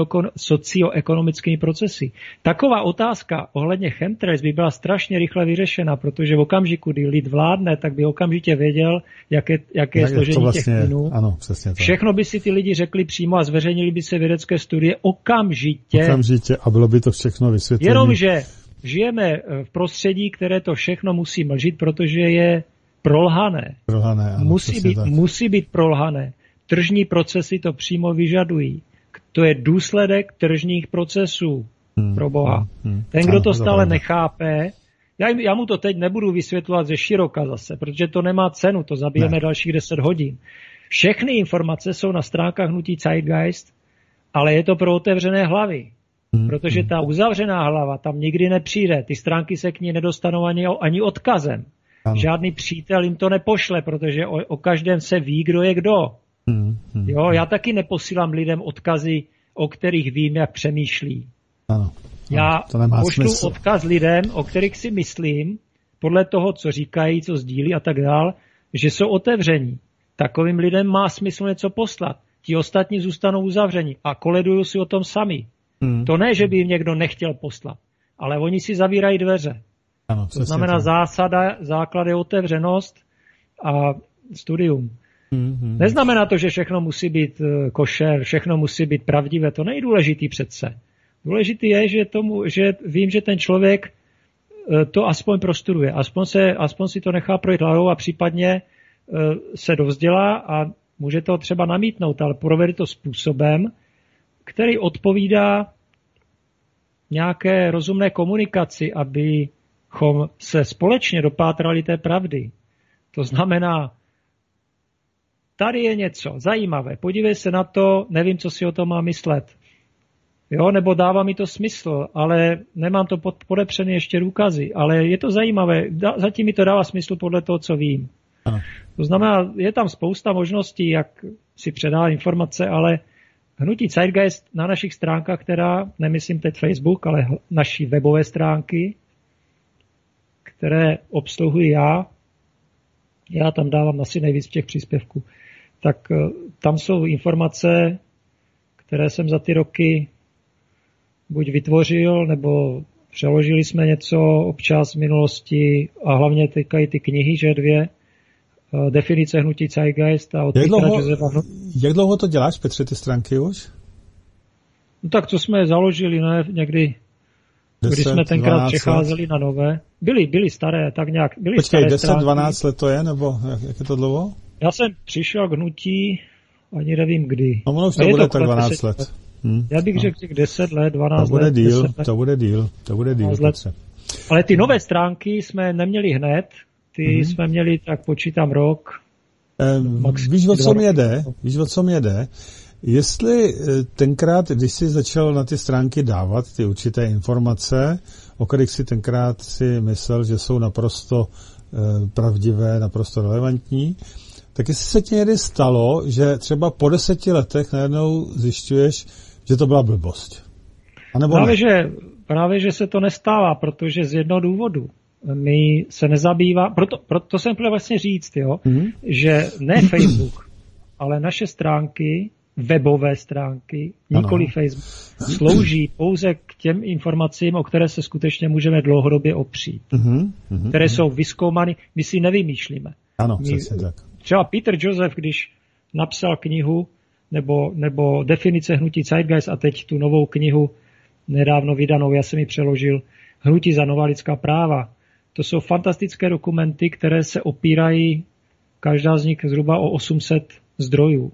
socioekonomickými procesy. Taková otázka ohledně chemtrails by byla strašně rychle vyřešena, protože v okamžiku, kdy lid vládne, tak by okamžitě věděl, jaké, jaké je složení vlastně těch plynů. Ano, přesně tak. Všechno by si ty lidi řekli přímo a zveřejnili by se vědecké studie okamžitě. Okamžitě a bylo by to všechno vysvětleno. Jenomže žijeme v prostředí, které to všechno musí mlžit, protože je prolhané. Prolhané, ano, musí být, musí být prolhané. Tržní procesy to přímo vyžadují. To je důsledek tržních procesů, hmm, pro Boha. Hmm, hmm. Ten, kdo to stále nechápe, já, já mu to teď nebudu vysvětlovat ze široka zase, protože to nemá cenu, to zabijeme ne. dalších deset hodin. Všechny informace jsou na stránkách hnutí Zeitgeist, ale je to pro otevřené hlavy. Hmm, protože ta uzavřená hlava tam nikdy nepřijde. Ty stránky se k ní nedostanou ani, ani odkazem. Ano. Žádný přítel jim to nepošle, protože o, o každém se ví, kdo je kdo. Hmm, hmm, jo, já taky neposílám lidem odkazy, o kterých vím, jak přemýšlí. Ano, já pošlu odkaz lidem, o kterých si myslím, podle toho, co říkají, co sdílí a tak dál, že jsou otevření. Takovým lidem má smysl něco poslat. Ti ostatní zůstanou uzavření a koledují si o tom sami. Hmm. To ne, že by jim někdo nechtěl poslat, ale oni si zavírají dveře. Ano, to znamená to. zásada, základ je otevřenost a studium. Mm-hmm. Neznamená to, že všechno musí být košer, všechno musí být pravdivé. To není důležitý přece. Důležitý je, že, tomu, že vím, že ten člověk to aspoň prostuduje. Aspoň, se, aspoň si to nechá projít hlavou a případně se dovzdělá a může to třeba namítnout, ale provede to způsobem, který odpovídá nějaké rozumné komunikaci, abychom se společně dopátrali té pravdy. To znamená, tady je něco zajímavé, podívej se na to, nevím, co si o tom mám myslet. Jo, nebo dává mi to smysl, ale nemám to pod, podepřené ještě důkazy, ale je to zajímavé, zatím mi to dává smysl podle toho, co vím. Ano. To znamená, je tam spousta možností, jak si předávat informace, ale Hnutí Zeitgeist na našich stránkách, která, nemyslím teď Facebook, ale naší webové stránky, které obsluhuji já, já tam dávám asi nejvíc těch příspěvků, tak tam jsou informace, které jsem za ty roky buď vytvořil, nebo přeložili jsme něco občas v minulosti a hlavně týkají ty knihy, že dvě, definice hnutí Zeitgeist a od jak Petra dlouho, Josefa. Jak dlouho to děláš, Petře, ty stránky už? No tak to jsme založili, ne, někdy, deset, když jsme tenkrát přecházeli let. Na nové. Byly, byly staré, tak nějak. Byly Počkej, staré deset stránky. dvanáct let to je, nebo jak, jak je to dlouho? Já jsem přišel k hnutí, ani nevím kdy. No ono už to bude tak dvanáct let. let. Hmm. Já bych no. řekl těch deset let, dvanáct let. To bude díl, to bude díl, to bude díl. Ale ty nové stránky jsme neměli hned, ty mm-hmm. jsme měli, tak počítám rok. Um, víš, o co mě jde? Víš, o co mě jde? Jestli tenkrát, když jsi začal na ty stránky dávat ty určité informace, o kterých si tenkrát si myslel, že jsou naprosto uh, pravdivé, naprosto relevantní, tak jestli se ti někdy stalo, že třeba po deseti letech najednou zjišťuješ, že to byla blbost. A nebo právě, ne? že, právě, že se to nestává, protože z jednoho důvodu. My se nezabývá, proto, proto jsem chtěl vlastně říct, jo, mm-hmm. že ne Facebook, ale naše stránky, webové stránky, nikoli ano. Facebook, slouží pouze k těm informacím, o které se skutečně můžeme dlouhodobě opřít, mm-hmm. které mm-hmm. jsou vyzkoumány, my si nevymýšlíme. Ano, my, přesně tak. Třeba Peter Joseph, když napsal knihu, nebo, nebo definice hnutí Zeitgeist a teď tu novou knihu nedávno vydanou, já jsem ji přeložil, Hnutí za nová lidská práva. To jsou fantastické dokumenty, které se opírají, každá z nich zhruba o osm set zdrojů.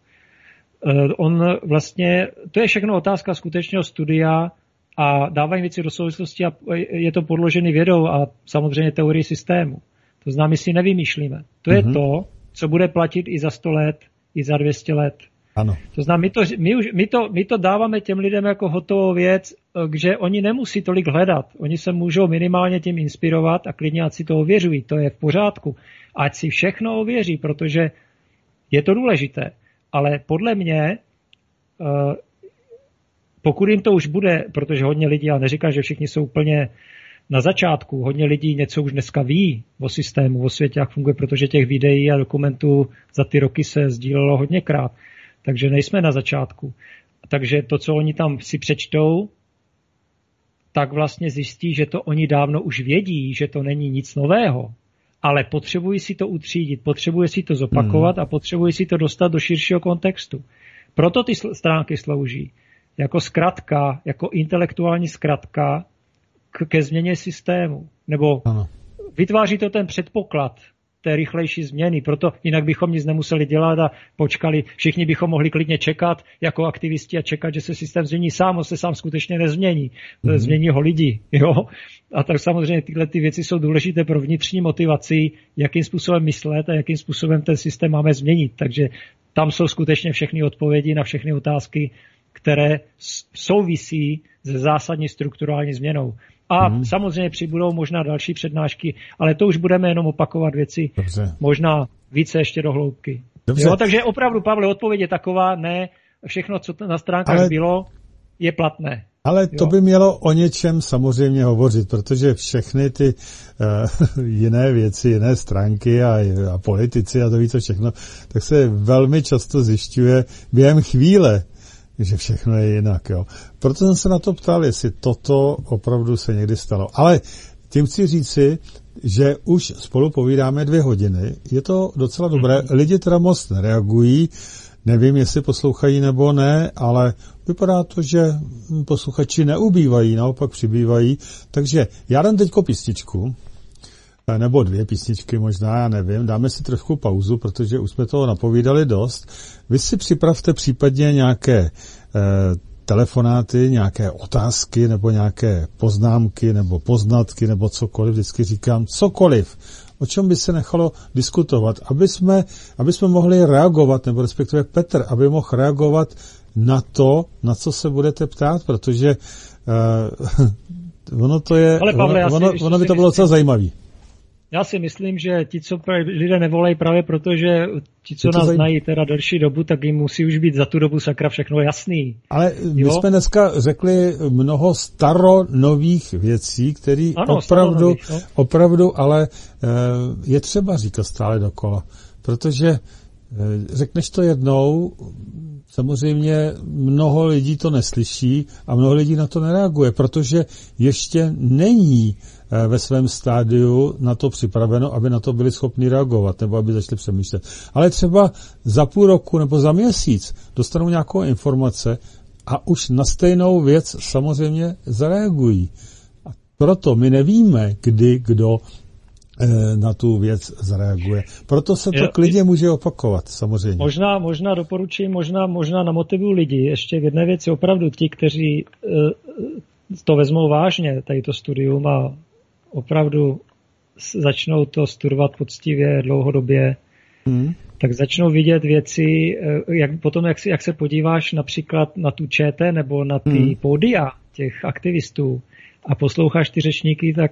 On vlastně, to je všechno otázka skutečného studia a dávají věci do souvislosti a je to podložený vědou a samozřejmě teorii systému. To znamená, my si nevymýšlíme. To mm-hmm. je to, co bude platit i za sto let, i za dvě stě let. Ano. To znamená, my to, my, už, my, to, my to dáváme těm lidem jako hotovou věc, že oni nemusí tolik hledat. Oni se můžou minimálně tím inspirovat a klidně ať si to ověřují. To je v pořádku. Ať si všechno ověří, protože je to důležité. Ale podle mě, pokud jim to už bude, protože hodně lidí, já neříkám, že všichni jsou úplně na začátku, hodně lidí něco už dneska ví o systému, o světě, jak funguje, protože těch videí a dokumentů za ty roky se sdílelo hodněkrát. Takže nejsme na začátku. Takže to, co oni tam si přečtou, tak vlastně zjistí, že to oni dávno už vědí, že to není nic nového. Ale potřebují si to utřídit, potřebují si to zopakovat hmm. a potřebují si to dostat do širšího kontextu. Proto ty stránky slouží jako zkratka, jako intelektuální zkratka k, ke změně systému. Nebo ano. vytváří to ten předpoklad té rychlejší změny. Proto jinak bychom nic nemuseli dělat a počkali. Všichni bychom mohli klidně čekat jako aktivisti a čekat, že se systém změní sám. On se sám skutečně nezmění. Mm-hmm. Změní ho lidi. Jo? A tak samozřejmě tyhle ty věci jsou důležité pro vnitřní motivaci, jakým způsobem myslet a jakým způsobem ten systém máme změnit. Takže tam jsou skutečně všechny odpovědi na všechny otázky, které souvisí se zásadní strukturální změnou. A hmm. samozřejmě přibudou možná další přednášky, ale to už budeme jenom opakovat věci. Dobře. Možná více ještě do hloubky. Jo, takže opravdu, Pavle, odpověď je taková, ne, všechno, co na stránkách ale, bylo, je platné. Ale jo? to by mělo o něčem samozřejmě hovořit, protože všechny ty uh, jiné věci, jiné stránky a, a politici a to ví co všechno, tak se velmi často zjišťuje během chvíle, že všechno je jinak, jo. Proto jsem se na to ptal, jestli toto opravdu se někdy stalo. Ale tím chci říci, že už spolu povídáme dvě hodiny. Je to docela dobré. Lidi teda moc nereagují. Nevím, jestli poslouchají nebo ne, ale vypadá to, že posluchači neubývají, naopak přibývají. Takže já dám teďko písničku, nebo dvě písničky možná, já nevím. Dáme si trošku pauzu, protože už jsme toho napovídali dost. Vy si připravte případně nějaké eh, telefonáty, nějaké otázky, nebo nějaké poznámky, nebo poznatky, nebo cokoliv. Vždycky říkám cokoliv, o čem by se nechalo diskutovat, aby jsme, aby jsme mohli reagovat, nebo respektive Petr, aby mohl reagovat na to, na co se budete ptát, protože eh, ono to je, Ale Pavle, ono, ono, ono by to bylo docela zajímavé. Já si myslím, že ti, co lidé nevolají právě proto, že ti, co nás znají teda delší dobu, tak jim musí už být za tu dobu sakra všechno jasný. Ale my jo? jsme dneska řekli mnoho staronových věcí, které opravdu, no? opravdu, ale je třeba říkat stále dokola. Protože řekneš to jednou, samozřejmě mnoho lidí to neslyší a mnoho lidí na to nereaguje, protože ještě není ve svém stádiu na to připraveno, aby na to byli schopni reagovat, nebo aby začali přemýšlet. Ale třeba za půl roku nebo za měsíc dostanou nějakou informace a už na stejnou věc samozřejmě zareagují. A proto my nevíme, kdy kdo na tu věc zareaguje. Proto se to klidně může opakovat, samozřejmě. Možná, možná doporučím, možná, možná namotivuju lidi. Ještě k jedné věci, opravdu ti, kteří to vezmou vážně, tady to studium a opravdu začnou to studovat poctivě, dlouhodobě, hmm. tak začnou vidět věci, jak, potom jak, si, jak se podíváš například na tu ČT nebo na ty hmm. pódia těch aktivistů a posloucháš ty řečníky, tak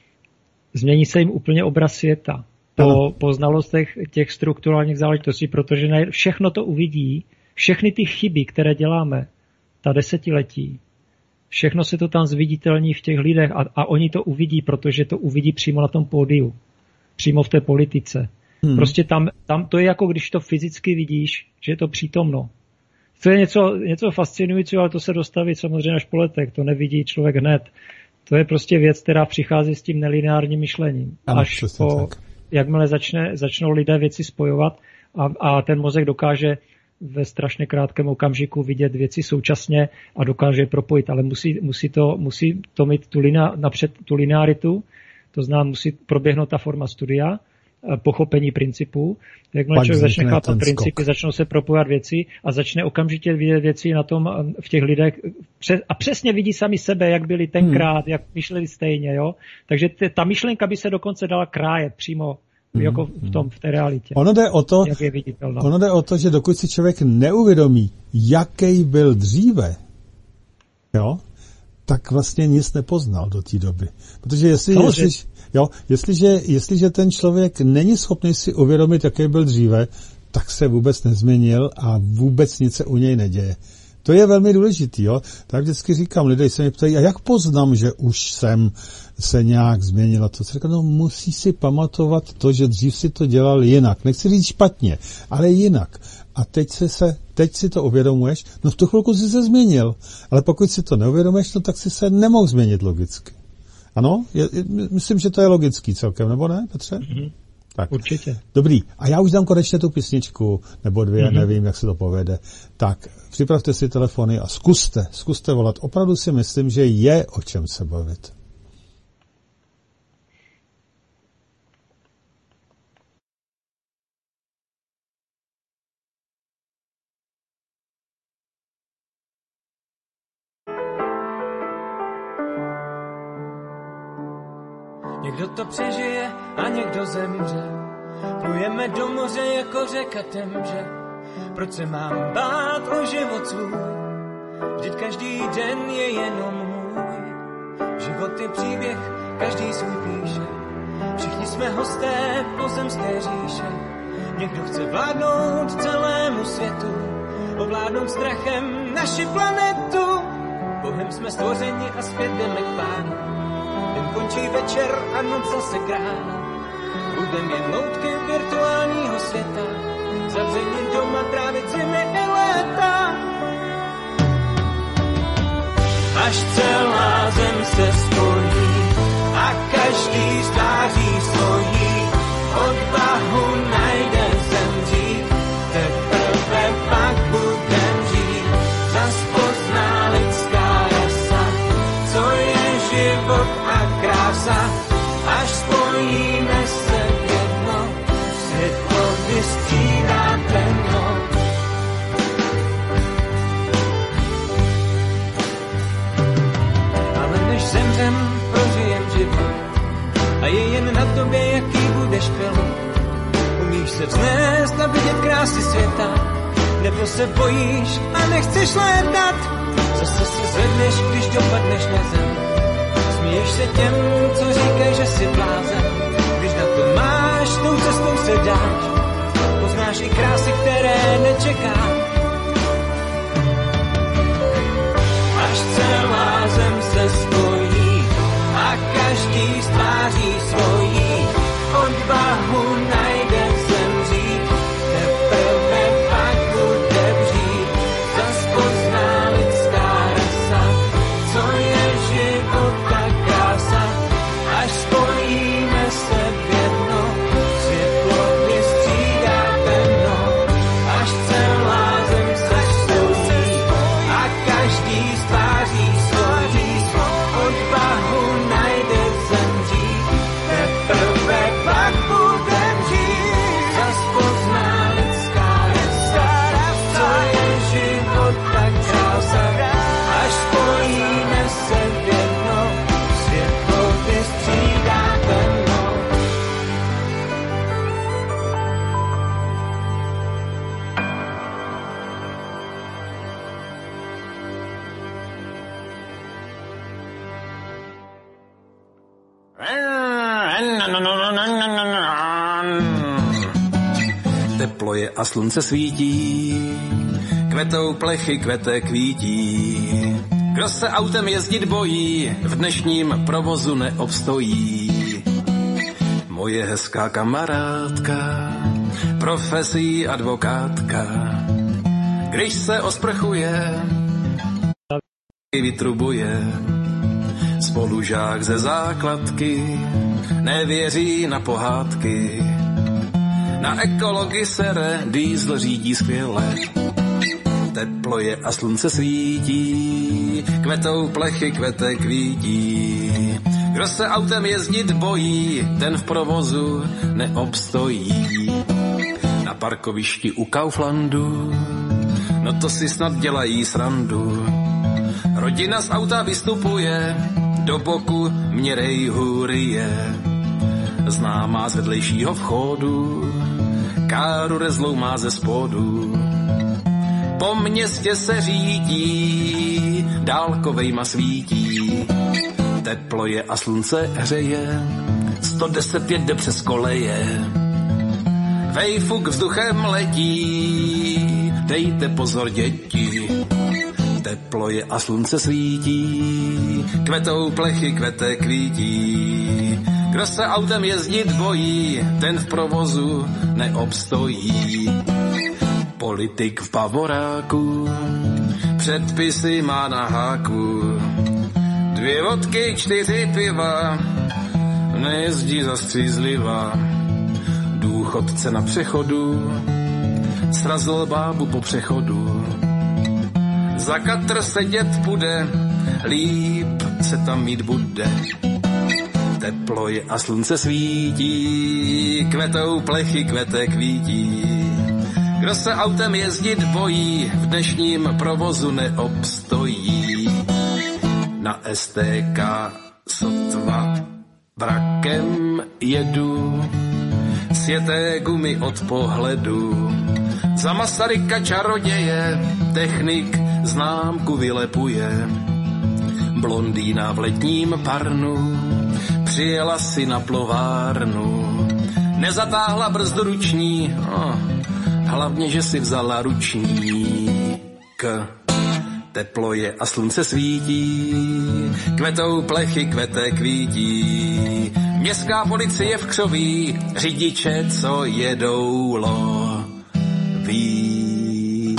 změní se jim úplně obraz světa po, po znalostech těch strukturálních záležitostí, protože všechno to uvidí, všechny ty chyby, které děláme, ta desetiletí, všechno se to tam zviditelní v těch lidech a, a oni to uvidí, protože to uvidí přímo na tom pódiu, přímo v té politice. Hmm. Prostě tam, tam to je jako když to fyzicky vidíš, že je to přítomno. To je něco, něco fascinujícího, ale to se dostaví samozřejmě až po letech, to nevidí člověk hned. To je prostě věc, která přichází s tím nelineárním myšlením. Ano, až po, jakmile začne, začnou lidé věci spojovat a, a ten mozek dokáže ve strašně krátkém okamžiku vidět věci současně a dokáže je propojit, ale musí, musí, to, musí to mít tu, lina, napřed tu linearitu, to znamená, musí proběhnout ta forma studia, pochopení principů. Jakmile člověk začne chápat principy, začnou se propojovat věci a začne okamžitě vidět věci na tom v těch lidech a přesně vidí sami sebe, jak byli tenkrát, hmm. jak myšleli stejně, jo. Takže t- ta myšlenka by se dokonce dala krájet přímo hmm. jako v tom, v té realitě. Ono jde o to, ono jde o to, že dokud si člověk neuvědomí, jaký byl dříve, jo, tak vlastně nic nepoznal do té doby. Protože jestli, jestli, jo, jestliže, jestliže ten člověk není schopný si uvědomit, jaký byl dříve, tak se vůbec nezměnil a vůbec nic se u něj neděje. To je velmi důležitý, jo. Tak vždycky říkám, lidé se mě ptají, a jak poznám, že už jsem se nějak změnila? To se říká, no musí si pamatovat to, že dřív si to dělal jinak. Nechci říct špatně, ale jinak. A teď, si se, teď si to uvědomuješ, no v tu chvilku si se změnil. Ale pokud si to neuvědomuješ, no tak si se nemohl změnit logicky. Ano? Je, je, myslím, že to je logický celkem, nebo ne, Petře? Mm-hmm. Tak. Určitě. Dobrý. A já už dám konečně tu písničku, nebo dvě, mm-hmm. nevím, jak se to povede. Tak, připravte si telefony a zkuste, zkuste volat. Opravdu si myslím, že je o čem se bavit. Někdo to přežije a někdo zemře. Plujeme do moře jako řeka temže. Proč se mám bát o život svůj? Vždyť každý den je jenom můj. Život je příběh, každý svůj píše. Všichni jsme hosté pozemské říše. Někdo chce vládnout celému světu, ovládnout strachem naši planetu. Bohem jsme stvořeni a zpět jdeme k Pánu. Den končí večer a noc zase k ránu. Budem jen loutky virtuálního světa, zavření doma trávit zimy i léta. Až celá zem se spojí a každý stváří svojí, odvahu najde zemřít, teprve pak budem žít. Zas pozná lidská rasa, co je život a krása, až spojíme se v jedno, světlo vystírá temno. Ale než zemřem, prožijem život a je jen na tobě, jaký budeš pilot. Umíš se vznést a vidět krásy světa, nebo se bojíš a nechceš létat. Zase se zvedneš, když dopadneš na zem. Směješ se těm, co říkají, že jsi blázen, Když na to máš, tou cestou se dáš, poznáš i krásy, které nečekáš. Až celá zem se spojí a každý stváří svojí, odvahu najde zemřít, teprve pak bude vřít. Zas pozná lidská rasa, co je život a krása, až spojíme se v jedno, světlo vystřídá temno, až celá zem se spojí a každý stváří svojí, odvahu najde zemřít, teprve pak bude vřít. Zas pozná lidská rasa, co je život tak krása, až spojíme se v jedno, světlo vystřídá temno. Teplo je a slunce svítí, kvetou plechy, kvete kvítí. Kdo se autem jezdit bojí, v dnešním provozu neobstojí. Moje hezká kamarádka, profesí advokátka, když se osprchuje, vytrubuje. Spolužák ze základky nevěří na pohádky, na ekologii sere, diesel řídí skvěle. Teplo je a slunce svítí, kvetou plechy, kvete kvítí. Kdo se autem jezdit bojí, ten v provozu neobstojí. Na parkovišti u Kauflandu, no to si snad dělají srandu. Rodina z auta vystupuje, do boku měrej hůrie. Známá z vedlejšího vchodu, káru rezlou má ze spodu. Po městě se řídí, dálkovejma svítí. Teplo je a slunce hřeje, sto deset pět jde přes koleje. Vejfuk vzduchem letí, dejte pozor děti. Teplo je a slunce svítí, kvetou plechy, kvete kvítí. Kdo se autem jezdit bojí, ten v provozu neobstojí. Politik v Bavoráku předpisy má na háku. Dvě vodky, čtyři piva, nejezdí zastřízliva. Důchodce na přechodu srazil bábu po přechodu. Za katr sedět bude, líp se tam mít bude. Teplo je a slunce svítí, kvetou plechy, kvete kvítí. Kdo se autem jezdit bojí, v dnešním provozu neobstojí. Na es té ká sotva vrakem jedu, sjeté gumy od pohledu. Za Masaryka čaroděje, technik známku vylepuje. Blondýna v letním parnu přijela si na plovárnu. Nezatáhla brzdu ruční, oh, hlavně, že si vzala ručník. Teplo je a slunce svítí, kvetou plechy, kvete kvítí. Městská policie v křoví, řidiče, co jedou loví.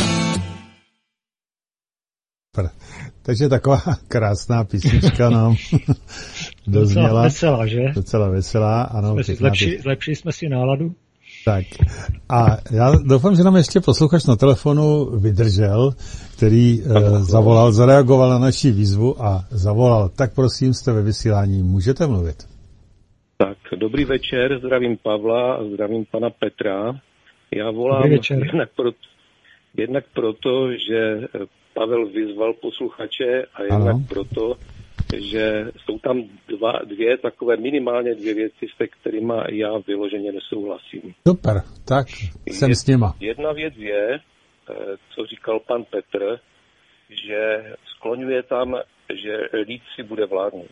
Takže taková krásná písnička nám dozněla. Docela veselá, že? Docela veselá, ano. Jsme si zlepši, zlepšili jsme si náladu. Tak a já doufám, že nám ještě posluchač na telefonu vydržel, který eh, zavolal, zareagoval na naši výzvu a zavolal. Tak prosím, jste ve vysílání, můžete mluvit. Tak, dobrý večer, zdravím Pavla a zdravím pana Petra. Já volám jednak, pro, jednak proto, že Pavel vyzval posluchače a jednak ano. proto, že jsou tam dva, dvě takové minimálně dvě věci, se kterými já vyloženě nesouhlasím. Super, tak jsem je, s nima. Jedna věc je, co říkal pan Petr, že skloňuje tam, že lid si bude vládnout.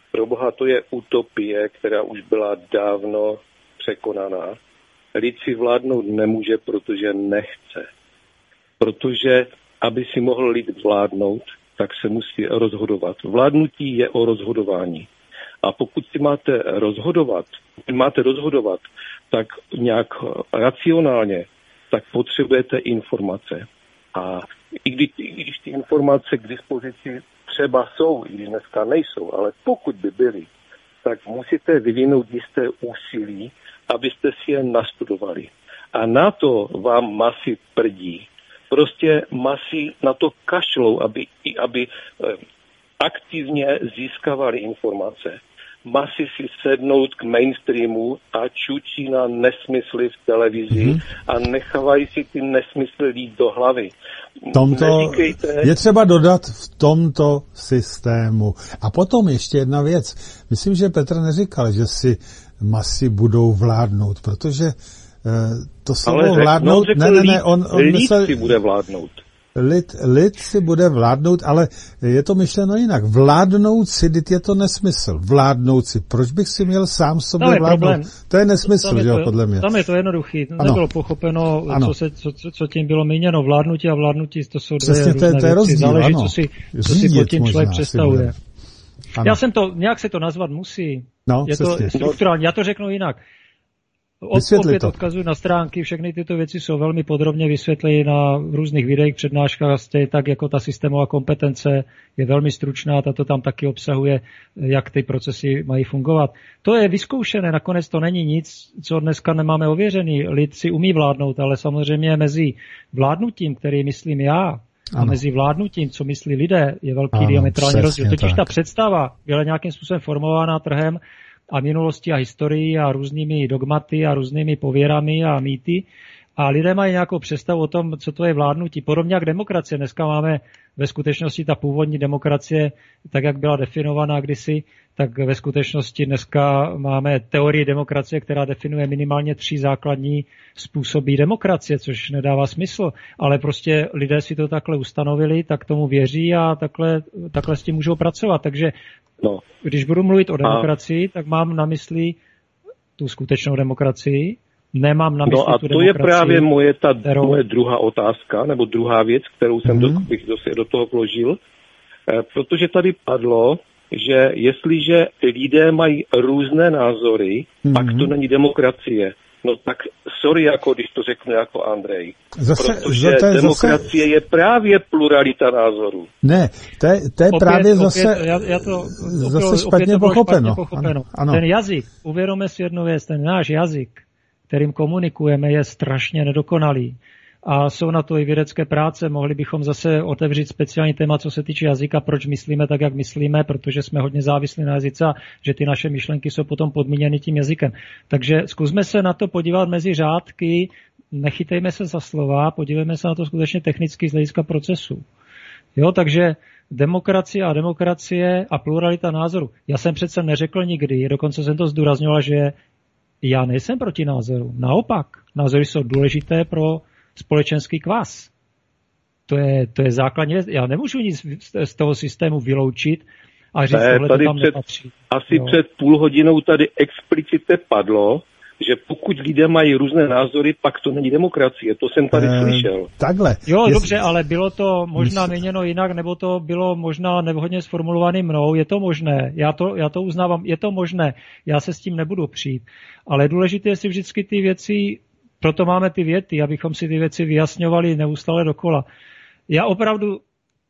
Proboha, to je utopie, která už byla dávno překonaná. Lid si vládnout nemůže, protože nechce. Protože, aby si mohl lid vládnout, tak se musí rozhodovat. Vládnutí je o rozhodování. A pokud si máte rozhodovat, máte rozhodovat, tak nějak racionálně, tak potřebujete informace. A i když, i když ty informace k dispozici třeba jsou, i když dneska nejsou, ale pokud by byly, tak musíte vyvinout jisté úsilí, abyste si je nastudovali. A na to vám masy prdí. Prostě masy na to kašlou, aby, aby aktivně získávali informace. Masy si sednout k mainstreamu a čučí na nesmysly v televizi mm-hmm. a nechávají si ty nesmysly jít do hlavy. Tomto je třeba dodat v tomto systému. A potom ještě jedna věc. Myslím, že Petr neříkal, že si masy budou vládnout, protože to slovo vládnout... Ne, ne, ne, on, on myslel, si bude vládnout. Lid, lid si bude vládnout, ale je to myšleno jinak. Vládnout si, dit je to nesmysl. Vládnout si. Proč bych si měl sám sobě tam je vládnout? Problém. To je nesmysl, je že jo, to, podle mě. Tam je to jednoduchý. Ano. Nebylo pochopeno, co, se, co, co tím bylo míněno. Vládnutí a vládnutí, to jsou dvě Přesně, různé to je rozdíl, věci. Záleží, ano. co si, co si pod tím člověk představuje. Ano. Já jsem to, nějak se to nazvat musí. No, je to strukturální. Já to řeknu jinak. Opět odkazuji na stránky, všechny tyto věci jsou velmi podrobně vysvětleny na různých videích, přednáškách, tak jako ta systémová kompetence je velmi stručná, tato tam taky obsahuje, jak ty procesy mají fungovat. To je vyzkoušené, nakonec to není nic, co dneska nemáme ověřený. Lid si umí vládnout, ale samozřejmě mezi vládnutím, který myslím já, a ano. mezi vládnutím, co myslí lidé, je velký ano, diametrální rozdíl. Totiž tak. Ta představa byla nějakým způsobem formována trhem a minulostí a historií a různými dogmaty a různými pověrami a mýty. A lidé mají nějakou představu o tom, co to je vládnutí. Podobně jak demokracie. Dneska máme ve skutečnosti ta původní demokracie, tak jak byla definovaná kdysi, tak ve skutečnosti dneska máme teorii demokracie, která definuje minimálně tři základní způsoby demokracie, což nedává smysl. Ale prostě lidé si to takhle ustanovili, tak tomu věří a takhle, takhle s tím můžou pracovat. Takže no. Když budu mluvit o demokracii, tak mám na mysli tu skutečnou demokracii, nemám na mysli no a tu to je právě moje, ta, kterou... moje druhá otázka, nebo druhá věc, kterou jsem mm-hmm. do, bych do, do toho vložil, e, protože tady padlo, že jestliže lidé mají různé názory, mm-hmm. pak to není demokracie. No tak sorry, jako když to řeknu jako Andrej. Zase, protože zase, demokracie zase... je právě pluralita názorů. Ne, to je, to je opět, právě opět, zase, já, já to, zase opět, špatně, opět pochopeno. špatně pochopeno. Ano, ano. Ten jazyk, uvědomme si jednu věc, ten náš jazyk, kterým komunikujeme, je strašně nedokonalý. A jsou na to i vědecké práce. Mohli bychom zase otevřít speciální téma, co se týče jazyka, proč myslíme tak, jak myslíme, protože jsme hodně závislí na jazyce a že ty naše myšlenky jsou potom podmíněny tím jazykem. Takže zkusme se na to podívat mezi řádky, nechytejme se za slova, podívejme se na to skutečně technicky z hlediska procesu. Jo, takže demokracie a demokracie a pluralita názoru. Já jsem přece neřekl nikdy, dokonce jsem to zdůrazňoval, že já nejsem proti názoru. Naopak, názory jsou důležité pro společenský kvas. To je, to je základní věc. Já nemůžu nic z toho systému vyloučit a říct, ne, tohle tady tam před, nepatří. Asi jo. Před půl hodinou tady explicitně padlo, že pokud lidé mají různé názory, pak to není demokracie. To jsem tady e, slyšel. Takhle. Jo, jest... dobře, ale bylo to možná měněno jinak, nebo to bylo možná nevhodně sformulovaný mnou. Je to možné. Já to, já to uznávám. Je to možné. Já se s tím nebudu přijít. Ale důležité je si vždycky ty věci, proto máme ty věty, abychom si ty věci vyjasňovali neustále dokola. Já opravdu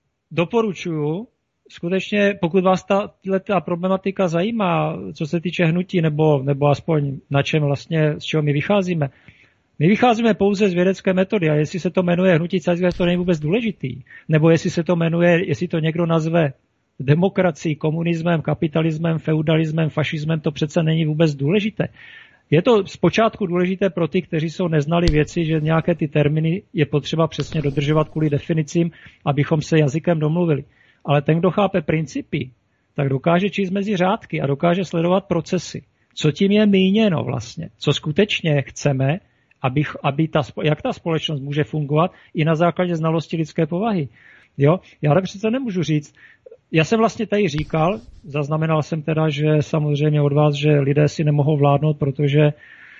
doporučuji, skutečně, pokud vás ta, ta problematika zajímá, co se týče hnutí, nebo, nebo aspoň na čem vlastně, z čeho my vycházíme. My vycházíme pouze z vědecké metody a jestli se to jmenuje hnutí cajzga, to není vůbec důležitý. Nebo jestli se to jmenuje, jestli to někdo nazve demokracií, komunismem, kapitalismem, feudalismem, fašismem, to přece není vůbec důležité. Je to zpočátku důležité pro ty, kteří jsou neznali věci, že nějaké ty termíny je potřeba přesně dodržovat kvůli definicím, abychom se jazykem domluvili. Ale ten, kdo chápe principy, tak dokáže číst mezi řádky a dokáže sledovat procesy. Co tím je míněno vlastně? Co skutečně chceme, aby, aby ta, jak ta společnost může fungovat i na základě znalosti lidské povahy. Jo? Já tak přece nemůžu říct, já jsem vlastně tady říkal, zaznamenal jsem teda, že samozřejmě od vás, že lidé si nemohou vládnout, protože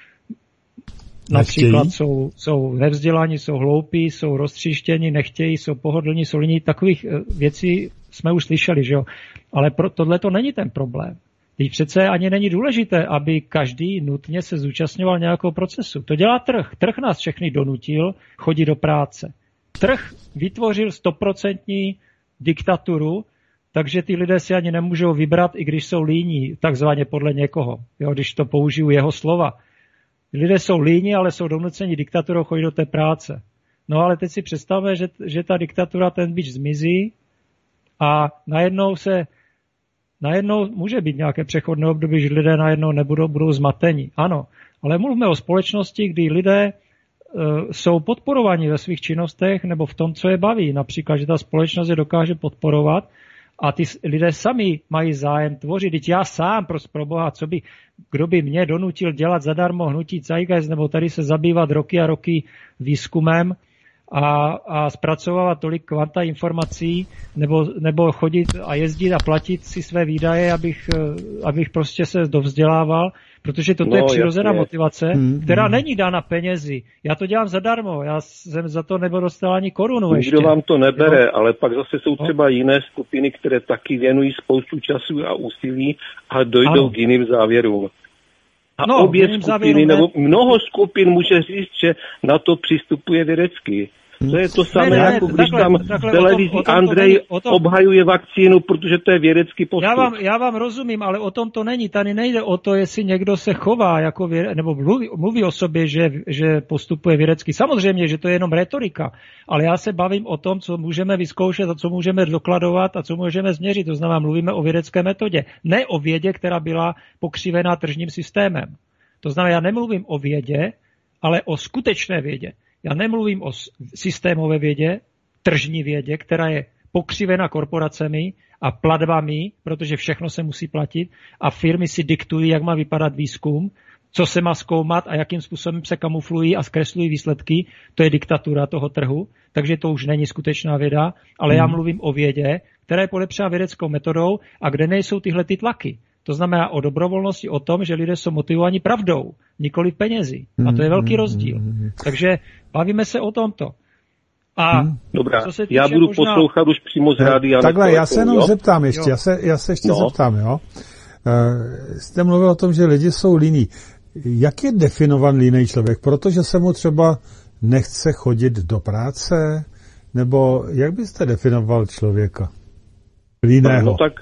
například jsou, jsou nevzdělaní, jsou hloupí, jsou roztříštěni, nechtějí, jsou pohodlní, jsou líní. Takových věcí jsme už slyšeli, že jo. Ale pro, tohle to není ten problém. Teď přece ani není důležité, aby každý nutně se zúčastňoval nějakého procesu. To dělá trh. Trh nás všechny donutil chodit do práce. Trh vytvořil stoprocentní diktaturu, takže ty lidé si ani nemůžou vybrat, i když jsou líní, takzvaně podle někoho, jo, když to použiju jeho slova. Lidé jsou líní, ale jsou donuceni diktaturou chodit do té práce. No ale teď si představme, že, že ta diktatura, ten bič zmizí a najednou se, najednou může být nějaké přechodné období, že lidé najednou nebudou, budou zmateni. Ano, ale mluvíme o společnosti, kdy lidé uh, jsou podporovaní ve svých činnostech nebo v tom, co je baví. Například, že ta společnost je dokáže podporovat a ty lidé sami mají zájem tvořit. Teď já sám, prostě pro Boha, co by, kdo by mě donutil dělat zadarmo hnutí Zeitgeist, nebo tady se zabývat roky a roky výzkumem a, a zpracovávat tolik kvanta informací, nebo, nebo chodit a jezdit a platit si své výdaje, abych, abych prostě se dovzdělával, protože toto no, je přirozená jasně. motivace, hmm, která hmm. není dána penězi. Já to dělám zadarmo, já jsem za to nebo dostal ani korunu. Nikdo ještě. vám to nebere, jo? Ale pak zase jsou třeba no. jiné skupiny, které taky věnují spoustu času a úsilí a dojdou ano. k jiným závěrům. A no, obě skupiny, nebo mnoho skupin může říct, že na to přistupuje vědecky. To je to samé, ne, ne, jako když takhle, tam takhle, televizi o tom, o tom Andrej to tom... obhajuje vakcínu, protože to je vědecký postup. Já vám, já vám rozumím, ale o tom to není. Tady nejde o to, jestli někdo se chová, jako věde, nebo mluví, mluví o sobě, že, že postupuje vědecky. Samozřejmě, že to je jenom retorika, ale já se bavím o tom, co můžeme vyzkoušet a co můžeme dokladovat a co můžeme změřit. To znamená, mluvíme o vědecké metodě, ne o vědě, která byla pokřivená tržním systémem. To znamená, já nemluvím o vědě, ale o skutečné vědě. Já nemluvím o systémové vědě, tržní vědě, která je pokřivena korporacemi a platbami, protože všechno se musí platit a firmy si diktují, jak má vypadat výzkum, co se má zkoumat a jakým způsobem se kamuflují a zkreslují výsledky. To je diktatura toho trhu, takže to už není skutečná věda, ale hmm. já mluvím o vědě, která je podepřena vědeckou metodou a kde nejsou tyhle ty tlaky. To znamená o dobrovolnosti, o tom, že lidé jsou motivováni pravdou, nikoli penězi. A to je velký rozdíl. Takže bavíme se o tomto. A Dobrá, já budu možná... poslouchat už přímo z rádia. Takhle, já se jenom jo? zeptám ještě, já se, já se ještě no. zeptám, jo. Uh, jste mluvil o tom, že lidi jsou líní. Jak je definovan línej člověk? Protože se mu třeba nechce chodit do práce? Nebo jak byste definoval člověka? Líného. No tak...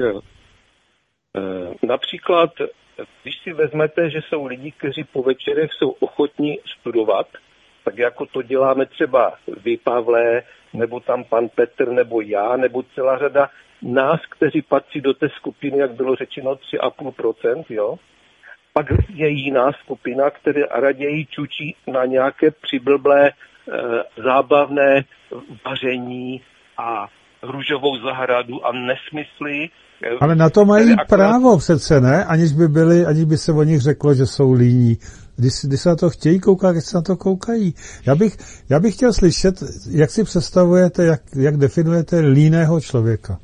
Například, když si vezmete, že jsou lidi, kteří po večerech jsou ochotní studovat, tak jako to děláme třeba vy, Pavle, nebo tam pan Petr, nebo já, nebo celá řada nás, kteří patří do té skupiny, jak bylo řečeno, tři a půl procenta, jo. Pak je jiná skupina, která raději čučí na nějaké přiblblé, e, zábavné vaření a růžovou zahradu a nesmysly. Ale na to mají akorát... právo přece, ne? Aniž by byli, aniž by se o nich řeklo, že jsou líní. Když, když se na to chtějí koukat, když se na to koukají. Já bych, já bych chtěl slyšet, jak si představujete, jak, jak definujete líného člověka.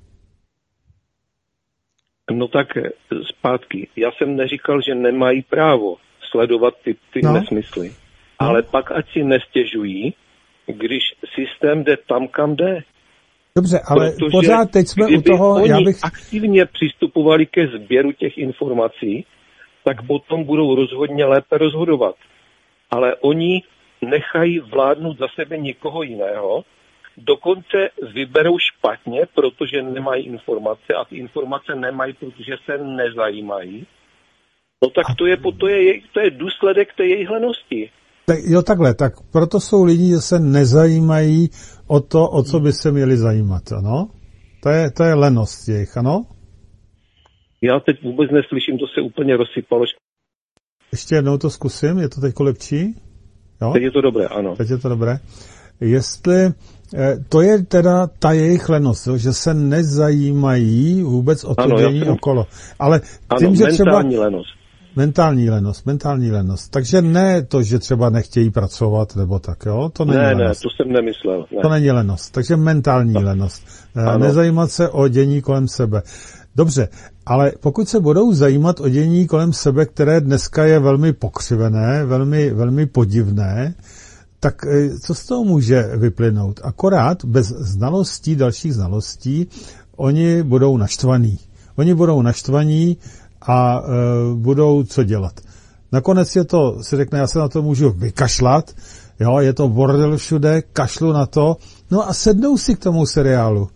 No tak zpátky. Já jsem neříkal, že nemají právo sledovat ty, ty no. nesmysly. No. Ale pak ať si nestěžují, když systém jde tam, kam jde. Dobře, ale protože pořád teď jsme u toho... Oni já bych... aktivně přistupovali ke sběru těch informací, tak potom budou rozhodně lépe rozhodovat. Ale oni nechají vládnout za sebe někoho jiného, dokonce vyberou špatně, protože nemají informace a ty informace nemají, protože se nezajímají. No tak to je, to je, to je důsledek té jejich lenosti. Tak, jo, takhle, tak proto jsou lidi, že se nezajímají o to, o co by se měli zajímat, ano? To je, to je lenost jejich, ano? Já teď vůbec neslyším, to se úplně rozsypalo. Ještě jednou to zkusím, je to teď lepší? Jo? Teď je to dobré, ano. Teď je to dobré. Jestli, to je teda ta jejich lenost, jo, že se nezajímají vůbec o to dění okolo. Ale tím, ano, že třeba... lenost. Mentální lenost, mentální lenost. Takže ne to, že třeba nechtějí pracovat, nebo tak, jo? To není ne, lenost. Ne, to jsem nemyslel. Ne. To není lenost, takže mentální tak. lenost. Ano. Nezajímat se o dění kolem sebe. Dobře, ale pokud se budou zajímat o dění kolem sebe, které dneska je velmi pokřivené, velmi, velmi podivné, tak co z toho může vyplynout? Akorát bez znalostí, dalších znalostí, oni budou naštvaní. Oni budou naštvaní a e, budou co dělat. Nakonec je to, si řekne, já se na to můžu vykašlat, jo, je to bordel všude, kašlu na to, no a sednou si k tomu seriálu.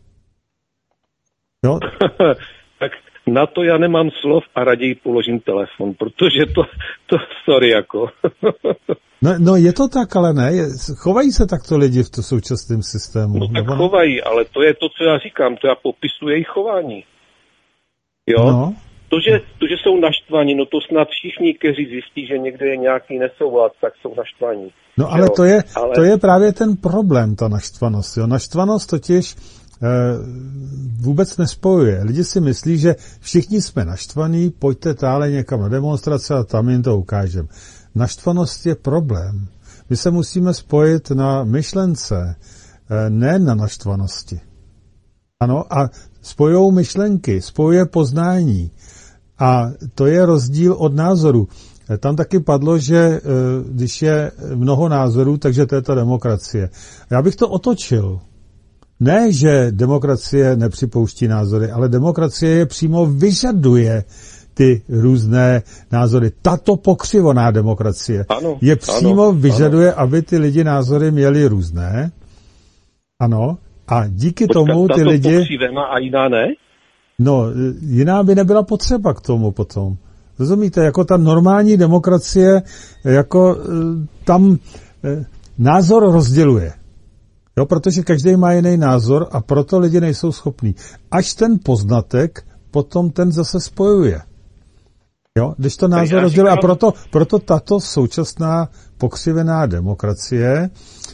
Jo? Tak na to já nemám slov a raději položím telefon, protože to, to sorry jako. no, no je to tak, ale ne, je, chovají se takto lidi v to současném systému. No tak chovají, ale to je to, co já říkám, to já popisuji jejich chování. Jo? No. To, že, to, že jsou naštvaní, no to snad všichni, kteří zjistí, že někde je nějaký nesoulad, tak jsou naštvaní. No ale to je, ale to je právě ten problém, ta naštvanost. Jo? Naštvanost totiž e, vůbec nespojuje. Lidi si myslí, že všichni jsme naštvaní, pojďte tále někam na demonstrace a tam jim to ukážeme. Naštvanost je problém. My se musíme spojit na myšlence, e, ne na naštvanosti. Ano, a spojou myšlenky, spojuje poznání. A to je rozdíl od názoru. Tam taky padlo, že když je mnoho názorů, takže to je ta demokracie. Já bych to otočil. Ne, že demokracie nepřipouští názory, ale demokracie je přímo vyžaduje ty různé názory. Tato pokřivená demokracie ano, je přímo ano, vyžaduje, ano. aby ty lidi názory měli různé. Ano. A díky Počkat, tomu ty lidi... pokřivená a jiná ne? No, jiná by nebyla potřeba k tomu potom. Rozumíte, jako ta normální demokracie, jako tam názor rozděluje. Jo, protože každý má jiný názor a proto lidi nejsou schopní. Až ten poznatek potom ten zase spojuje. Jo, když to názor rozděluje. A proto, proto tato současná pokřivená demokracie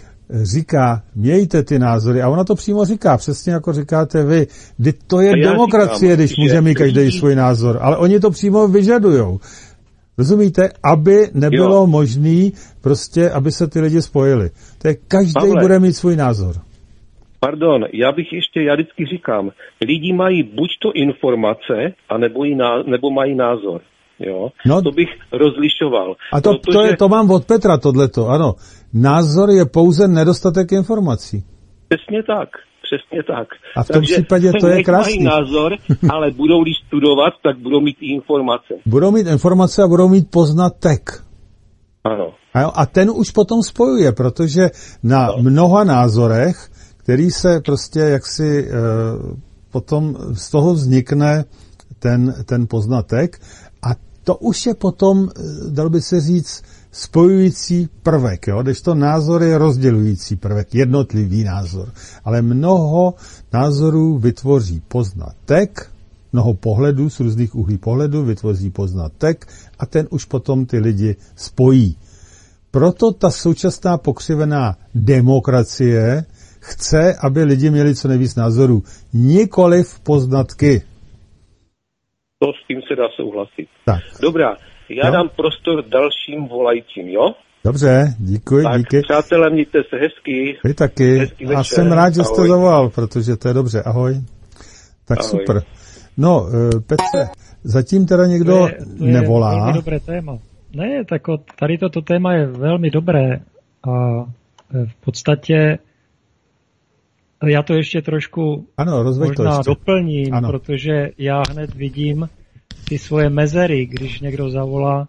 říká, mějte ty názory. A ona to přímo říká, přesně jako říkáte vy. Kdy to je já demokracie, říkám, když může mít každý svůj názor. Ale oni to přímo vyžadujou. Rozumíte? Aby nebylo možné prostě, aby se ty lidi spojili. To je, každý Pavle, bude mít svůj názor. Pardon, já bych ještě, já vždycky říkám, lidi mají buď to informace, anebo jí ná, nebo mají názor. Jo? No, to bych rozlišoval. A to, protože... to, je, to mám od Petra tohleto, ano. Názor je pouze nedostatek informací. Přesně tak, přesně tak. A v tom Takže případě to je krásný. Mají názor, ale budou-li studovat, tak budou mít i informace. Budou mít informace a budou mít poznatek. Ano. A, jo, a ten už potom spojuje, protože na no. mnoha názorech, který se prostě jaksi e, potom z toho vznikne ten, ten poznatek a to už je potom, dal by se říct, spojující prvek, jo? Kdežto názor je rozdělující prvek, jednotlivý názor. Ale mnoho názorů vytvoří poznatek, mnoho pohledů z různých úhlí pohledu vytvoří poznatek a ten už potom ty lidi spojí. Proto ta současná pokřivená demokracie chce, aby lidi měli co nejvíc názorů. Nikoliv poznatky. To s tím se dá souhlasit. Tak. Dobrá, já no. dám prostor dalším volajícím, jo? Dobře, děkuji, tak, díky. Přátelé, mějte se hezky. Vy taky. Hezký a jsem rád, že jste Ahoj. zavolal, protože to je dobře. Ahoj. Tak Ahoj. Super. No, Petře, zatím teda někdo to je, to je nevolá. To je velmi dobré téma. Ne, tak tady toto téma je velmi dobré a v podstatě já to ještě trošku ano, možná ještě. doplním, ano. Protože já hned vidím ty svoje mezery, když někdo zavolá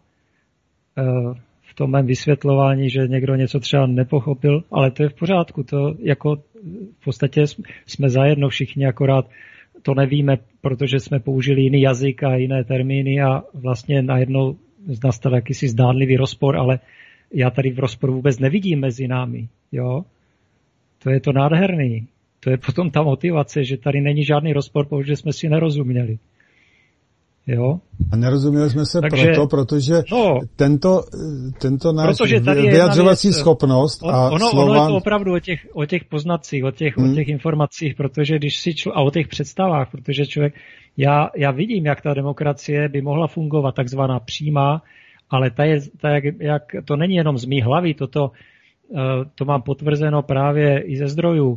v tom mém vysvětlování, že někdo něco třeba nepochopil, ale to je v pořádku. To jako v podstatě jsme zajedno všichni, akorát to nevíme, protože jsme použili jiný jazyk a jiné termíny a vlastně najednou nastal jakýsi zdánlivý rozpor, ale já tady v rozporu vůbec nevidím mezi námi. Jo? To je to nádherný. To je potom ta motivace, že tady není žádný rozpor, protože jsme si nerozuměli. Jo? A nerozuměli jsme se Takže, proto, protože no, tento, tento náš protože tady vyjadřovací věc, schopnost a ono, slova... ono je to opravdu o těch, o těch poznatcích, o těch, hmm. o těch informacích, protože když si člo, a o těch představách, protože člověk, já, já vidím, jak ta demokracie by mohla fungovat, takzvaná přímá, ale ta je, ta jak, jak, to není jenom z mých hlavy, toto, to mám potvrzeno právě i ze zdrojů,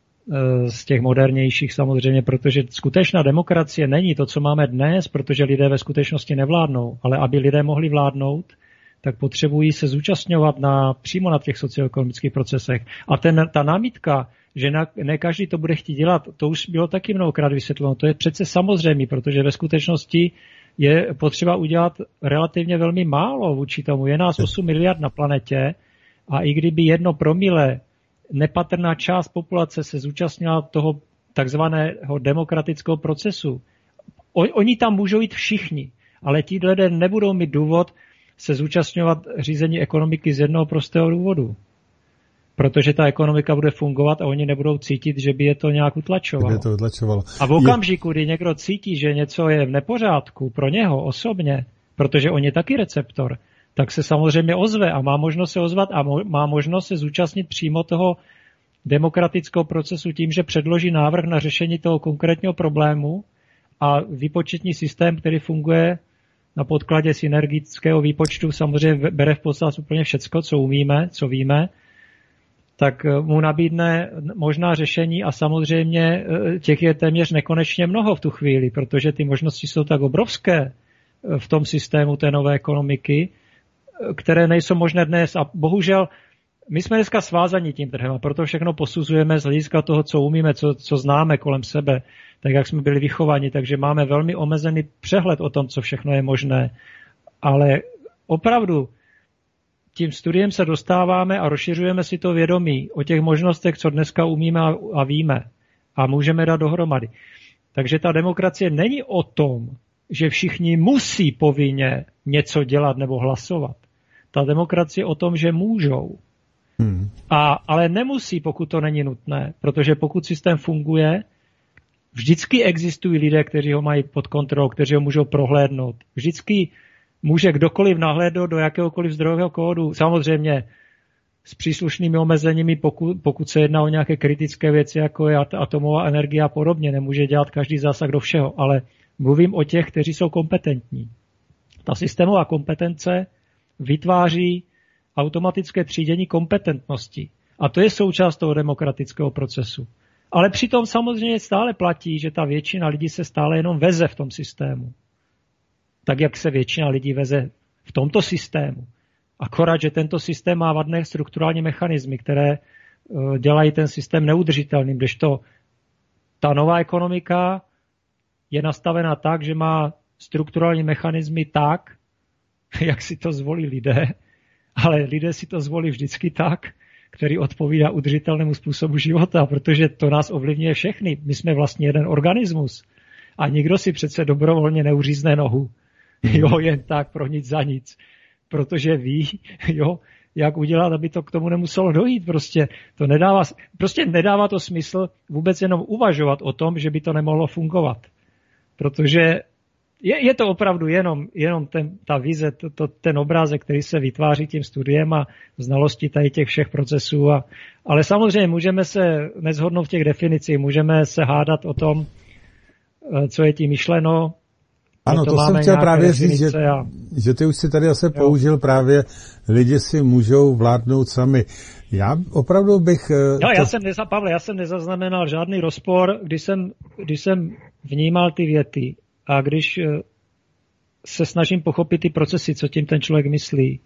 z těch modernějších samozřejmě, protože skutečná demokracie není to, co máme dnes, protože lidé ve skutečnosti nevládnou, ale aby lidé mohli vládnout, tak potřebují se zúčastňovat na, přímo na těch socioekonomických procesech. A ten, ta námitka, že na, ne každý to bude chtít dělat, to už bylo taky mnohokrát vysvětleno. To je přece samozřejmé, protože ve skutečnosti je potřeba udělat relativně velmi málo vůči tomu. Je nás osm miliard na planetě a i kdyby jedno promile nepatrná část populace se zúčastnila toho takzvaného demokratického procesu. O, oni tam můžou jít všichni, ale ti lidé nebudou mít důvod se zúčastňovat řízení ekonomiky z jednoho prostého důvodu. Protože ta ekonomika bude fungovat a oni nebudou cítit, že by je to nějak utlačovalo. To utlačovalo. A v okamžiku, kdy někdo cítí, že něco je v nepořádku pro něho osobně, protože on je taky receptor, tak se samozřejmě ozve a má možnost se ozvat a má možnost se zúčastnit přímo toho demokratického procesu tím, že předloží návrh na řešení toho konkrétního problému a výpočetní systém, který funguje na podkladě synergického výpočtu, samozřejmě bere v podstatě úplně všecko, co umíme, co víme, tak mu nabídne možná řešení a samozřejmě těch je téměř nekonečně mnoho v tu chvíli, protože ty možnosti jsou tak obrovské v tom systému té nové ekonomiky, které nejsou možné dnes. A bohužel my jsme dneska svázaní tím trhem a proto všechno posuzujeme z hlediska toho, co umíme, co, co známe kolem sebe, tak jak jsme byli vychováni, takže máme velmi omezený přehled o tom, co všechno je možné. Ale opravdu tím studiem se dostáváme a rozšiřujeme si to vědomí o těch možnostech, co dneska umíme a víme a můžeme dát dohromady. Takže ta demokracie není o tom, že všichni musí povinně něco dělat nebo hlasovat. Ta demokracie o tom, že můžou. Hmm. A, ale nemusí, pokud to není nutné, protože pokud systém funguje, vždycky existují lidé, kteří ho mají pod kontrolou, kteří ho můžou prohlédnout. Vždycky může kdokoliv nahlédnout do jakéhokoliv zdrojového kódu. Samozřejmě s příslušnými omezeními, pokud, pokud se jedná o nějaké kritické věci, jako je atomová energie a podobně. Nemůže dělat každý zásah do všeho, ale mluvím o těch, kteří jsou kompetentní. Ta systémová kompetence vytváří automatické třídění kompetentnosti. A to je součást toho demokratického procesu. Ale přitom samozřejmě stále platí, že ta většina lidí se stále jenom veze v tom systému. Tak, jak se většina lidí veze v tomto systému. Akorát, že tento systém má vadné strukturální mechanismy, které dělají ten systém neudržitelným, kdežto ta nová ekonomika je nastavena tak, že má strukturální mechanismy tak, jak si to zvolí lidé, ale lidé si to zvolí vždycky tak, který odpovídá udržitelnému způsobu života, protože to nás ovlivňuje všechny. My jsme vlastně jeden organismus a nikdo si přece dobrovolně neuřízne nohu. Jo, jen tak pro nic za nic. Protože ví, jo, jak udělat, aby to k tomu nemuselo dojít. Prostě to nedává, prostě nedává to smysl vůbec jenom uvažovat o tom, že by to nemohlo fungovat. Protože je, je to opravdu jenom, jenom ten, ta vize, to, to, ten obrázek, který se vytváří tím studiem a znalosti tady těch všech procesů. A, ale samozřejmě můžeme se neshodnout v těch definicích, můžeme se hádat o tom, co je tím myšleno. Ano, to, to jsem chtěl právě říct, že, a... že ty už si tady zase použil jo. právě lidi si můžou vládnout sami. Já opravdu bych... Jo, to... já jsem neza, Pavle, já jsem nezaznamenal žádný rozpor, když jsem, když jsem vnímal ty věty a když se snažím pochopit ty procesy, co tím ten člověk myslí.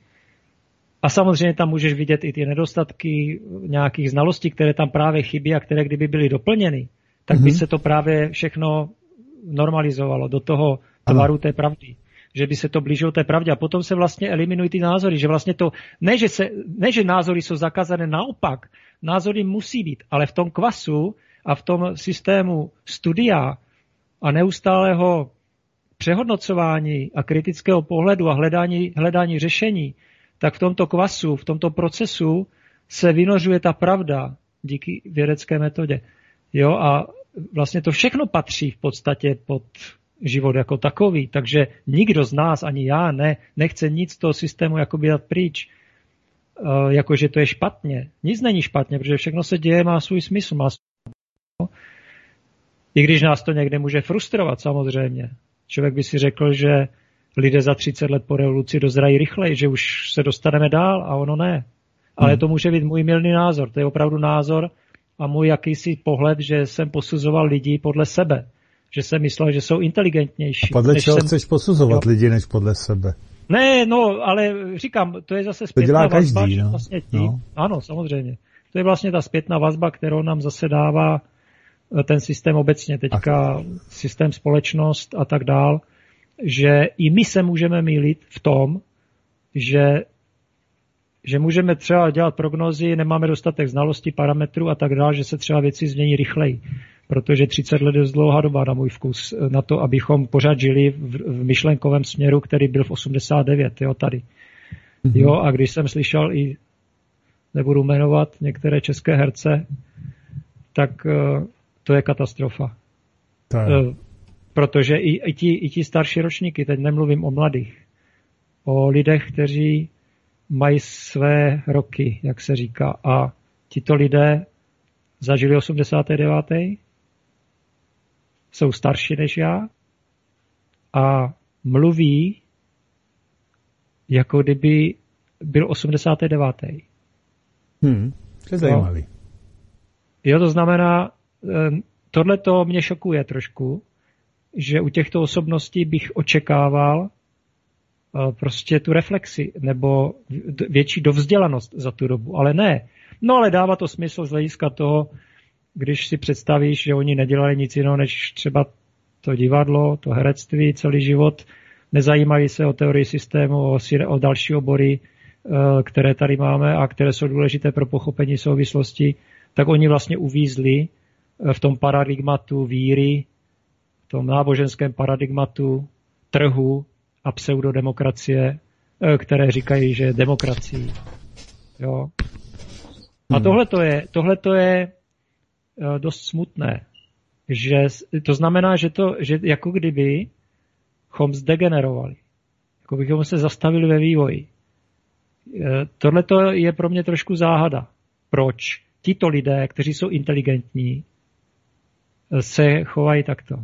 A samozřejmě tam můžeš vidět i ty nedostatky nějakých znalostí, které tam právě chybí a které kdyby byly doplněny, tak mm-hmm. by se to právě všechno normalizovalo do toho tvaru té pravdy. Že by se to blížilo té pravdě. A potom se vlastně eliminují ty názory. Že vlastně to, ne že, se, ne, že názory jsou zakázané, naopak. Názory musí být. Ale v tom kvasu a v tom systému studia a neustálého přehodnocování a kritického pohledu a hledání, hledání řešení, tak v tomto kvasu, v tomto procesu se vynořuje ta pravda díky vědecké metodě. Jo, a vlastně to všechno patří v podstatě pod život jako takový. Takže nikdo z nás, ani já, ne, nechce nic z toho systému jakoby dát pryč. Uh, jakože to je špatně. Nic není špatně, protože všechno se děje, má svůj smysl. Má svůj... I když nás to někde může frustrovat, samozřejmě. Člověk by si řekl, že lidé za třicet let po revoluci dozrají rychleji, že už se dostaneme dál a ono ne. Ale hmm. to může být můj mylný názor. To je opravdu názor a můj jakýsi pohled, že jsem posuzoval lidi podle sebe. Že jsem myslel, že jsou inteligentnější. A podle čeho jsem... chceš posuzovat jo. lidi, než podle sebe? Ne, no, ale říkám, to je zase zpětná to vazba. Každý, no. Vlastně tí, no. Ano, samozřejmě. To je vlastně ta zpětná vazba, kterou nám zase dává ten systém obecně, teďka a... systém společnost a tak dál, že i my se můžeme mýlit v tom, že, že můžeme třeba dělat prognózy, nemáme dostatek znalostí, parametrů a tak dál, že se třeba věci změní rychleji. Protože třicet let je dlouhá doba na můj vkus, na to, abychom pořád žili v, v myšlenkovém směru, který byl v osmdesát devět, jo, tady. Mm-hmm. Jo, a když jsem slyšel i, nebudu jmenovat některé české herce, tak uh, to je katastrofa. Tak. Uh, protože i, i, ti, i ti starší ročníky, teď nemluvím o mladých, o lidech, kteří mají své roky, jak se říká, a tito lidé zažili osmdesát devět jsou starší než já a mluví, jako kdyby byl osmdesát devět. Hmm, to je zajímavý. No. Jo, to znamená, tohle to mě šokuje trošku, že u těchto osobností bych očekával prostě tu reflexi nebo větší dovzdělanost za tu dobu, ale ne. No ale dává to smysl z hlediska toho, když si představíš, že oni nedělali nic jiného, než třeba to divadlo, to herectví, celý život, nezajímají se o teorii systému, o, o další obory, které tady máme a které jsou důležité pro pochopení souvislosti, tak oni vlastně uvízli v tom paradigmatu víry, v tom náboženském paradigmatu trhu a pseudodemokracie, které říkají, že je demokracií. Jo. A tohle to je, tohleto je dost smutné. Že, to znamená, že, to, že jako kdyby chom zdegenerovali. Jako bychom se zastavili ve vývoji. Tohle je pro mě trošku záhada. Proč tito lidé, kteří jsou inteligentní, se chovají takto?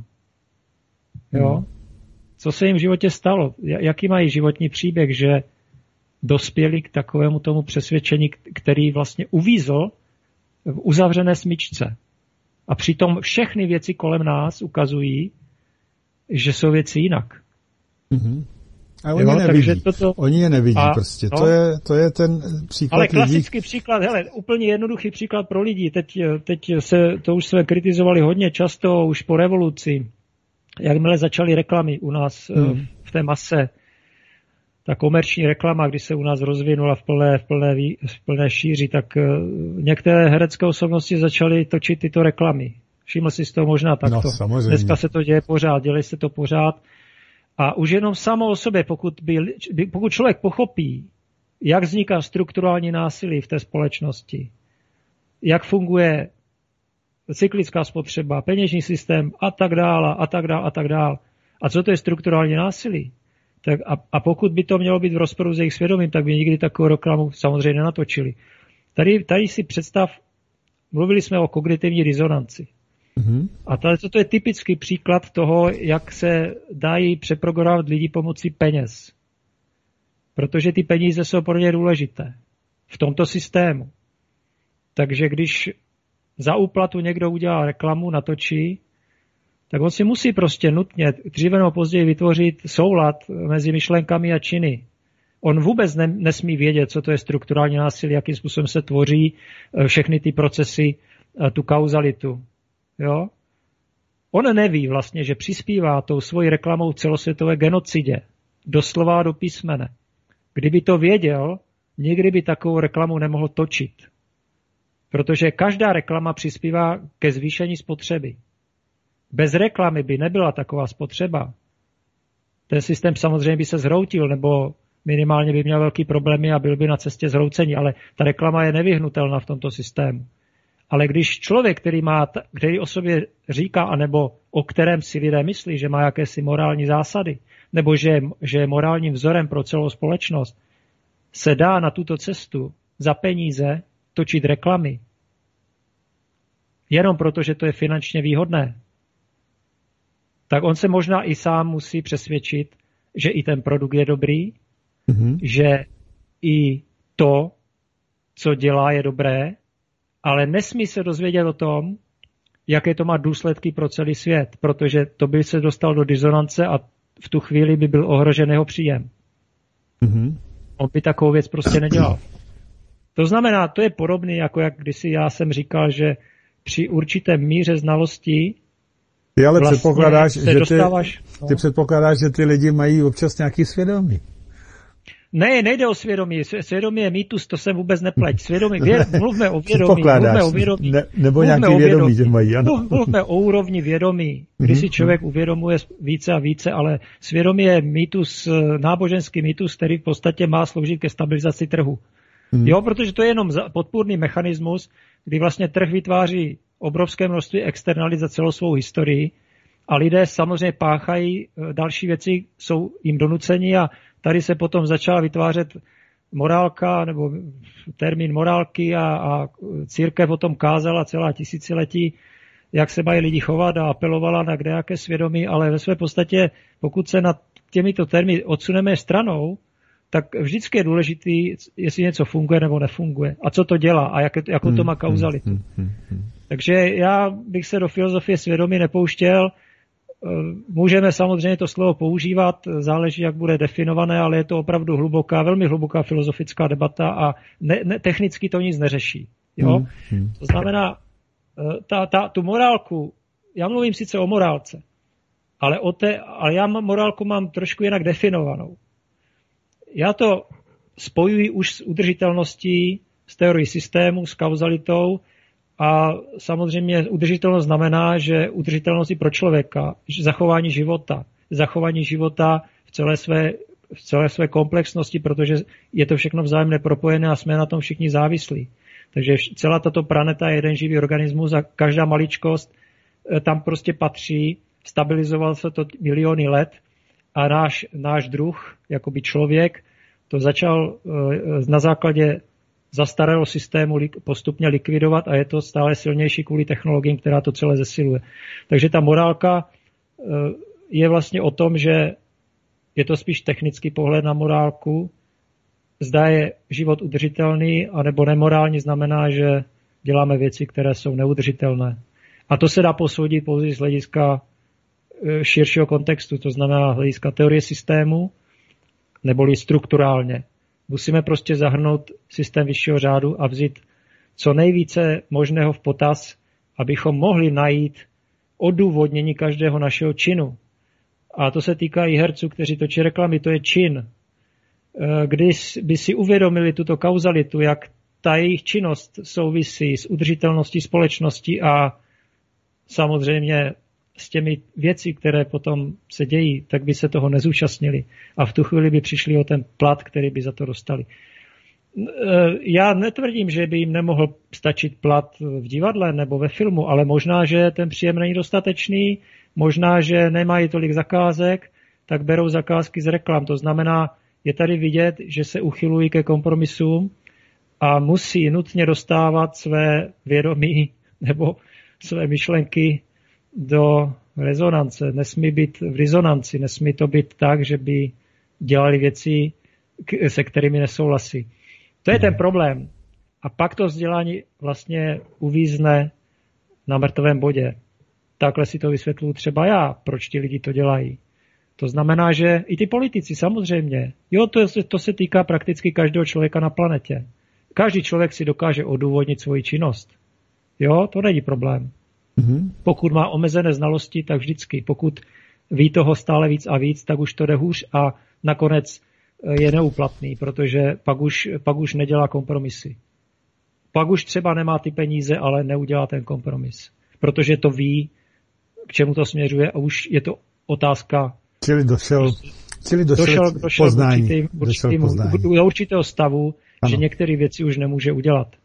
Jo? Hmm. Co se jim v životě stalo? Jaký mají životní příběh, že dospěli k takovému tomu přesvědčení, který vlastně uvízl v uzavřené smyčce. A přitom všechny věci kolem nás ukazují, že jsou věci jinak. Mm-hmm. A oni, jo, je nevidí. Toto... oni je nevidí a, prostě. No, to, je, to je ten příklad ale klasický lidí... příklad, hele, úplně jednoduchý příklad pro lidi. Teď, teď se, to už jsme kritizovali hodně často, už po revoluci. Jakmile začaly reklamy u nás hmm. v té mase, ta komerční reklama, když se u nás rozvinula v plné, v plné, v plné šíři, tak některé herecké osobnosti začaly točit tyto reklamy. Všiml si z toho možná takto. No, dneska se to děje pořád, dělej se to pořád. A už jenom samo o sobě, pokud, by, pokud člověk pochopí, jak vzniká strukturální násilí v té společnosti, jak funguje cyklická spotřeba, peněžní systém a tak dále, a tak dále, a tak dále. A co to je strukturální násilí? Tak a, a pokud by to mělo být v rozporu s jejich svědomím, tak by nikdy takovou reklamu samozřejmě nenatočili. Tady, tady si představ, mluvili jsme o kognitivní disonanci. Mm-hmm. A tady to je typický příklad toho, jak se dají přeprogramovat lidi pomocí peněz. Protože ty peníze jsou pro ně důležité v tomto systému. Takže když za úplatu někdo udělá reklamu, natočí, tak on si musí prostě nutně dříve nebo později vytvořit soulad mezi myšlenkami a činy. On vůbec ne, nesmí vědět, co to je strukturální násilí, jakým způsobem se tvoří všechny ty procesy, tu kauzalitu. Jo? On neví vlastně, že přispívá tou svojí reklamou celosvětové genocidě. Doslova do písmene. Kdyby to věděl, nikdy by takovou reklamu nemohl točit. Protože každá reklama přispívá ke zvýšení spotřeby. Bez reklamy by nebyla taková spotřeba. Ten systém samozřejmě by se zhroutil, nebo minimálně by měl velký problémy a byl by na cestě zhroucení, ale ta reklama je nevyhnutelná v tomto systému. Ale když člověk, který, má, který o sobě říká, anebo o kterém si lidé myslí, že má jakési morální zásady, nebo že, že je morálním vzorem pro celou společnost, se dá na tuto cestu za peníze točit reklamy, jenom proto, že to je finančně výhodné, tak on se možná i sám musí přesvědčit, že i ten produkt je dobrý, mm-hmm. že i to, co dělá, je dobré, ale nesmí se dozvědět o tom, jaké to má důsledky pro celý svět, protože to by se dostal do disonance a v tu chvíli by byl ohrožen jeho příjem. Mm-hmm. On by takovou věc prostě nedělal. To znamená, to je podobné, jako jak kdysi já jsem říkal, že při určité míře znalostí ty ale vlastně předpokládáš, že ty, dostáváš, no. ty předpokládáš, že ty lidi mají občas nějaký svědomí. Ne, nejde o svědomí. Svědomí je mýtus, to se vůbec nepleť. Svědomí, věd, mluvme o vědomí. Mluvme o vědomí. Ne, nebo nějaký vědomí, že mají, ano. Mluvme o úrovni vědomí, kdy si člověk uvědomuje více a více, ale svědomí je mýtus, náboženský mýtus, který v podstatě má sloužit ke stabilizaci trhu. Hmm. Jo, protože to je jenom podpůrný mechanismus, kdy vlastně trh vytváří obrovské množství externalit za celou svou historii a lidé samozřejmě páchají další věci, jsou jim donuceni a tady se potom začala vytvářet morálka nebo termín morálky a, a církev o tom kázala celá tisíciletí, jak se mají lidi chovat a apelovala na kdejaké svědomí, ale ve své podstatě, pokud se nad těmito termíny odsuneme stranou, tak vždycky je důležitý, jestli něco funguje nebo nefunguje. A co to dělá a jak, jakou to má kauzalitu. Hmm, hmm, hmm, hmm. Takže já bych se do filozofie svědomí nepouštěl. Můžeme samozřejmě to slovo používat, záleží, jak bude definované, ale je to opravdu hluboká, velmi hluboká filozofická debata a ne, ne, technicky to nic neřeší. Jo? Hmm. To znamená, ta, ta, tu morálku, já mluvím sice o morálce, ale, o té, ale já morálku mám trošku jinak definovanou. Já to spojuji už s udržitelností, s teorií systému, s kauzalitou a samozřejmě udržitelnost znamená, že udržitelnost i pro člověka, že zachování života, zachování života v celé své, v celé své komplexnosti, protože je to všechno vzájemně propojené a jsme na tom všichni závislí. Takže celá tato planeta je jeden živý organismus a každá maličkost tam prostě patří, stabilizoval se to miliony let a náš, náš druh, jakoby člověk, to začal na základě zastaralého systému postupně likvidovat a je to stále silnější kvůli technologiím, která to celé zesiluje. Takže ta morálka je vlastně o tom, že je to spíš technický pohled na morálku. Zda je život udržitelný, anebo nemorální znamená, že děláme věci, které jsou neudržitelné. A to se dá posoudit pouze z hlediska širšího kontextu, to znamená hlediska teorie systému, neboli strukturálně. Musíme prostě zahrnout systém vyššího řádu a vzít co nejvíce možného v potaz, abychom mohli najít odůvodnění každého našeho činu. A to se týká i herců, kteří točí reklamy, to je čin. Když by si uvědomili tuto kauzalitu, jak ta jejich činnost souvisí s udržitelností společnosti a samozřejmě s těmi věci, které potom se dějí, tak by se toho nezúčastnili a v tu chvíli by přišli o ten plat, který by za to dostali. Já netvrdím, že by jim nemohl stačit plat v divadle nebo ve filmu, ale možná, že ten příjem není dostatečný, možná, že nemají tolik zakázek, tak berou zakázky z reklam. To znamená, je tady vidět, že se uchylují ke kompromisům a musí nutně dostávat své vědomí nebo své myšlenky do rezonance. Nesmí být v rezonanci, nesmí to být tak, že by dělali věci, se kterými nesouhlasí. To je ten problém. A pak to vzdělání vlastně uvízne na mrtvém bodě. Takhle si to vysvětluji třeba já, proč ti lidi to dělají. To znamená, že i ty politici samozřejmě. Jo, to, to se týká prakticky každého člověka na planetě. Každý člověk si dokáže odůvodnit svoji činnost. Jo, to není problém. Mm-hmm. Pokud má omezené znalosti, tak vždycky. Pokud ví toho stále víc a víc, tak už to jde hůř a nakonec je neúplatný, protože pak už, pak už nedělá kompromisy. Pak už třeba nemá ty peníze, ale neudělá ten kompromis. Protože to ví, k čemu to směřuje a už je to otázka. Čili došel, čili došel, došel, došel poznání. Určitým, určitým, došel poznání. Do určitého stavu, ano. Že některé věci už nemůže udělat.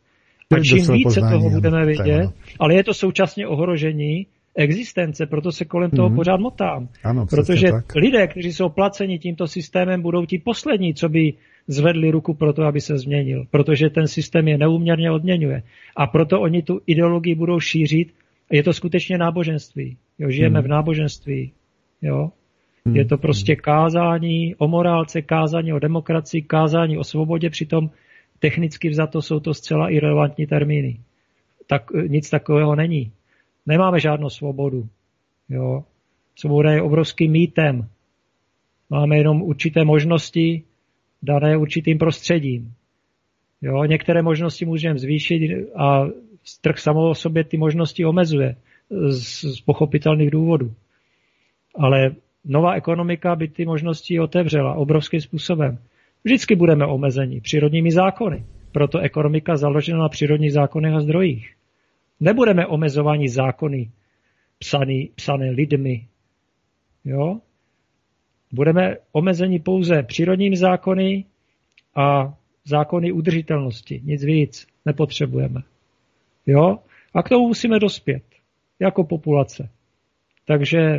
A čím více toho budeme vidět, ale je to současně ohrožení existence, proto se kolem toho mm-hmm. pořád motám. Ano, protože tak. lidé, kteří jsou placeni tímto systémem, budou ti poslední, co by zvedli ruku pro to, aby se změnil. Protože ten systém je neúměrně odměňuje. A proto oni tu ideologii budou šířit. Je to skutečně náboženství. Jo, žijeme mm. v náboženství. Jo. Mm. Je to prostě kázání o morálce, kázání o demokracii, kázání o svobodě, přitom technicky vzato jsou to zcela irelevantní termíny. Tak, nic takového není. Nemáme žádnou svobodu. Jo. Svoboda je obrovským mýtem. Máme jenom určité možnosti dané určitým prostředím. Jo. Některé možnosti můžeme zvýšit a trh samo o sobě ty možnosti omezuje z, z pochopitelných důvodů. Ale nová ekonomika by ty možnosti otevřela obrovským způsobem. Vždycky budeme omezeni přírodními zákony. Proto ekonomika založena na přírodních zákonech a zdrojích. Nebudeme omezováni zákony psaný, psané lidmi. Jo? Budeme omezeni pouze přírodními zákony a zákony udržitelnosti. Nic víc nepotřebujeme. Jo? A k tomu musíme dospět. Jako populace. Takže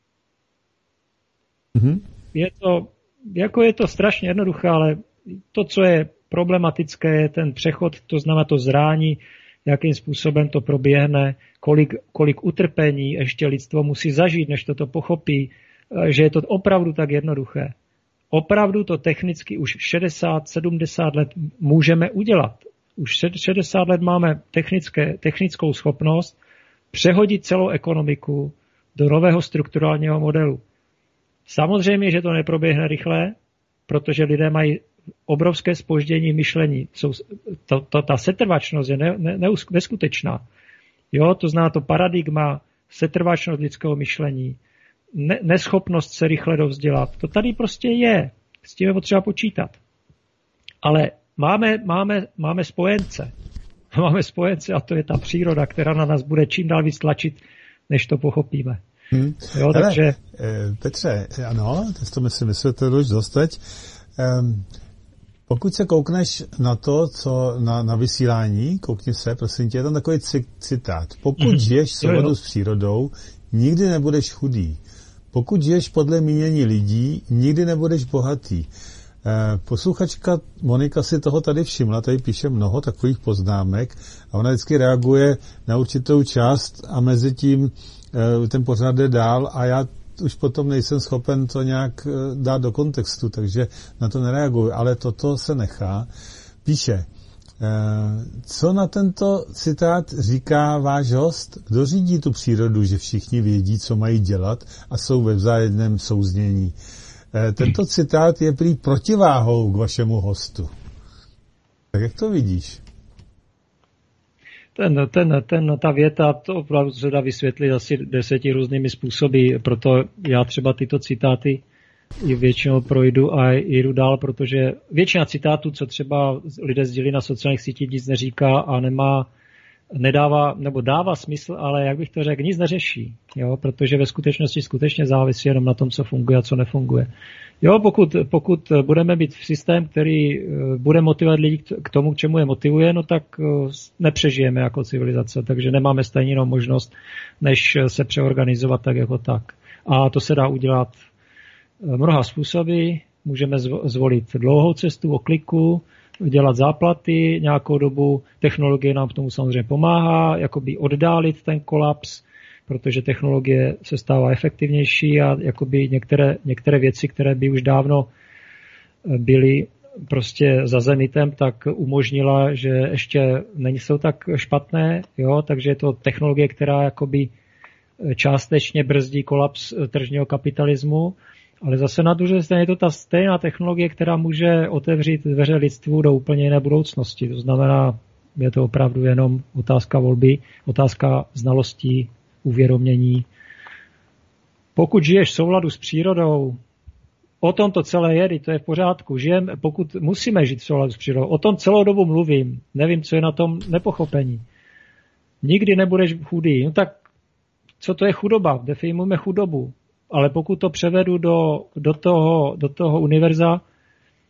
mm-hmm. je to, jako je to strašně jednoduché, ale to, co je problematické, je ten přechod, to znamená to zrání, jakým způsobem to proběhne, kolik, kolik utrpení ještě lidstvo musí zažít, než toto pochopí, že je to opravdu tak jednoduché. Opravdu to technicky už šedesát sedmdesát let můžeme udělat. Už šedesát let máme technické, technickou schopnost přehodit celou ekonomiku do nového strukturálního modelu. Samozřejmě, že to neproběhne rychle, protože lidé mají obrovské zpoždění myšlení. Jsou, to, to, ta setrvačnost je ne, ne, ne, neskutečná. Jo, to zná to paradigma, setrvačnost lidského myšlení, ne, neschopnost se rychle dovzdělat. To tady prostě je. S tím je potřeba počítat. Ale máme, máme, máme spojence. Máme spojence a to je ta příroda, která na nás bude čím dál víc tlačit, než to pochopíme. Hmm. Jo, Hele, takže... Petře, ano, to mi si vysvětlil už dost teď. Um, pokud se koukneš na to, co na, na vysílání, koukni se, prosím tě, je tam takový citát. Pokud mm-hmm. žiješ v souladu s přírodou, nikdy nebudeš chudý. Pokud žiješ podle mínění lidí, nikdy nebudeš bohatý. Eh, posluchačka Monika si toho tady všimla, tady píše mnoho takových poznámek a ona vždycky reaguje na určitou část a mezi tím eh, ten pořád jde dál a já už potom nejsem schopen to nějak dát do kontextu, takže na to nereaguju, ale toto se nechá. Píše, co na tento citát říká váš host? Kdo řídí tu přírodu, že všichni vědí, co mají dělat a jsou ve vzájemném souznění? Tento citát je prý protiváhou k vašemu hostu. Tak jak to vidíš? Ten, ten, ten, ta věta, to opravdu se dá vysvětlit asi deseti různými způsoby, proto já třeba tyto citáty většinou projdu a jdu dál, protože většina citátů, co třeba lidé sdílí na sociálních sítích, nic neříká a nemá, nedává, nebo dává smysl, ale jak bych to řekl, nic neřeší, jo, protože ve skutečnosti skutečně závisí jenom na tom, co funguje a co nefunguje. Jo, pokud, pokud budeme být v systém, který bude motivovat lidi k tomu, k čemu je motivuje, no tak nepřežijeme jako civilizace, takže nemáme stejně jenom možnost, než se přeorganizovat tak jako tak. A to se dá udělat mnoha způsoby. Můžeme zvolit dlouhou cestu, okliku, dělat záplaty nějakou dobu. Technologie nám v tomu samozřejmě pomáhá, jakoby oddálit ten kolaps, protože technologie se stává efektivnější a jakoby některé, některé věci, které by už dávno byly prostě za zenitem, tak umožnila, že ještě nejsou tak špatné, jo, takže je to technologie, která jakoby částečně brzdí kolaps tržního kapitalismu, ale zase na druhé straně je to ta stejná technologie, která může otevřít dveře lidstvu do úplně jiné budoucnosti. To znamená, je to opravdu jenom otázka volby, otázka znalostí, uvědomění. Pokud žiješ v souladu s přírodou, o tom to celé je, to je v pořádku. Žijem, pokud musíme žít v souladu s přírodou, o tom celou dobu mluvím. Nevím, co je na tom nepochopení. Nikdy nebudeš chudý. No tak, co to je chudoba? Definujeme chudobu. Ale pokud to převedu do, do, toho, do toho univerza,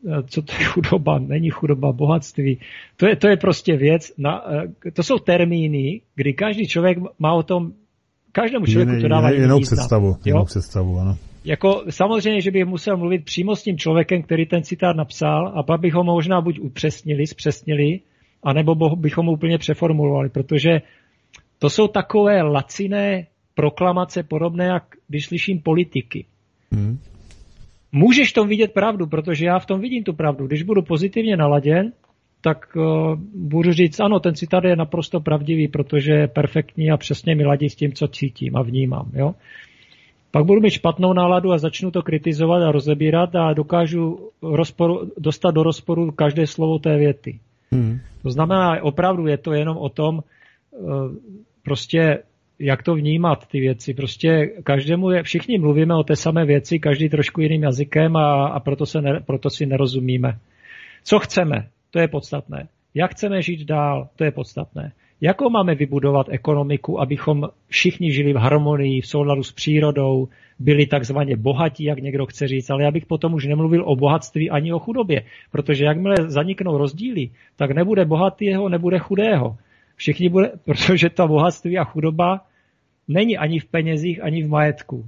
co to je chudoba, není chudoba, bohatství. To je, to je prostě věc, na, to jsou termíny, kdy každý člověk má o tom, každému člověku to dává jinou představu, jinou představu, ano. Jako, samozřejmě, že bych musel mluvit přímo s tím člověkem, který ten citát napsal, a pak bychom ho možná buď upřesnili, zpřesnili, anebo bychom ho úplně přeformulovali, protože to jsou takové laciné proklamace podobné, jak když slyším politiky. Hmm. Můžeš v tom vidět pravdu, protože já v tom vidím tu pravdu. Když budu pozitivně naladěn, tak uh, budu říct, ano, ten citát je naprosto pravdivý, protože je perfektní a přesně mi ladí s tím, co cítím a vnímám. Jo? Pak budu mít špatnou náladu a začnu to kritizovat a rozebírat a dokážu rozporu, dostat do rozporu každé slovo té věty. Hmm. To znamená, opravdu je to jenom o tom, uh, prostě jak to vnímat, ty věci. Prostě každému je, všichni mluvíme o té samé věci, každý trošku jiným jazykem a, a proto, se ne, proto si nerozumíme. Co chceme, to je podstatné. Jak chceme žít dál, to je podstatné. Jakou máme vybudovat ekonomiku, abychom všichni žili v harmonii, v souladu s přírodou, byli takzvaně bohatí, jak někdo chce říct, ale já bych potom už nemluvil o bohatství ani o chudobě, protože jakmile zaniknou rozdíly, tak nebude bohatého, nebude chudého. Všichni bude, protože ta bohatství a chudoba není ani v penězích, ani v majetku.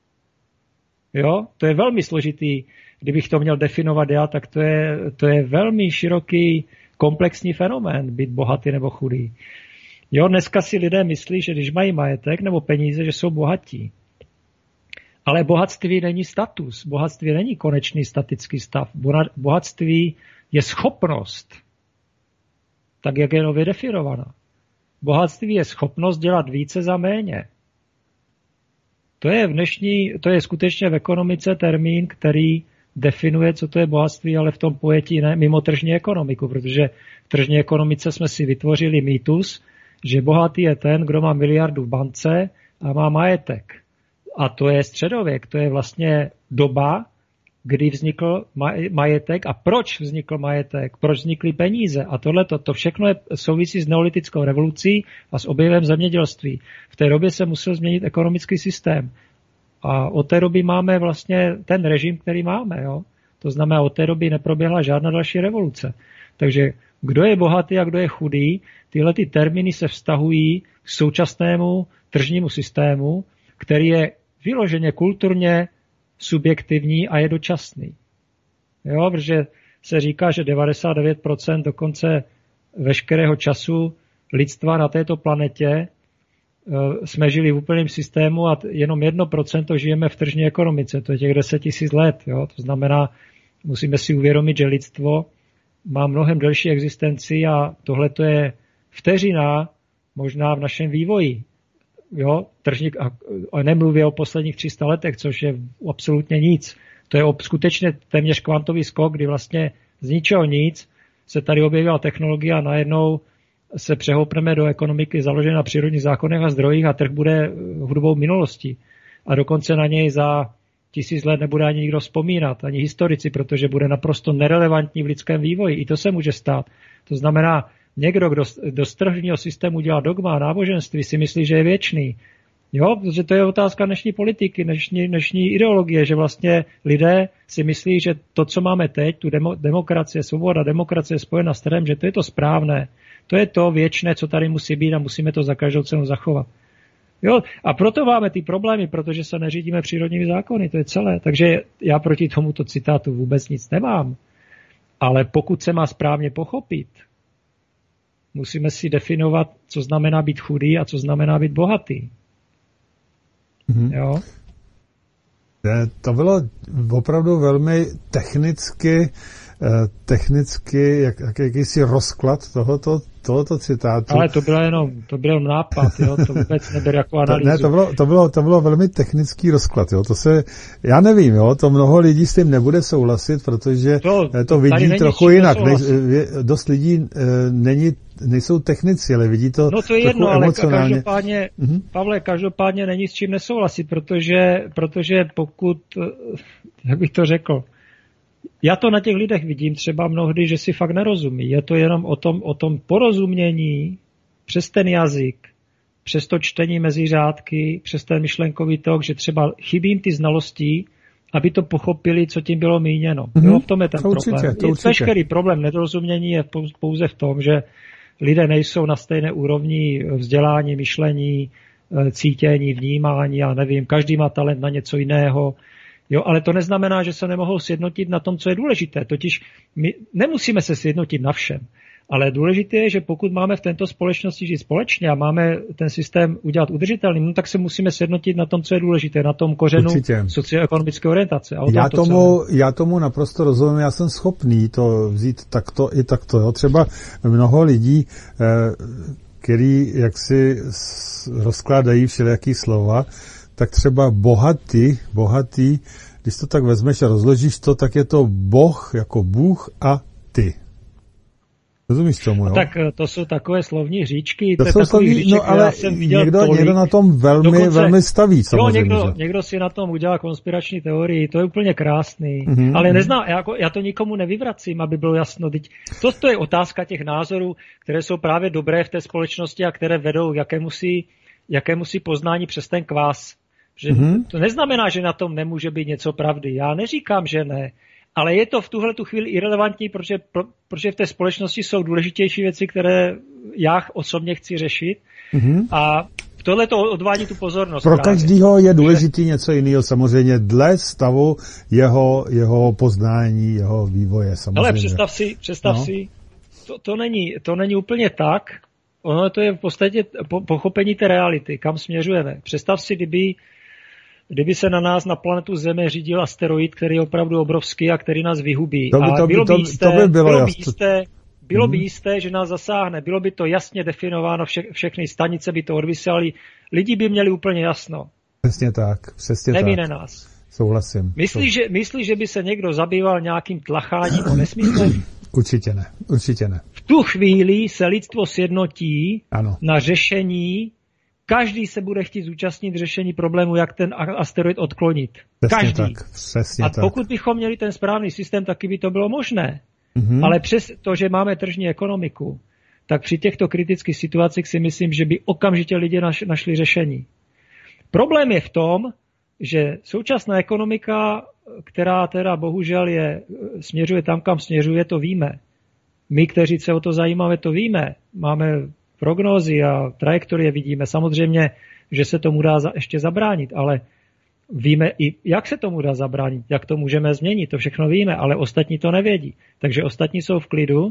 Jo? To je velmi složitý, kdybych to měl definovat já, tak to je, to je velmi široký, komplexní fenomén, být bohatý nebo chudý. Jo, dneska si lidé myslí, že když mají majetek nebo peníze, že jsou bohatí. Ale bohatství není status, bohatství není konečný statický stav. Bohatství je schopnost, tak jak je nově definovaná. Bohatství je schopnost dělat více za méně. To je v dnešní, to je skutečně v ekonomice termín, který definuje, co to je bohatství, ale v tom pojetí ne mimo tržní ekonomiku, protože v tržní ekonomice jsme si vytvořili mýtus, že bohatý je ten, kdo má miliardu v bance a má majetek. A to je středověk, to je vlastně doba, kdy vznikl majetek a proč vznikl majetek, proč vznikly peníze. A tohle to všechno je, souvisí s neolitickou revolucí a s objevem zemědělství. V té době se musel změnit ekonomický systém. A od té doby máme vlastně ten režim, který máme. Jo? To znamená, od té doby neproběhla žádná další revoluce. Takže kdo je bohatý a kdo je chudý, tyhle ty termíny se vztahují k současnému tržnímu systému, který je vyloženě kulturně subjektivní a je dočasný. Jo, protože se říká, že devadesát devět procent dokonce veškerého času lidstva na této planetě jsme žili v úplném systému a jenom jedno procento žijeme v tržní ekonomice. To je těch deset tisíc let. Jo? To znamená, musíme si uvědomit, že lidstvo má mnohem delší existenci a tohle to je vteřina možná v našem vývoji. Jo? Tržník, a nemluvě o posledních tři sta letech, což je absolutně nic. To je skutečně téměř kvantový skok, kdy vlastně z ničeho nic se tady objevila technologie a najednou se přehoupneme do ekonomiky založené na přírodních zákonech a zdrojích a trh bude hudbou minulostí. A dokonce na něj za tisíc let nebude ani nikdo vzpomínat, ani historici, protože bude naprosto nerelevantní v lidském vývoji. I to se může stát. To znamená, někdo, kdo do tržního systému dělá dogma a náboženství, si myslí, že je věčný. Jo, protože to je otázka dnešní politiky, dnešní, dnešní ideologie, že vlastně lidé si myslí, že to, co máme teď, tu demo, demokracie, svoboda, demokracie spojená s trhem, že to je to správné. To je to věčné, co tady musí být a musíme to za každou cenu zachovat. Jo? A proto máme ty problémy, protože se neřídíme přírodními zákony, to je celé. Takže já proti tomuto citátu vůbec nic nemám. Ale pokud se má správně pochopit, musíme si definovat, co znamená být chudý a co znamená být bohatý. Mm-hmm. Jo? To bylo opravdu velmi technicky technicky, jak, jak, jakýsi rozklad tohoto, tohoto citátu. Ale to bylo jenom, to byl nápad, jo, to vůbec nebyl jako analýzu. Ne, to bylo, to bylo, to bylo velmi technický rozklad, jo, to se, já nevím, jo, to mnoho lidí s tím nebude souhlasit, protože to, to vidí trochu jinak. Ne, dost lidí e, není, nejsou technici, ale vidí to no to je jedno, ale každopádně, mm-hmm. Pavle, každopádně není s čím nesouhlasit, protože, protože pokud, jak bych to řekl, já to na těch lidech vidím třeba mnohdy, že si fakt nerozumí. Je to jenom o tom, o tom porozumění přes ten jazyk, přes to čtení mezi řádky, přes ten myšlenkový tok, že třeba chybím ty znalosti aby to pochopili, co tím bylo míněno. Mm-hmm. Jo, v tom je ten to problém. Určitě, to určitě. Veškerý problém nedorozumění je pouze v tom, že lidé nejsou na stejné úrovni vzdělání, myšlení, cítění, vnímání, já nevím, každý má talent na něco jiného. Jo, ale to neznamená, že se nemohou sjednotit na tom, co je důležité. Totiž my nemusíme se sjednotit na všem. Ale důležité je, že pokud máme v této společnosti žít společně a máme ten systém udělat udržitelným, no tak se musíme sjednotit na tom, co je důležité, na tom kořenu Určitě. socioekonomické orientace. A já, tomu, já tomu naprosto rozumím, já jsem schopný to vzít takto i takto. Jo. Třeba mnoho lidí, který jaksi rozkládají všelijaký slova, tak třeba bohatý, bohatý, když to tak vezmeš a rozložíš to, tak je to Boh jako Bůh a ty. Rozumíš tomu, jo? Tak to jsou takové slovní hříčky. To, to jsou slovní hříčky, no, ale jsem viděl někdo, tolik. někdo na tom velmi, Dokonce, velmi staví, samozřejmě. Jo, někdo, někdo si na tom udělá konspirační teorii, to je úplně krásný. Mm-hmm. Ale nezná, já, já to nikomu nevyvracím, aby bylo jasno. To, to je otázka těch názorů, které jsou právě dobré v té společnosti a které vedou k jakémusi, jakémusi poznání přes ten kvás. Že mm-hmm. To neznamená, že na tom nemůže být něco pravdy. Já neříkám, že ne. Ale je to v tuhle tu chvíli irelevantní, protože, pro, protože v té společnosti jsou důležitější věci, které já osobně chci řešit. Mm-hmm. A tohle to odvádí tu pozornost. Pro každého je důležitý že... něco jiného, samozřejmě dle stavu jeho, jeho poznání, jeho vývoje. Samozřejmě. Ale představ si, představ no. si to, to, není, to není úplně tak. Ono to je v podstatě po, pochopení té reality, kam směřujeme. Představ si, kdyby Kdyby se na nás, na planetu Zeme, řídil asteroid, který je opravdu obrovský a který nás vyhubí. To by, to by, a bylo by, to, jisté, to by bylo, bylo by jisté, bylo hmm. by jisté, že nás zasáhne. Bylo by to jasně definováno, vše, všechny stanice by to odvysílaly. Lidi by měli úplně jasno. Přesně tak, přesně Nemíne tak. nás. Souhlasím. Myslíš, že, myslí, že by se někdo zabýval nějakým tlacháním o nesmyslech? Určitě ne, určitě ne. V tu chvíli se lidstvo sjednotí ano. na řešení. Každý se bude chtít zúčastnit řešení problému, jak ten asteroid odklonit. Přesně Každý. Tak, přesně a tak. pokud bychom měli ten správný systém, taky by to bylo možné. Mm-hmm. Ale přes to, že máme tržní ekonomiku, tak při těchto kritických situacích si myslím, že by okamžitě lidi naš, našli řešení. Problém je v tom, že současná ekonomika, která teda bohužel je, směřuje tam, kam směřuje, to víme. My, kteří se o to zajímáme, to víme. Máme prognózy a trajektorie vidíme. Samozřejmě, že se tomu dá za, ještě zabránit, ale víme i, jak se tomu dá zabránit, jak to můžeme změnit, to všechno víme, ale ostatní to nevědí. Takže ostatní jsou v klidu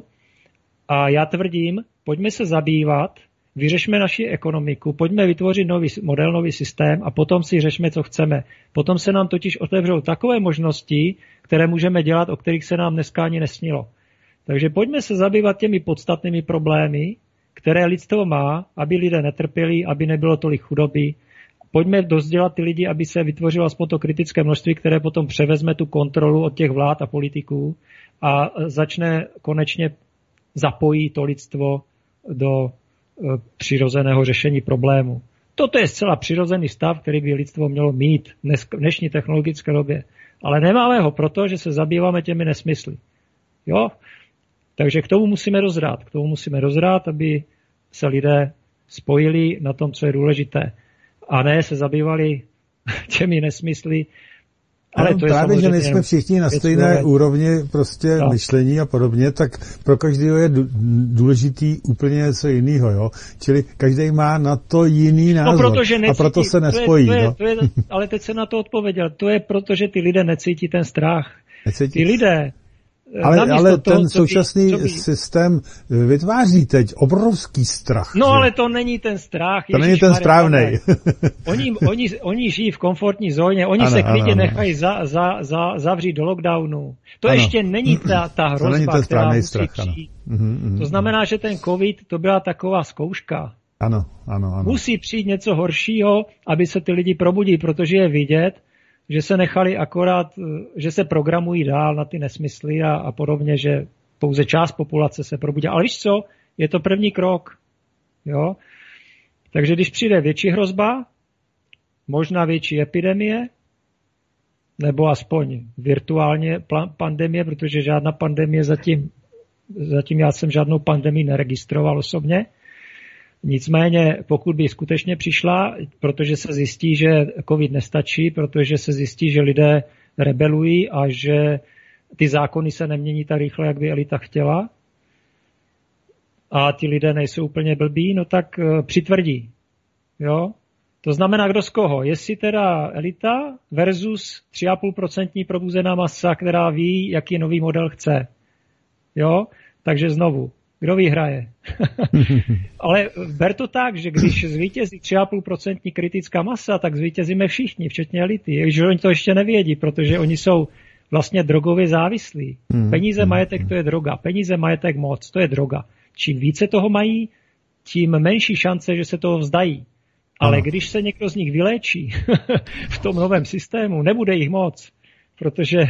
a já tvrdím, pojďme se zabývat, vyřešme naši ekonomiku, pojďme vytvořit nový model, nový systém a potom si řešme, co chceme. Potom se nám totiž otevřou takové možnosti, které můžeme dělat, o kterých se nám dneska ani nesnilo. Takže pojďme se zabývat těmi podstatnými problémy, které lidstvo má, aby lidé netrpěli, aby nebylo tolik chudoby. Pojďme dozdělat ty lidi, aby se vytvořilo aspoň to kritické množství, které potom převezme tu kontrolu od těch vlád a politiků a začne konečně zapojit to lidstvo do e, přirozeného řešení problému. Toto je zcela přirozený stav, který by lidstvo mělo mít v dnešní technologické době. Ale nemáme ho proto, že se zabýváme těmi nesmysly. Jo? Takže k tomu musíme rozrát. K tomu musíme rozrát, aby se lidé spojili na tom, co je důležité. A ne se zabývali těmi nesmysly. Ale no, to je právě, že nejsme všichni na stejné úrovni prostě no. myšlení a podobně, tak pro každého je důležitý úplně něco jiného, jo. Čili každý má na to jiný názor no, necítí, a proto se nespojí. To je, no. to je, to je, ale teď se na to odpověděl. To je proto, že ty lidé necítí ten strach. Necítí. Ty lidé Ale, ale toho, ten současný by, by... systém vytváří teď obrovský strach. No že? ale to není ten strach. To není ten správnej. Oni, oni, oni žijí v komfortní zóně, oni ano, se klidně nechají za, za, za, zavřít do lockdownu. To ano. ještě není ta, ta hrozba, to která musí strach, přijít. Ano. Mm-hmm, to znamená, že ten covid to byla taková zkouška. Ano, ano, ano. Musí přijít něco horšího, aby se ty lidi probudí, protože je vidět, že se nechali akorát, že se programují dál na ty nesmysly a, a podobně, že pouze část populace se probudí. Ale víš co? Je to první krok. Jo? Takže když přijde větší hrozba, možná větší epidemie, nebo aspoň virtuálně pandemie, protože žádná pandemie zatím, zatím já jsem žádnou pandemii neregistroval osobně. Nicméně, pokud by skutečně přišla, protože se zjistí, že covid nestačí, protože se zjistí, že lidé rebelují a že ty zákony se nemění tak rychle, jak by elita chtěla a ty lidé nejsou úplně blbí, no tak přitvrdí. Jo? To znamená, kdo z koho? Jestli teda elita versus tři a půl procenta probuzená masa, která ví, jaký nový model chce. Jo? Takže znovu, kdo vyhraje? Ale ber to tak, že když zvítězí tři a půl procenta kritická masa, tak zvítězíme všichni, včetně elity. Že oni to ještě nevědí, protože oni jsou vlastně drogově závislí. Peníze, majetek, to je droga. Peníze, majetek, moc, to je droga. Čím více toho mají, tím menší šance, že se toho vzdají. Ale když se někdo z nich vyléčí v tom novém systému, nebude jich moc, protože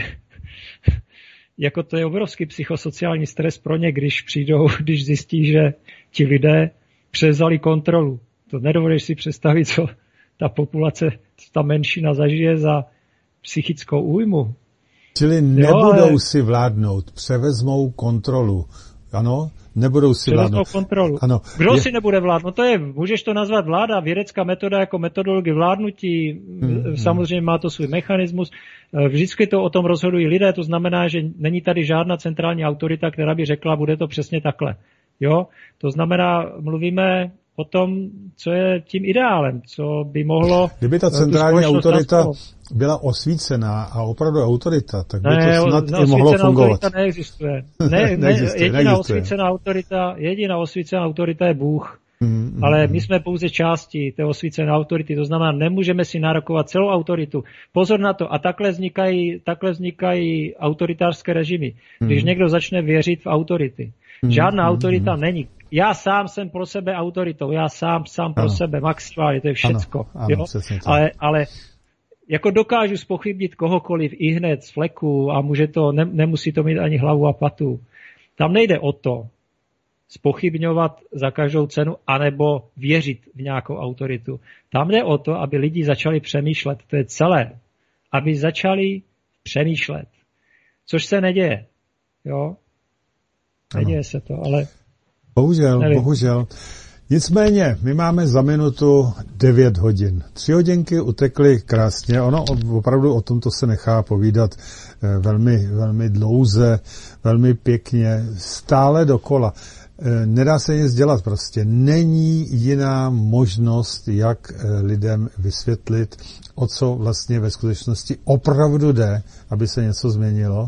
jako to je obrovský psychosociální stres pro ně, když přijdou, když zjistí, že ti lidé převzali kontrolu. To nedovedeš si představit, co ta populace, co ta menšina zažije za psychickou újmu. Čili nebudou jo, ale... si vládnout, převezmou kontrolu. Ano? Nebudou si vládnout. Kontrolu. Ano. Kdo je... si nebude vládnout? To je, můžeš to nazvat vláda, vědecká metoda jako metodologie vládnutí, hmm, samozřejmě má to svůj mechanismus. Vždycky to o tom rozhodují lidé, to znamená, že není tady žádná centrální autorita, která by řekla, bude to přesně takhle. Jo? To znamená, mluvíme o tom, co je tím ideálem, co by mohlo... Kdyby ta centrální autorita byla osvícená a opravdu autorita, tak by ne, to snad i mohlo fungovat. Autorita neexistuje. Ne, neexistuje jediná neexistuje. osvícená autorita, jediná osvícená autorita je Bůh. Mm, ale my jsme pouze části té osvícené autority, to znamená, nemůžeme si nárokovat celou autoritu. Pozor na to, a takhle vznikají, takhle vznikají autoritářské režimy. Když mm. někdo začne věřit v autority. Žádná mm, autorita mm. není. Já sám jsem pro sebe autoritou, já sám, sám pro ano. sebe maximálně, to je všecko. Ano, ano, jo? Ale, ale jako dokážu zpochybnit kohokoliv i hned z fleku a může to, ne, nemusí to mít ani hlavu a patu. Tam nejde o to zpochybňovat za každou cenu anebo věřit v nějakou autoritu. Tam jde o to, aby lidi začali přemýšlet, to je celé. Aby začali přemýšlet. Což se neděje. Jo? Neděje ano. se to, ale... Bohužel, nevím. bohužel. Nicméně, my máme za minutu devět hodin. Tři hodinky utekly krásně. Ono opravdu o tomto se nechá povídat velmi, velmi dlouze, velmi pěkně, stále dokola. Nedá se nic dělat prostě. Není jiná možnost, jak lidem vysvětlit, o co vlastně ve skutečnosti opravdu jde, aby se něco změnilo,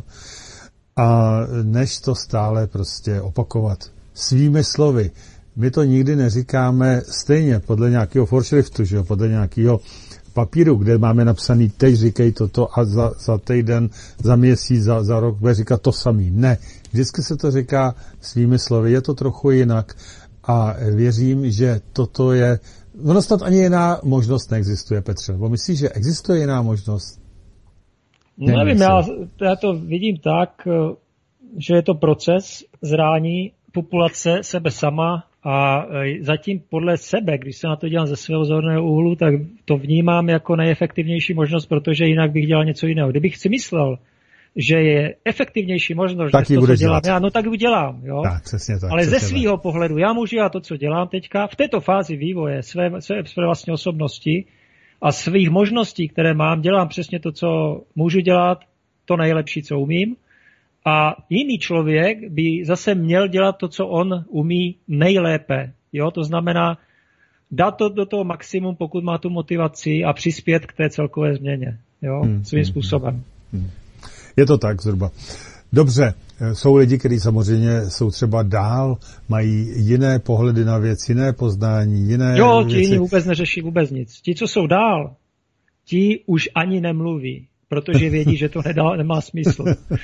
a než to stále prostě opakovat svými slovy. My to nikdy neříkáme stejně podle nějakého foršriftu, že jo, podle nějakého papíru, kde máme napsaný, teď říkej toto a za, za týden, za měsíc, za, za rok bude říkat to samý. Ne, vždycky se to říká svými slovy, je to trochu jinak a věřím, že toto je, ono snad ani jiná možnost neexistuje, Petře, nebo myslíš, že existuje jiná možnost? No, nevím, já, já to vidím tak, že je to proces zrání populace sebe sama a zatím podle sebe, když se na to dělám ze svého zorného úhlu, tak to vnímám jako nejefektivnější možnost, protože jinak bych dělal něco jiného. Kdybych si myslel, že je efektivnější možnost, tak že to, co dělám já, no tak ji dělám. Jo? Tak, přesně tak. Ale přesně ze svého pohledu, já můžu dělat to, co dělám teďka, v této fázi vývoje své, své, své vlastní osobnosti a svých možností, které mám, dělám přesně to, co můžu dělat, to nejlepší, co umím. A jiný člověk by zase měl dělat to, co on umí nejlépe. Jo? To znamená dát to do toho maximum, pokud má tu motivaci a přispět k té celkové změně. Jo? Hmm, svým hmm, způsobem. Hmm. Je to tak zhruba. Dobře, jsou lidi, kteří samozřejmě jsou třeba dál, mají jiné pohledy na věc, jiné poznání, jiné Jo, ti věci. jiní vůbec neřeší vůbec nic. Ti, co jsou dál, ti už ani nemluví, protože vědí, že to nedá, nemá smysl.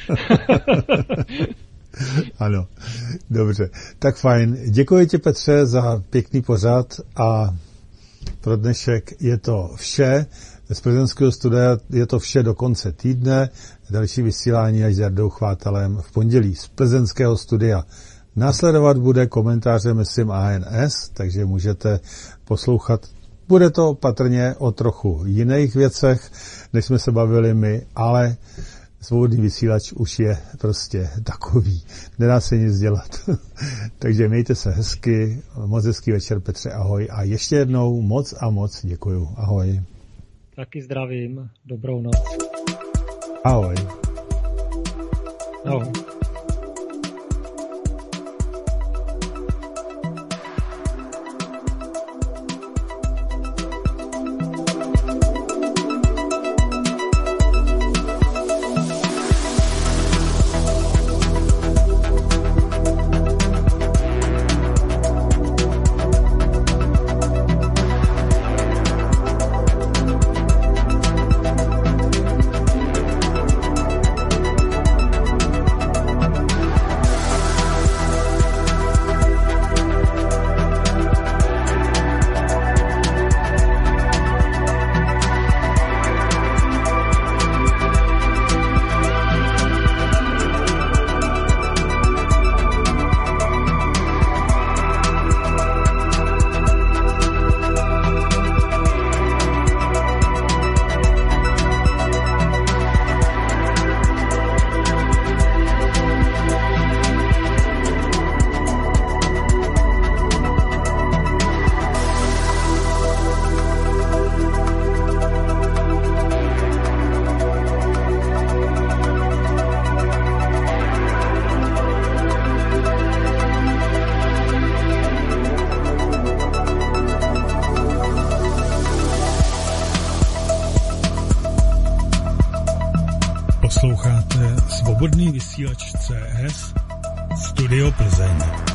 Ano, dobře. Tak fajn. Děkuji ti, Petře, za pěkný pořad a pro dnešek je to vše. Z prezidentského studia je to vše do konce týdne. Další vysílání až s Jardou Chvátalem v pondělí z plzeňského studia. Následovat bude komentáře, myslím, A N S, takže můžete poslouchat. Bude to patrně o trochu jiných věcech, než jsme se bavili my, ale svobodný vysílač už je prostě takový. Nedá se nic dělat. Takže mějte se hezky. Moc hezký večer, Petře, ahoj. A ještě jednou moc a moc děkuju. Ahoj. Taky zdravím. Dobrou noc. Ahoj. Ahoj. Posloucháte Svobodný vysílač C S Studio Plzeň.